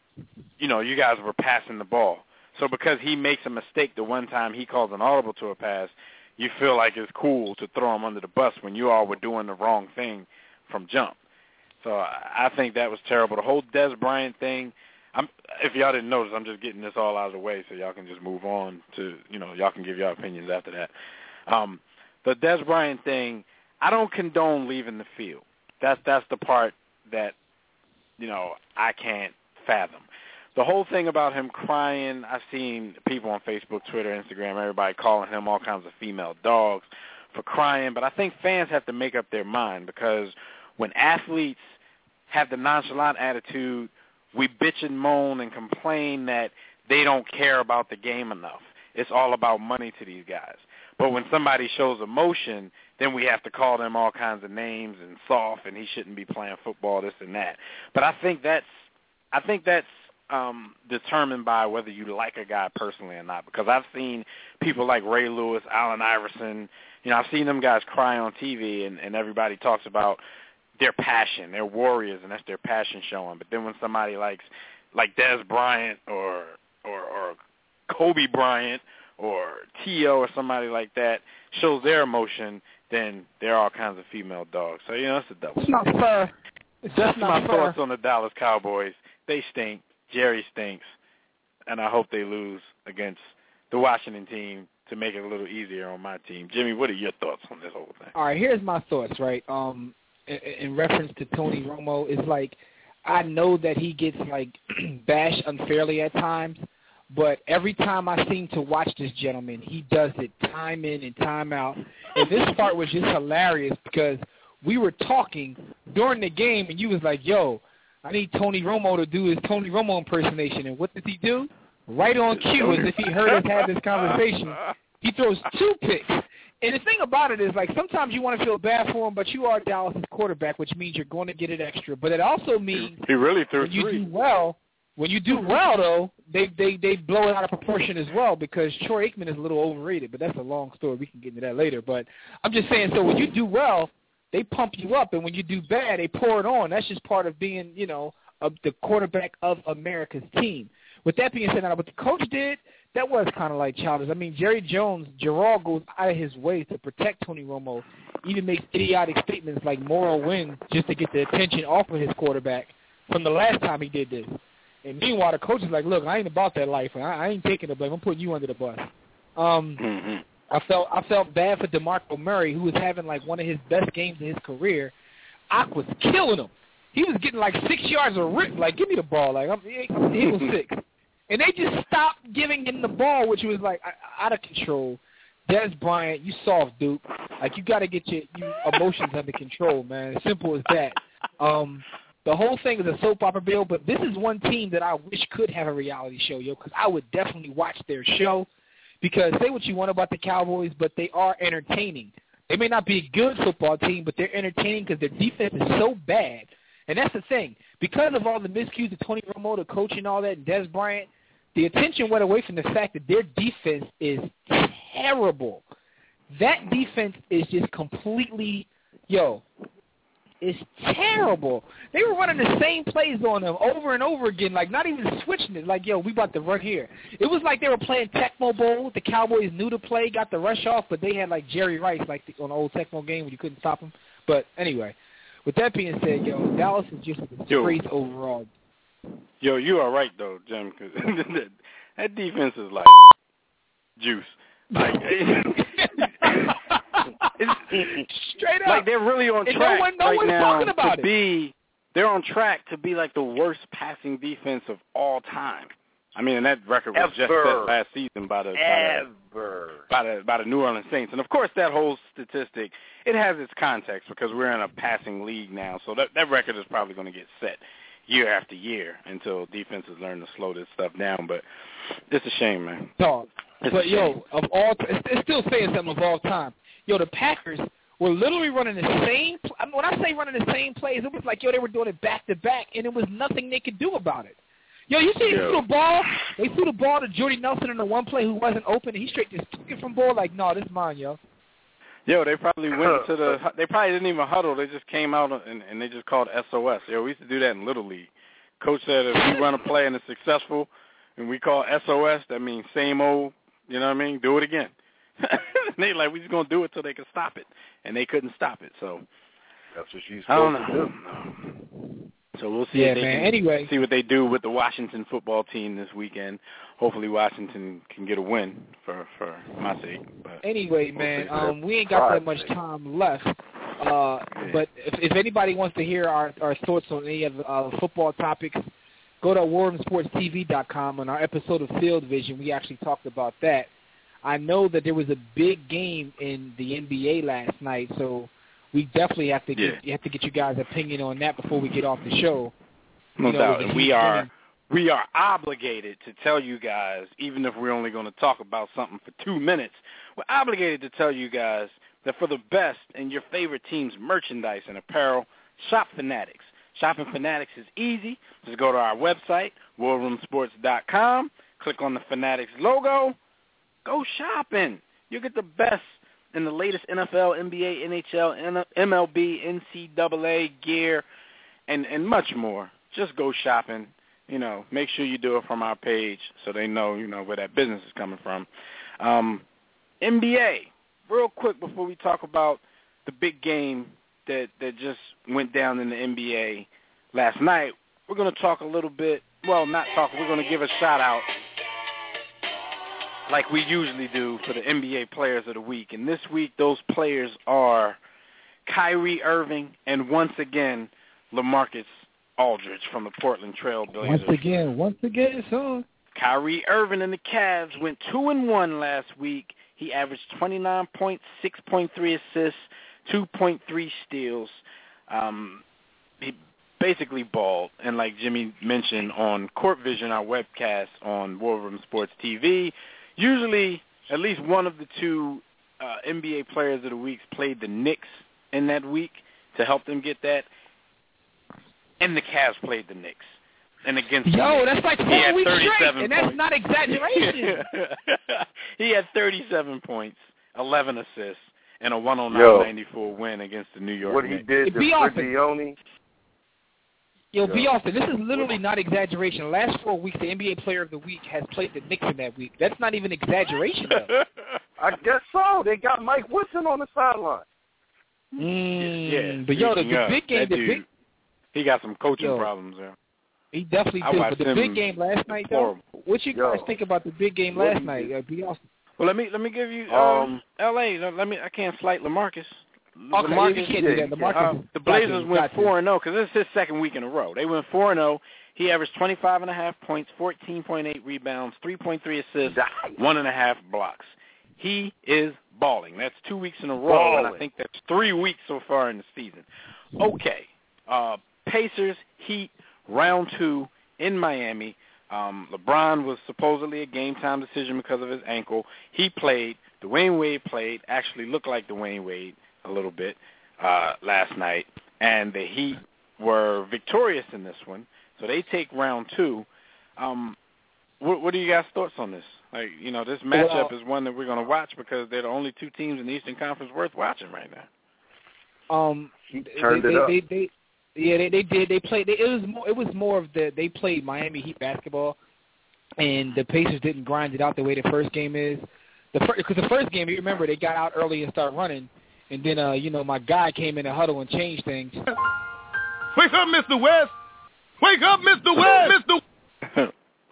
you know, you guys were passing the ball. So because he makes a mistake the one time he calls an audible to a pass, you feel like it's cool to throw him under the bus when you all were doing the wrong thing from jump. So I think that was terrible. The whole Dez Bryant thing, I'm, if y'all didn't notice, I'm just getting this all out of the way so y'all can just move on to, you know, y'all can give y'all opinions after that. Um, the Dez Bryant thing, I don't condone leaving the field. That's that's the part that, you know, I can't fathom. The whole thing about him crying, I've seen people on Facebook, Twitter, Instagram, everybody calling him all kinds of female dogs for crying. But I think fans have to make up their mind, because when athletes have the nonchalant attitude, we bitch and moan and complain that they don't care about the game enough. It's all about money to these guys. But when somebody shows emotion, then we have to call them all kinds of names and soft, and he shouldn't be playing football, this and that. But I think that's I think that's um, determined by whether you like a guy personally or not. Because I've seen people like Ray Lewis, Allen Iverson. You know, I've seen them guys cry on T V, and, and everybody talks about their passion. They're warriors, and that's their passion showing. But then when somebody likes like Dez Bryant or or, or Kobe Bryant or T O or somebody like that shows their emotion, then there are all kinds of female dogs. So, you know, it's a double. It's not fair. It's That's just my not fair. thoughts on the Dallas Cowboys. They stink. Jerry stinks. And I hope they lose against the Washington team to make it a little easier on my team. Jimmy, what are your thoughts on this whole thing? All right, here's my thoughts, right? Um, in, in reference to Tony Romo, it's like I know that he gets, like, bashed unfairly at times, but every time I seem to watch this gentleman, he does it time in and time out. And this part was just hilarious because we were talking during the game, and you was like, yo, I need Tony Romo to do his Tony Romo impersonation. And what does he do? Right on cue, as if he heard us have this conversation, he throws two picks. And the thing about it is, like, sometimes you want to feel bad for him, but you are Dallas' quarterback, which means you're going to get it extra. But it also means he really threw when you three. do well, when you do well, though, they, they, they blow it out of proportion as well, because Troy Aikman is a little overrated, but that's a long story. We can get into that later. But I'm just saying, so when you do well, they pump you up, and when you do bad, they pour it on. That's just part of being, you know, a, the quarterback of America's team. With that being said, now what the coach did, that was kind of like childish. I mean, Jerry Jones, Gerard goes out of his way to protect Tony Romo, even makes idiotic statements like moral wins just to get the attention off of his quarterback from the last time he did this. And meanwhile, the coach is like, look, I ain't about that life. I, I ain't taking the blame. I'm putting you under the bus. Um, mm-hmm. I felt I felt bad for DeMarco Murray, who was having like one of his best games in his career. Ock was killing him. He was getting like six yards of rip. Like, give me the ball. Like, I'm, I'm he was six. And they just stopped giving him the ball, which was like out of control. Dez Bryant, you soft, Duke. Like, you got to get your you emotions under control, man. As simple as that. Um, The whole thing is a soap opera, Bill, but this is one team that I wish could have a reality show, yo, because I would definitely watch their show because say what you want about the Cowboys, but they are entertaining. They may not be a good football team, but they're entertaining because their defense is so bad. And that's the thing. Because of all the miscues of Tony Romo, the coach and all that, and Des Bryant, the attention went away from the fact that their defense is terrible. That defense is just completely, yo, it's terrible. They were running the same plays on them over and over again, like not even switching it. Like, yo, we about to run here. It was like they were playing Tecmo Bowl. The Cowboys knew to play, got the rush off, but they had like Jerry Rice, like the, on the old Tecmo game when you couldn't stop him. But anyway, with that being said, yo, Dallas is just a disgrace yo, overall. Yo, you are right though, Jim. Cause that, that defense is like juice. Like, it's, straight up, like they're really on and track no one, no right one's now talking about to it. be. They're on track to be like the worst passing defense of all time. I mean, and that record was Ever. just set last season by the by Ever. the, by the by the New Orleans Saints. And of course, that whole statistic it has its context because we're in a passing league now, so that that record is probably going to get set year after year until defenses learn to slow this stuff down. But it's a shame, man. Dog. It's But, yo, of all t- it's, it's still saying something of all time. Yo, the Packers were literally running the same pl- – I mean, when I say running the same plays, it was like, yo, they were doing it back-to-back, and there was nothing they could do about it. Yo, you see, they threw the ball. They threw the ball to Jordy Nelson in the one play who wasn't open, and he straight just took it from ball like, no, this is mine, yo. Yo, they probably went to the – they probably didn't even huddle. They just came out and, and they just called S O S. Yo, we used to do that in Little League. Coach said if we run a play and it's successful and we call S O S, that means same old, you know what I mean, do it again. They like, we just going to do it till they can stop it. And they couldn't stop it, so. That's what she's I don't supposed know. to do. So we'll see Yeah, if they man. can Anyway. see what they do with the Washington football team this weekend. Hopefully Washington can get a win for, for my sake. But Anyway, we'll man, see. um, we ain't got that much time left. Uh, but if, if anybody wants to hear our, our thoughts on any of the uh, football topics, go to war room sports t v dot com. On our episode of Field Vision, we actually talked about that. I know that there was a big game in the N B A last night, so we definitely have to get Yeah. you have to get you guys' opinion on that before we get off the show. No You know, doubt. with the And we Heat are winning. we are obligated to tell you guys, even if we're only going to talk about something for two minutes, we're obligated to tell you guys that for the best in your favorite team's merchandise and apparel, shop Fanatics. Shopping Fanatics is easy. Just go to our website, war room sports dot com, click on the Fanatics logo, go shopping. You get the best in the latest N F L, N B A, N H L, M L B, N C double A gear, and, and much more. Just go shopping. You know, make sure you do it from our page so they know, you know, where that business is coming from. Um, N B A, real quick before we talk about the big game that, that just went down in the N B A last night, we're going to talk a little bit, well, not talk, we're going to give a shout-out like we usually do for the N B A Players of the Week. And this week, those players are Kyrie Irving and, once again, LaMarcus Aldridge from the Portland Trail Blazers. Once again, once again, so. Kyrie Irving and the Cavs went two and one last week. He averaged twenty-nine points, six point three assists, two point three steals. Um, he basically balled. And like Jimmy mentioned on Court Vision, our webcast on War Room Sports T V, usually at least one of the two uh, N B A Players of the Week played the Knicks in that week to help them get that. And the Cavs played the Knicks. And against Yo, the that's like Knicks, he four had weeks straight, thirty-seven and that's points. not exaggeration. He had thirty-seven points, eleven assists, and a one oh Yo. nine ninety-four win against the New York What he Knicks. did to Be awesome. Frigioni. Yo, Yo. be Austin, this is literally not exaggeration. The last four weeks, the N B A Player of the Week has played the Knicks in that week. That's not even exaggeration, though. I guess so. They got Mike Woodson on the sideline. Mm, Yeah, but yo, the, speaking the of, big game, that the dude, big, he got some coaching Yo. problems there. he definitely I did. watched But the him big game last night, though, horrible. what you guys Yo. think about the big game What last he night? did. Uh, be Austin. Well, let me let me give you um, Um, L A. Let me. I can't slight LaMarcus. Okay, LaMarcus, you can't do that. LaMarcus, Uh, the Blazers got went you, got four and zero because this is his second week in a row. They went four and zero. He averaged twenty-five and a half points, fourteen point eight rebounds, three point three assists, one and a half blocks. He is balling. That's two weeks in a row, and I Balling. think that's three weeks so far in the season. Okay, uh, Pacers, Heat, round two in Miami. Um, LeBron was supposedly a game-time decision because of his ankle. He played. Dwayne Wade played. Actually looked like Dwayne Wade a little bit uh, last night. And the Heat were victorious in this one. So they take round two. Um, what, what are you guys' thoughts on this? Like, you know, this matchup well, is one that we're going to watch because they're the only two teams in the Eastern Conference worth watching right now. Um, he turned they, it they, up. They, they, yeah, they, they did. They played. They, it was more. It was more of the. They played Miami Heat basketball, and the Pacers didn't grind it out the way the first game is. The because the first game, you remember, they got out early and started running, and then uh, you know, my guy came in the huddle and changed things. Wake up, Mister West! Wake up, Mister West! Mister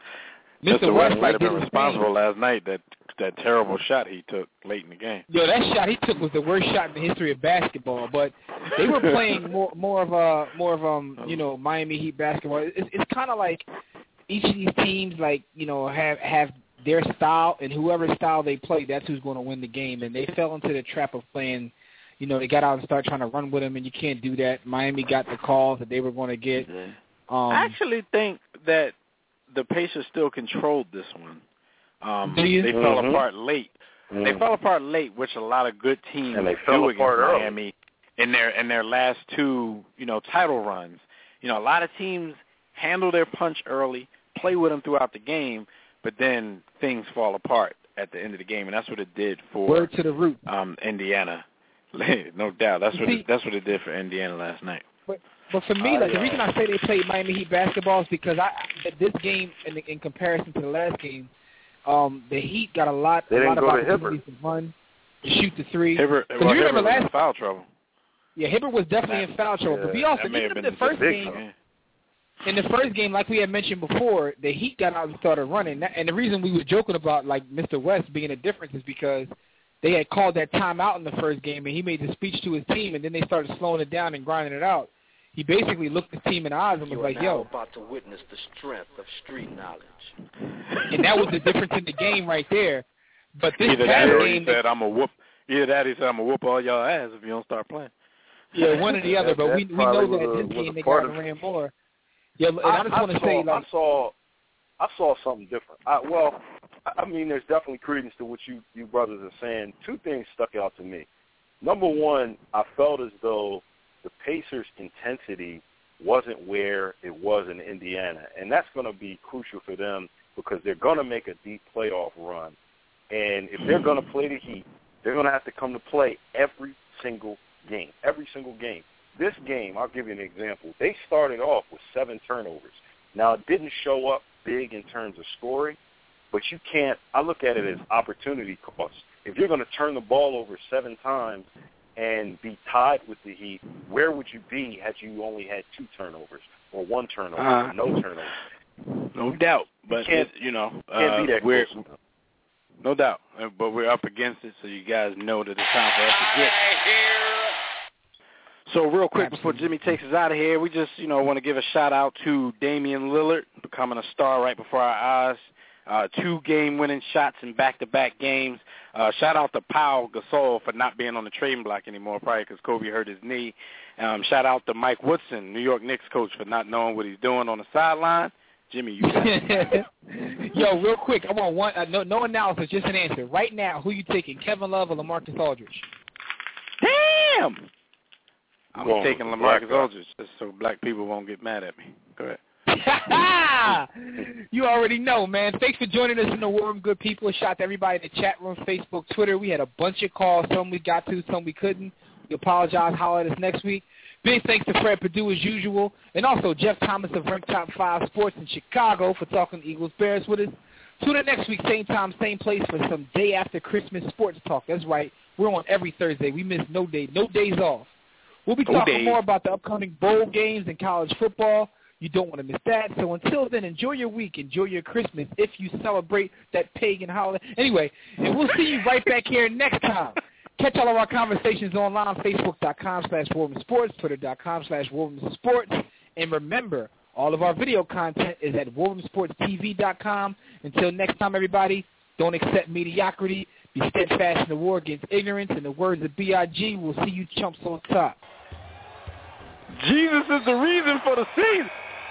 Mister West might have been responsible last night that that terrible shot he took late in the game. Yo, that shot he took was the worst shot in the history of basketball. But they were playing more more of a more of um you know Miami Heat basketball. It's, it's kind of like each of these teams like you know have have their style, and whoever style they play, that's who's going to win the game. And they fell into the trap of playing. You know, they got out and started trying to run with them, and you can't do that. Miami got the calls that they were going to get. Um, I actually think that the Pacers still controlled this one. Um, Do you? They Mm-hmm. fell apart late. Mm-hmm. They fell apart late, which a lot of good teams and they do fell against apart Miami early. in their in their last two, you know, title runs. You know, a lot of teams handle their punch early, play with them throughout the game, but then things fall apart at the end of the game, and that's what it did for Word to the root. Um, Indiana. No doubt, that's what See, it, that's what it did for Indiana last night. But but for me, Uh, like yeah. the reason I say they played Miami Heat basketball is because I this game in, in comparison to the last game, um, the Heat got a lot They a didn't lot of go to opportunities to run, to shoot the three. Hibbert, Because well, you remember Hibbert was last in foul trouble. yeah, Hibbert was definitely in foul trouble. Yeah, but we also that may have even been the first big game. game. In the first game, like we had mentioned before, the Heat got out and started running. And the reason we were joking about like Mister West being a difference is because they had called that timeout in the first game, and he made the speech to his team, and then they started slowing it down and grinding it out. He basically looked his team in the eyes and was You like, are now yo. about to witness the strength of street knowledge. And that was the difference in the game right there. But this Either past that or game, he said, I'm a whoop. Either that or he said, I'm going to whoop all y'all ass if you don't start playing. yeah, one or the other. But That we we probably know that was a- this was game a they part got of- ran more. Yeah, and I, I, just want to I say, saw, like, I saw, I saw something different. I, well, I mean, there's definitely credence to what you, you brothers are saying. Two things stuck out to me. Number one, I felt as though the Pacers' intensity wasn't where it was in Indiana, and that's going to be crucial for them because they're going to make a deep playoff run. And if they're going to play the Heat, they're going to have to come to play every single game, every single game. This game, I'll give you an example. They started off with seven turnovers. Now, it didn't show up big in terms of scoring, but you can't – I look at it as opportunity cost. If you're going to turn the ball over seven times and be tied with the Heat, where would you be had you only had two turnovers or one turnover Uh, or no turnovers? No doubt. But, You can't- it, you know, can't uh, be that we're, close. no doubt. Uh, But we're up against it, so you guys know that it's time for us to get. So real quick before Jimmy takes us out of here, we just, you know, want to give a shout-out to Damian Lillard, becoming a star right before our eyes. Uh, two game-winning shots in back-to-back games. Uh, shout-out to Pau Gasol for not being on the trading block anymore, probably because Kobe hurt his knee. Um, shout-out to Mike Woodson, New York Knicks coach, for not knowing what he's doing on the sideline. Jimmy, you got it. Yo, real quick, I want one. Uh, no, no analysis, just an answer. Right now, who you taking, Kevin Love or LaMarcus Aldridge? Damn! I'm Well, taking black LaMarcus guy. Aldridge just so black people won't get mad at me. Go ahead. You already know, man. Thanks for joining us in the War Room, good people. Shout out to everybody in the chat room, Facebook, Twitter. We had a bunch of calls. Some we got to, some we couldn't. We apologize. Holler at us next week. Big thanks to Fred Perdue as usual, and also Jeff Thomas of Rank Top five Sports in Chicago for talking Eagles Bears with us. Tune in next week, same time, same place for some day after Christmas sports talk. That's right. We're on every Thursday. We miss no day, no days off. We'll be No talking days. more about the upcoming bowl games and college football. You don't want to miss that. So until then, enjoy your week. Enjoy your Christmas if you celebrate that pagan holiday. Anyway, and we'll see you right back here next time. Catch all of our conversations online, facebook.com slash Sports, twitter.com slash Sports. And remember, all of our video content is at war room sports t v dot com. Until next time, everybody, don't accept mediocrity. Be steadfast in the war against ignorance. In the words of B I G, we'll see you chumps on top. Jesus is the reason for the season.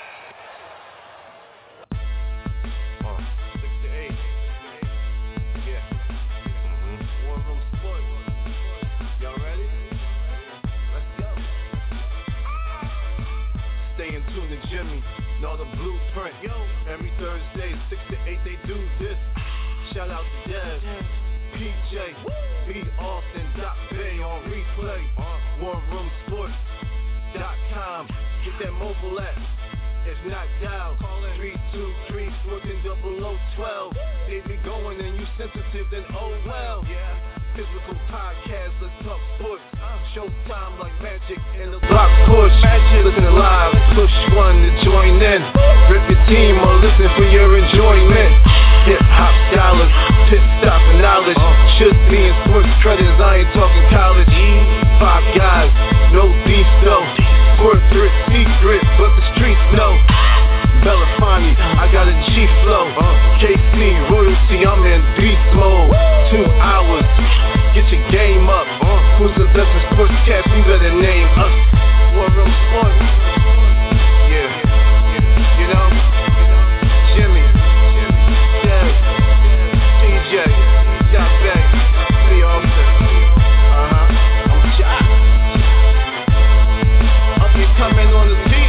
Jimmy, know the blueprint. Yo, every Thursday, six to eight, they do this. Shout out to Dev, P J, B Austin, Doc Bay on replay. War Room Sports dot com. Get that mobile app. If not, dial three two three, one four zero zero one two. They be going and you sensitive, then oh well. Yeah. Physical podcast, let's talk sports. Showtime like magic in the block push. Magic, listen live, push one to join in. Rip your team or listen for your enjoyment. Hip hop scholars, pit stop and knowledge. Should be in sports credits, I ain't talking college. Five guys, no beef though. Corporate secret, but the streets know. Belafonte, I got a G flow. K C, royalty, I'm in beast mode. Two hours, get your game up. Who's the best in sportscast? You better name us. War Room Sports. Yeah, you know, Jimmy, Dev, P J, Doc Bay, B Austin. Uh huh. I'm shot. Up and coming on the beat.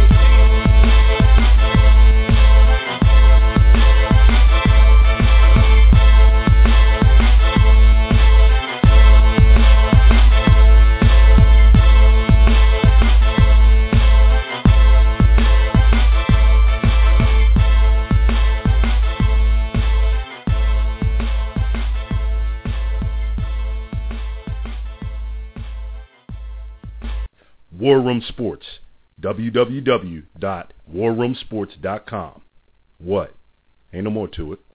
War Room Sports, w w w dot war room sports dot com. What? Ain't no more to it.